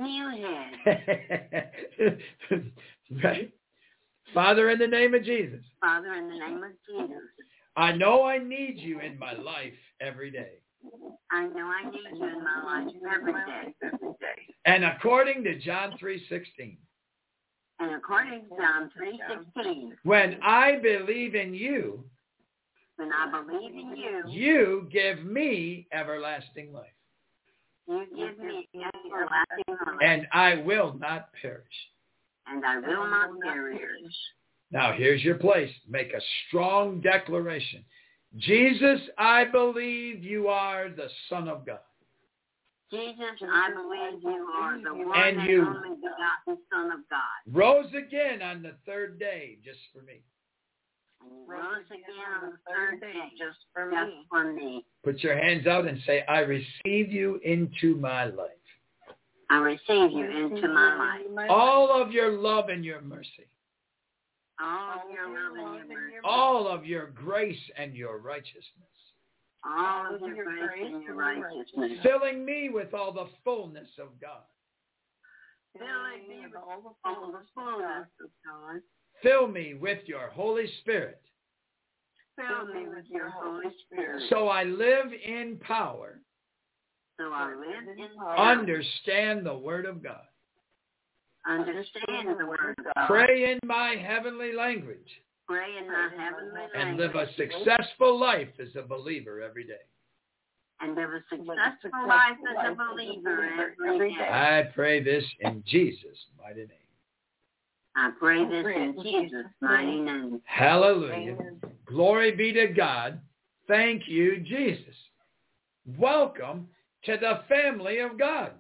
muted. Right? Father, in the name of Jesus. Father, in the name of Jesus. I know I need you in my life every day. I know I need you in my life every day. And according to John 3:16. And according to John 3:16. When I believe in you. When I believe in you. You give me everlasting life. You give me everlasting life. And I will not perish. And I will not perish. Now here's your place. Make a strong declaration. Jesus, I believe you are the Son of God. Jesus, I believe you are the one and and you only begotten Son of God. Rose again on the third day just for me. And you rose again on the third day just for me. Put your hands out and say, I receive you into my life. I receive you into my life. All of your love and your mercy. All of your love and your mercy. All of your grace and your righteousness. All of your grace and your righteousness. Filling me with all the fullness of God. Filling me with all the fullness of God. Fill me with your Holy Spirit. Fill me with your Holy Spirit. So I live in power. So I live in power. Understand the Word of God. Understand the Word of God. Pray in my heavenly language. Pray in my heavenly language. And live a successful life as a believer every day. And live a successful life as a believer every day. I pray this in Jesus' mighty name. I pray this in Jesus' mighty name. Hallelujah. Glory be to God. Thank you, Jesus. Welcome to the family of God.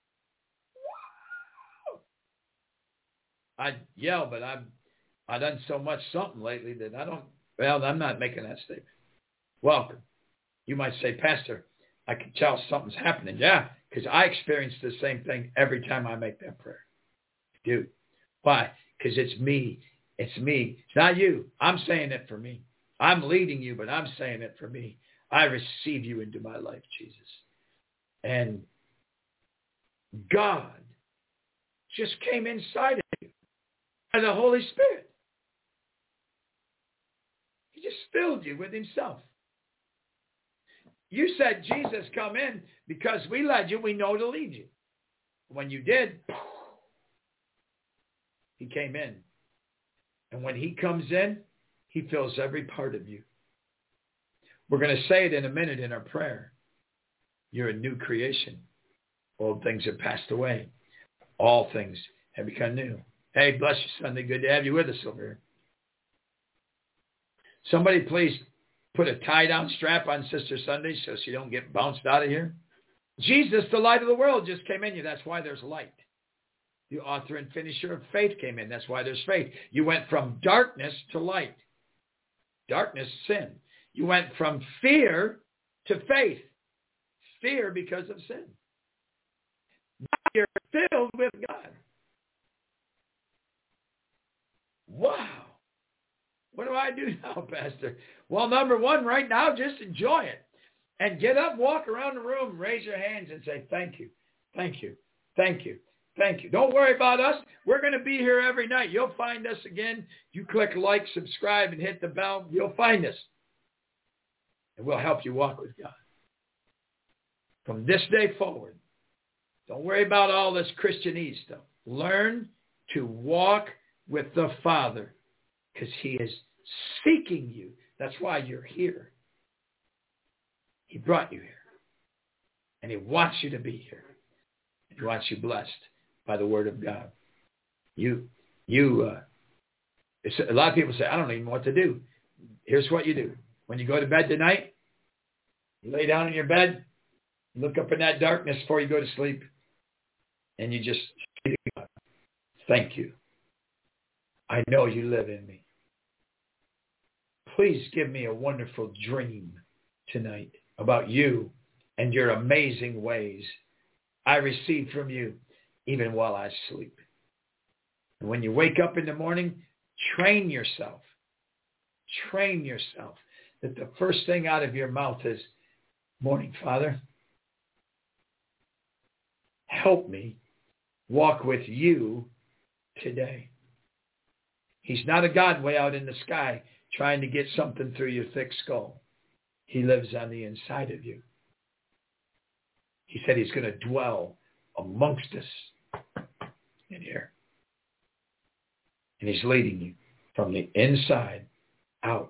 Wow. I yell, but I've done so much something lately that I'm not making that statement. Welcome. You might say, Pastor, I can tell something's happening. Yeah, because I experience the same thing every time I make that prayer. I do. Why? Because it's me. It's me. It's not you. I'm saying it for me. I'm leading you, but I'm saying it for me. I receive you into my life, Jesus. And God just came inside of you by the Holy Spirit. He just filled you with himself. You said, Jesus, come in because we led you. We know to lead you. When you did, He came in. And when he comes in, he fills every part of you. We're going to say it in a minute in our prayer. You're a new creation. Old things have passed away. All things have become new. Hey, bless you, Sunday. Good to have you with us over here. Somebody please put a tie-down strap on Sister Sunday so she don't get bounced out of here. Jesus, the light of the world, just came in you. That's why there's light. The author and finisher of faith came in. That's why there's faith. You went from darkness to light. Darkness, sin. You went from fear to faith. Fear because of sin. Now you're filled with God. Wow. What do I do now, Pastor? Well, number one, right now, just enjoy it. And get up, walk around the room, raise your hands and say, thank you, thank you, thank you, thank you. Don't worry about us. We're going to be here every night. You'll find us again. You click like, subscribe, and hit the bell. You'll find us. And we'll help you walk with God. From this day forward, don't worry about all this Christianese stuff. Learn to walk with the Father because he is seeking you. That's why you're here. He brought you here. And he wants you to be here. He wants you blessed by the word of God. A lot of people say, I don't even know what to do. Here's what you do. When you go to bed tonight, you lay down in your bed, look up in that darkness before you go to sleep, and you just say to God, thank you. I know you live in me. Please give me a wonderful dream tonight about you and your amazing ways I receive from you even while I sleep. And when you wake up in the morning, train yourself that the first thing out of your mouth is, morning, Father, help me walk with you today. He's not a God way out in the sky trying to get something through your thick skull. He lives on the inside of you. He said he's going to dwell amongst us in here. And he's leading you from the inside out.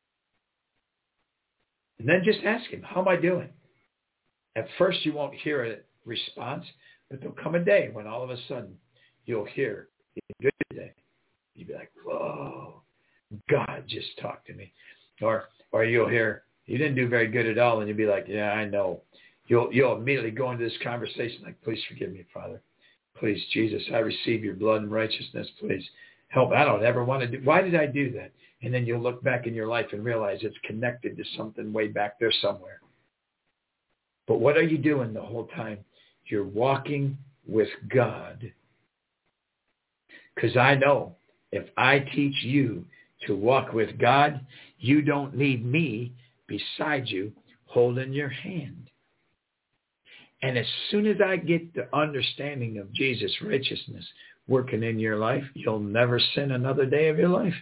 And then just ask him, how am I doing? At first you won't hear a response, but there'll come a day when all of a sudden you'll hear, good day. You'll be like, whoa, God just talked to me. Or you'll hear, you didn't do very good at all, and you'll be like, yeah, I know. You'll immediately go into this conversation like, please forgive me, Father. Please, Jesus, I receive your blood and righteousness. Please help. I don't ever want to do. Why did I do that? And then you'll look back in your life and realize it's connected to something way back there somewhere. But what are you doing the whole time? You're walking with God. Because I know if I teach you to walk with God, you don't need me beside you holding your hand. And as soon as I get the understanding of Jesus' righteousness working in your life, you'll never sin another day of your life.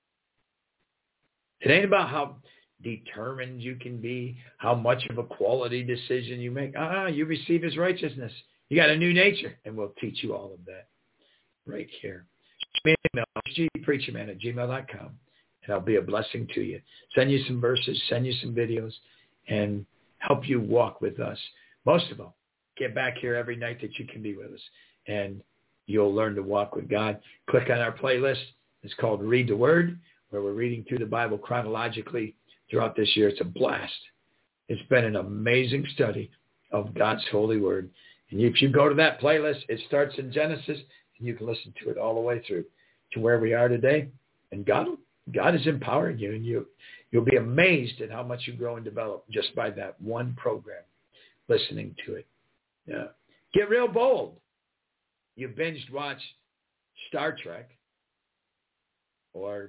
It ain't about how determined you can be, how much of a quality decision you make. You receive his righteousness. You got a new nature, and we'll teach you all of that right here. Send me an email, gpreacherman@gmail.com, and I'll be a blessing to you. Send you some verses, send you some videos, and help you walk with us. Most of all, get back here every night that you can be with us, and you'll learn to walk with God. Click on our playlist. It's called Read the Word, where we're reading through the Bible chronologically throughout this year. It's a blast. It's been an amazing study of God's holy word. And if you go to that playlist, it starts in Genesis, and you can listen to it all the way through to where we are today. And God is empowering you, and you'll be amazed at how much you grow and develop just by that one program, listening to it. Yeah. Get real bold. You binged watch Star Trek, or,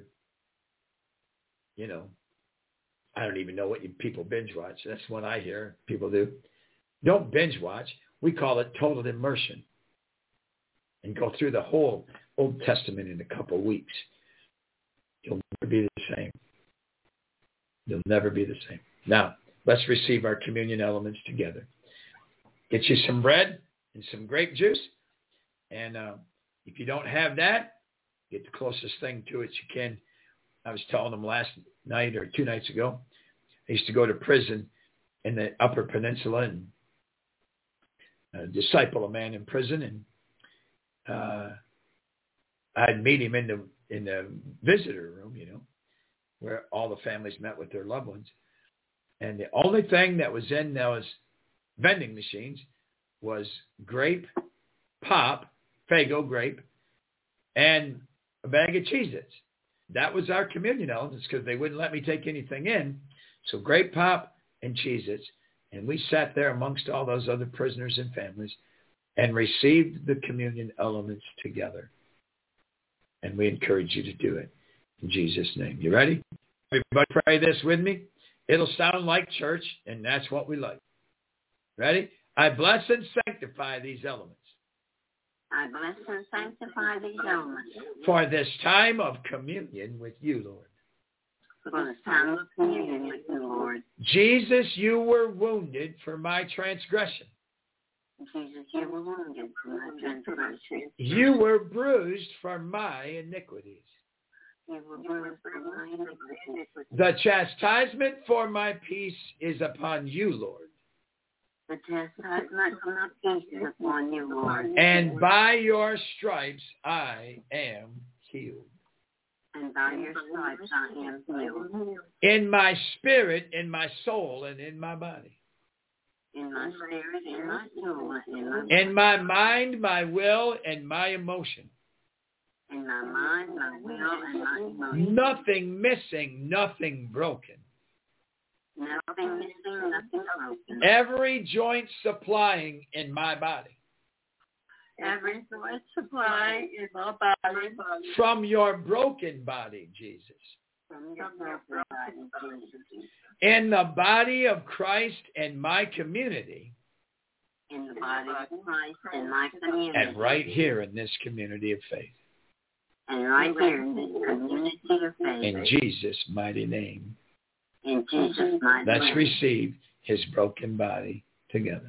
I don't even know what people binge watch. That's what I hear people do. Don't binge watch. We call it total immersion. And go through the whole Old Testament in a couple of weeks. You'll never be the same. You'll never be the same. Now, let's receive our communion elements together. Get you some bread and some grape juice. And if you don't have that, Get the closest thing to it you can. I was telling them last night or 2 nights ago, I used to go to prison in the Upper Peninsula and disciple a man in prison, and I'd meet him in the visitor room, where all the families met with their loved ones. And the only thing that was in those vending machines was grape, pop, Faygo grape, and a bag of Cheez-Its. That was our communion elements because they wouldn't let me take anything in. So grape pop and Cheez-Its. And we sat there amongst all those other prisoners and families and received the communion elements together. And we encourage you to do it in Jesus' name. You ready? Everybody pray this with me. It'll sound like church, and that's what we like. Ready? I bless and sanctify these elements. I bless and sanctify these elements. For this time of communion with you, Lord. For this time of communion with you, Lord. Jesus, you were wounded for my transgression. Jesus, you were wounded for my transgression. You were bruised for my iniquities. You were bruised for my iniquities. The chastisement for my peace is upon you, Lord. The chastisement for my peace is upon you, Lord. And by your stripes I am healed. And by your stripes I am healed. In my spirit, in my soul, and in my body. In my spirit, in my soul, and in my body. In my mind, my will, and my emotion. In my mind, my will, and my emotion. Nothing missing, nothing broken. Nothing missing, nothing broken. Every joint supplying in my body. Every joint supply in my body. From your broken body, Jesus. From your broken body, Jesus. In the body of Christ and my community. In the body of Christ and my community. And right here in this community of faith. And right here in this community of faith. In Jesus' mighty name. In Jesus' mighty name. Let's receive his broken body together.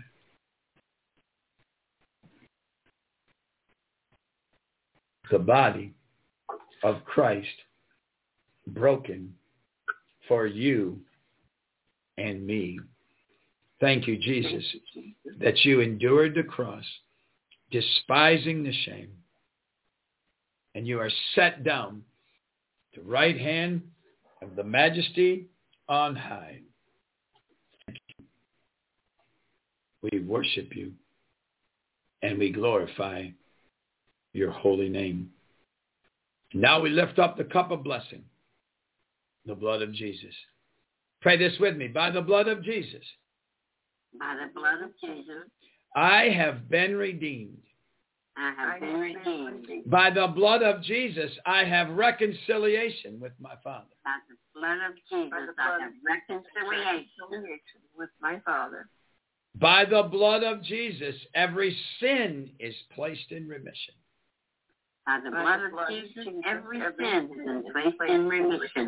The body of Christ broken for you and me. Thank you, Jesus, that you endured the cross, despising the shame, and you are set down at the right hand of the Majesty on high. Thank you. We worship you and we glorify your holy name. Now we lift up the cup of blessing, the blood of Jesus. Pray this with me. By the blood of Jesus. By the blood of Jesus. I have been redeemed. I have been redeemed. By the blood of Jesus, I have reconciliation with my Father. By the blood of Jesus, I have reconciliation with my Father. By the blood of Jesus, every sin is placed in remission. By the blood of Jesus, every sin has been placed in remission.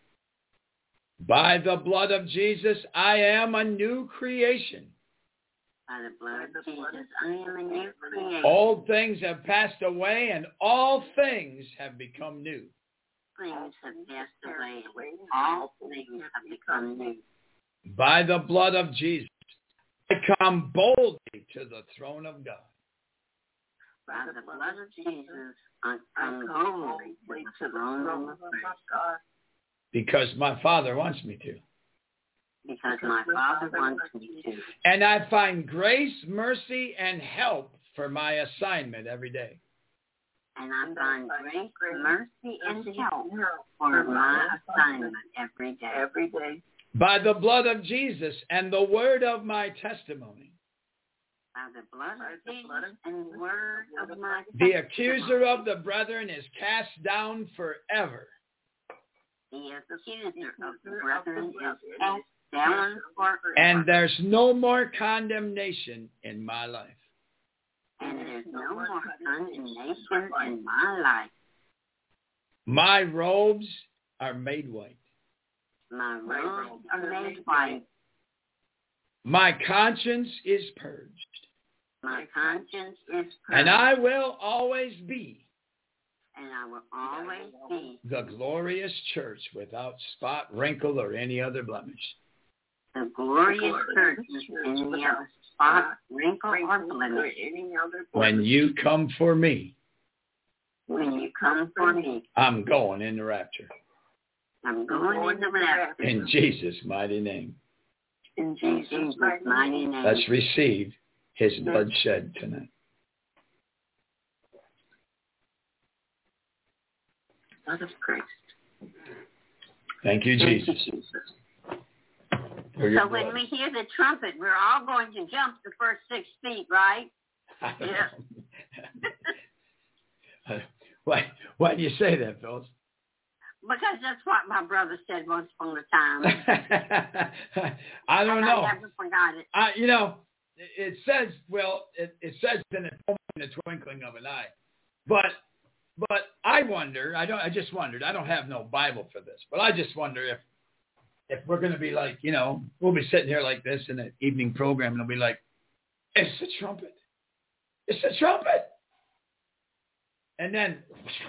By the blood of Jesus, I am a new creation. By the blood of Jesus, I am a new creation. Old things have passed away, and all things have become new. Things have passed away, and all things have become new. By the blood of Jesus, I come boldly to the throne of God. By the blood of Jesus, I come boldly to the throne of God. Because my Father wants me to. Because my Father wants me to. And I find grace, mercy, and help for my assignment every day. And I find grace, mercy, and help for my assignment every day. Every day. By the blood of Jesus and the word of my testimony. By the blood of Jesus and the word of my testimony. The accuser of the brethren is cast down forever. The accuser of the brethren is cast down forever. And there's no more condemnation in my life. And there's no more condemnation in my life. My robes are made white. My robes are made white. My conscience is purged. My conscience is purged. And I will always be and I will always be the glorious church without spot, wrinkle, or any other blemish. The glorious church without any other spot, wrinkle, or blemish. When you come for me, when you come for me, I'm going in the rapture. I'm going in the rapture. In Jesus' mighty name. In Jesus' mighty name. Let's receive his blood shed tonight. Blood of Christ. Thank you, Jesus. So when we hear the trumpet, we're all going to jump the first 6 feet, right? Yeah. Why do you say that, Phyllis? Because that's what my brother said once upon a time. I don't know. I never forgot it. It says, it says in the twinkling of an eye. But I wonder, I just wondered, I don't have no Bible for this, but I just wonder if we're going to be like, we'll be sitting here like this in an evening program and it'll be like, it's the trumpet. It's the trumpet. And then,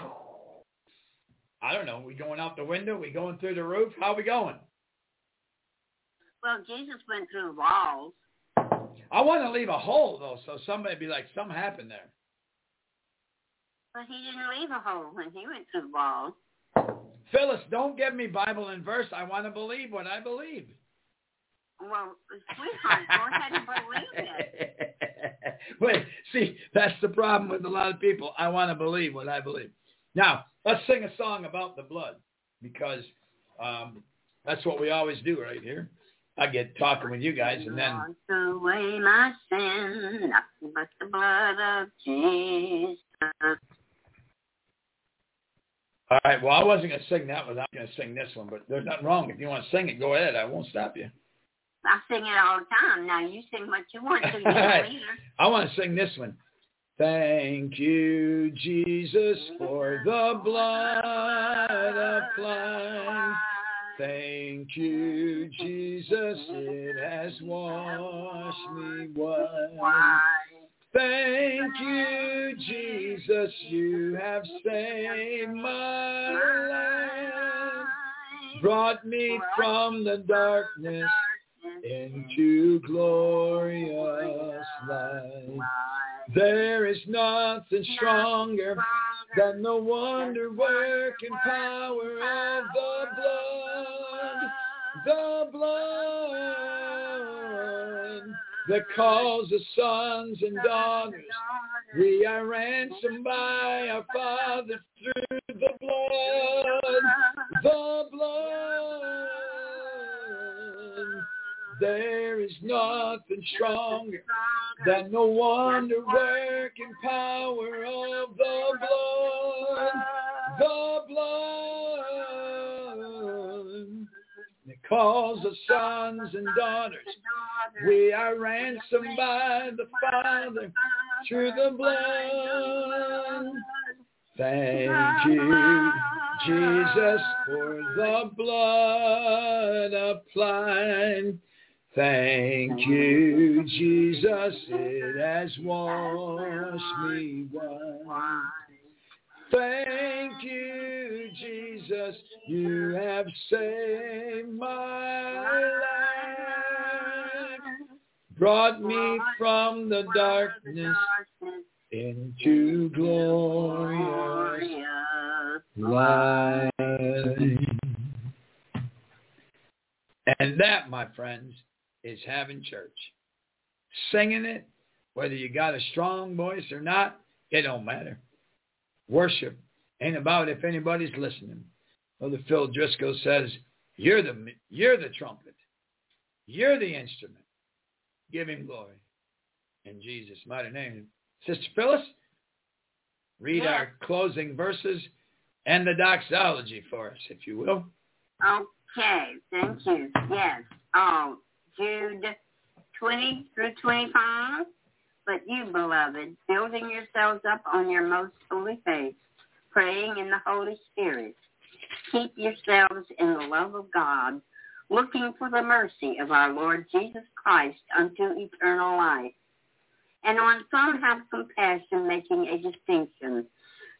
I don't know, we going out the window? We going through the roof? How are we going? Well, Jesus went through walls. I want to leave a hole, though, so somebody be like, something happened there. But he didn't leave a hole when he went through the walls. Phyllis, don't give me Bible and verse. I want to believe what I believe. Well, sweetheart, go ahead and believe it. Wait, see, that's the problem with a lot of people. I want to believe what I believe. Now, let's sing a song about the blood because that's what we always do right here. I get talking with you guys and then... Wash away my sin, nothing but the blood of Jesus. All right, well, I wasn't going to sing that one. I'm going to sing this one, but there's nothing wrong. If you want to sing it, go ahead. I won't stop you. I sing it all the time. Now, you sing what you want to. You don't either. I want to sing this one. Thank you, Jesus, for the blood applied. Thank you, Jesus, it has washed me white. Thank you, Jesus, you have saved my life. Brought me from the darkness into glorious light. There is nothing stronger than the wonder-working power of the blood that calls us sons and daughters. We are ransomed by our Father through the blood. There is nothing stronger than the wonder-working power of the blood. That calls us sons and daughters. We are ransomed by the Father through the blood. Thank you, Jesus, for the blood applied. Thank you, Jesus, it has washed me white. Thank you, Jesus, you have saved my life. Brought me from the darkness into glorious light. And that, my friends, is having church. Singing it, whether you got a strong voice or not, it don't matter. Worship ain't about if anybody's listening. Brother Phil Driscoll says, you're the trumpet. You're the instrument. Give him glory. In Jesus' mighty name. Sister Phyllis, read our closing verses and the doxology for us, if you will. Okay, thank you. Yes. Jude 20 through 25. But you, beloved, building yourselves up on your most holy faith, praying in the Holy Spirit, keep yourselves in the love of God, looking for the mercy of our Lord Jesus Christ unto eternal life. And on some have compassion, making a distinction,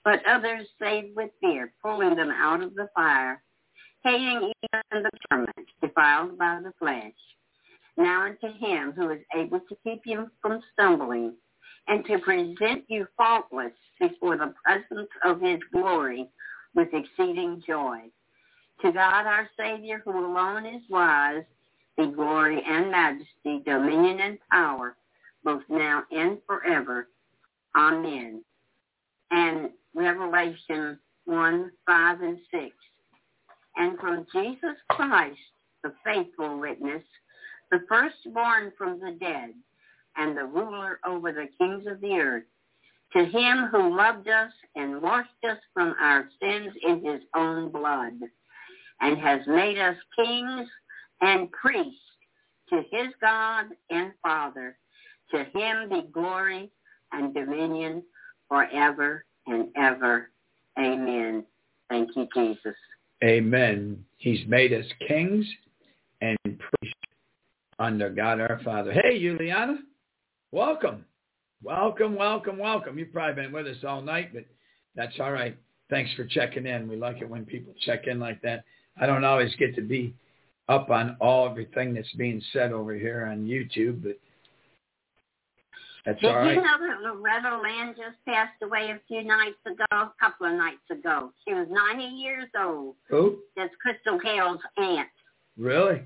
but others saved with fear, pulling them out of the fire, hating even the torment, defiled by the flesh. Now unto him who is able to keep you from stumbling, and to present you faultless before the presence of his glory with exceeding joy. To God our Savior, who alone is wise, be glory and majesty, dominion and power, both now and forever. Amen. And Revelation 1, 5, and 6. And from Jesus Christ, the faithful witness, the firstborn from the dead, and the ruler over the kings of the earth, to him who loved us and washed us from our sins in his own blood, and has made us kings and priests to his God and Father. To him be glory and dominion forever and ever. Amen. Thank you, Jesus. Amen. He's made us kings and priests under God our Father. Hey, Juliana. Welcome. Welcome, welcome, welcome. You've probably been with us all night, but that's all right. Thanks for checking in. We like it when people check in like that. I don't always get to be up on everything that's being said over here on YouTube, but that's all right. Did you know that Loretta Lynn just passed away a couple of nights ago? She was 90 years old. Who? That's Crystal Gale's aunt. Really?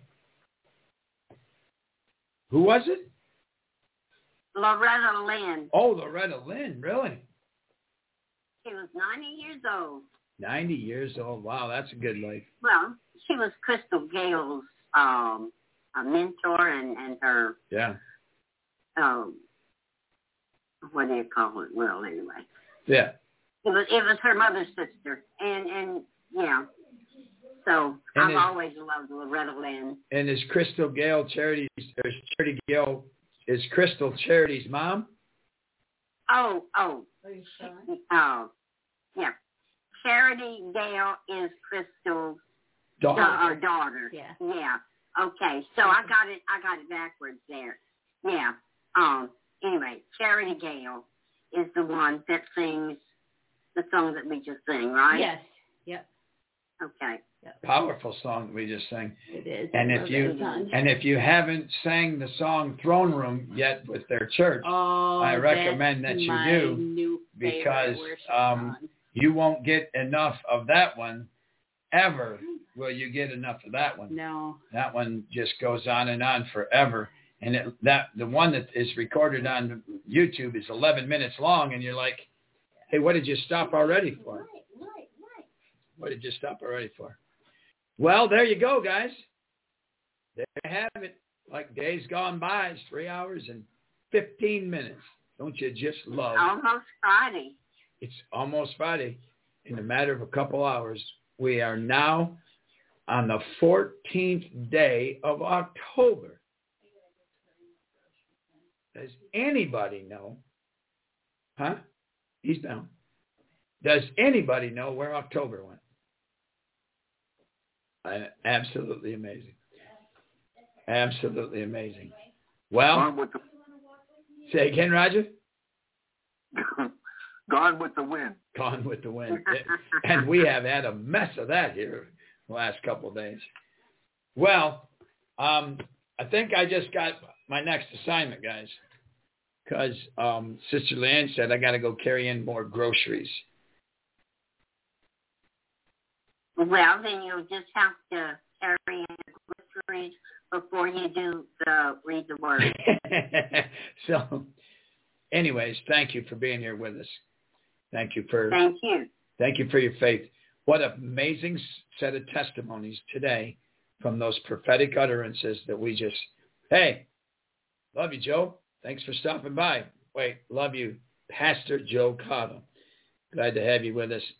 Who was it? Loretta Lynn. Oh, Loretta Lynn, really? She was 90 years old. 90 years old. Wow, that's a good life. Well, she was Crystal Gale's a mentor and her, what do you call it? Well, anyway. Yeah. It was her mother's sister. And yeah. So I've always loved Loretta Lynn. And is Crystal Gale Charity Gale, is Crystal Charity's mom? Oh. Yeah. Charity Gale is Crystal's daughter. Yeah. Yeah. Okay. So I got it backwards there. Yeah. Anyway, Charity Gale is the one that sings the song that we just sang, right? Yes. Yep. Okay. Yep. Powerful song that we just sang. It is. And if you haven't sang the song Throne Room yet with their church, I recommend that you do, because you won't get enough of that one ever. Will you get enough of that one? No. That one just goes on and on forever. And the one that is recorded on YouTube is 11 minutes long, and you're like, hey, what did you stop already for? What did you stop already for? Well, there you go, guys. There you have it. Like days gone by, it's 3 hours and 15 minutes. Don't you just love? Almost Friday. It's almost Friday. In a matter of a couple hours, we are now on the 14th day of October. Does anybody know? Huh? He's down. Does anybody know where October went? Absolutely amazing. Absolutely amazing. Well, say again, Roger? Gone with the wind. Gone with the wind. And we have had a mess of that here the last couple of days. Well, I think I just got my next assignment, guys, because Sister Leanne said I got to go carry in more groceries. Well, then you'll just have to carry in groceries before you do read the word. So, anyways, thank you for being here with us. Thank you for your faith. What an amazing set of testimonies today from those prophetic utterances that we just, hey, love you, Joe. Thanks for stopping by. Wait, love you, Pastor Joe Cottle. Glad to have you with us.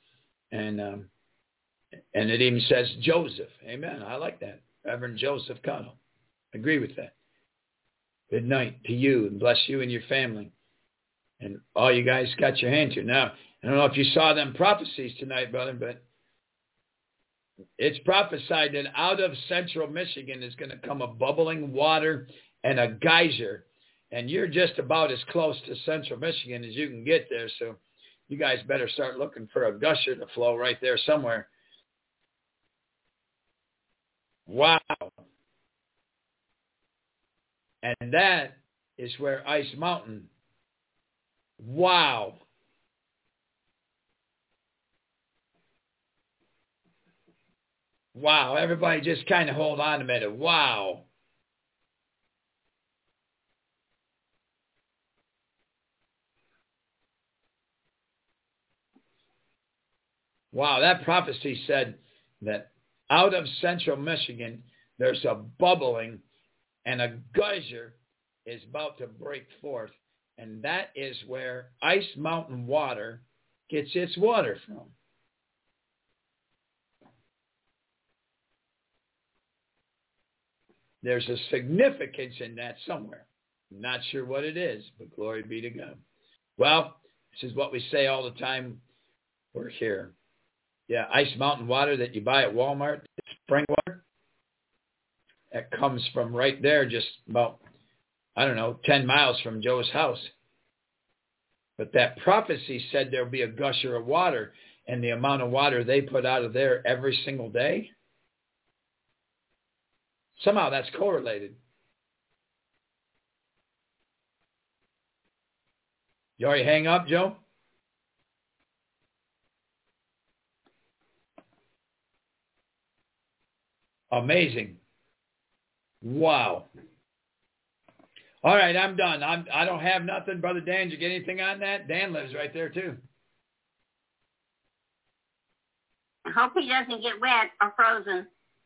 And it even says Joseph. Amen. I like that. Reverend Joseph Cottle. Agree with that. Good night to you, and bless you and your family. And all you guys got your hand to. Now, I don't know if you saw them prophecies tonight, brother, but it's prophesied that out of central Michigan is going to come a bubbling water and a geyser. And you're just about as close to central Michigan as you can get there. So you guys better start looking for a gusher to flow right there somewhere. Wow. And that is where Ice Mountain. Wow. Wow. Everybody just kind of hold on a minute. Wow. Wow, that prophecy said that out of central Michigan, there's a bubbling and a geyser is about to break forth. And that is where Ice Mountain water gets its water from. There's a significance in that somewhere. I'm not sure what it is, but glory be to God. Well, this is what we say all the time. We're here. Yeah, Ice Mountain water that you buy at Walmart, spring water, that comes from right there, just about, 10 miles from Joe's house. But that prophecy said there'll be a gusher of water, and the amount of water they put out of there every single day, somehow that's correlated. You already hang up, Joe? Amazing. Wow. All right, I'm done. I don't have nothing. Brother Dan, did you get anything on that? Dan lives right there, too. I hope he doesn't get wet or frozen.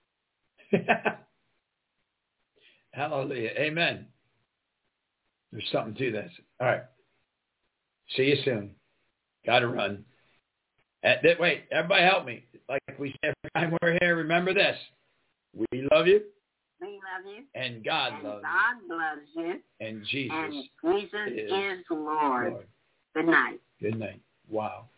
Hallelujah. Amen. There's something to this. All right. See you soon. Got to run. Wait, everybody help me. Like we say every time we're here, remember this. We love you. We love you. And God loves you. God loves you. And Jesus, is Lord. Good night. Good night. Wow.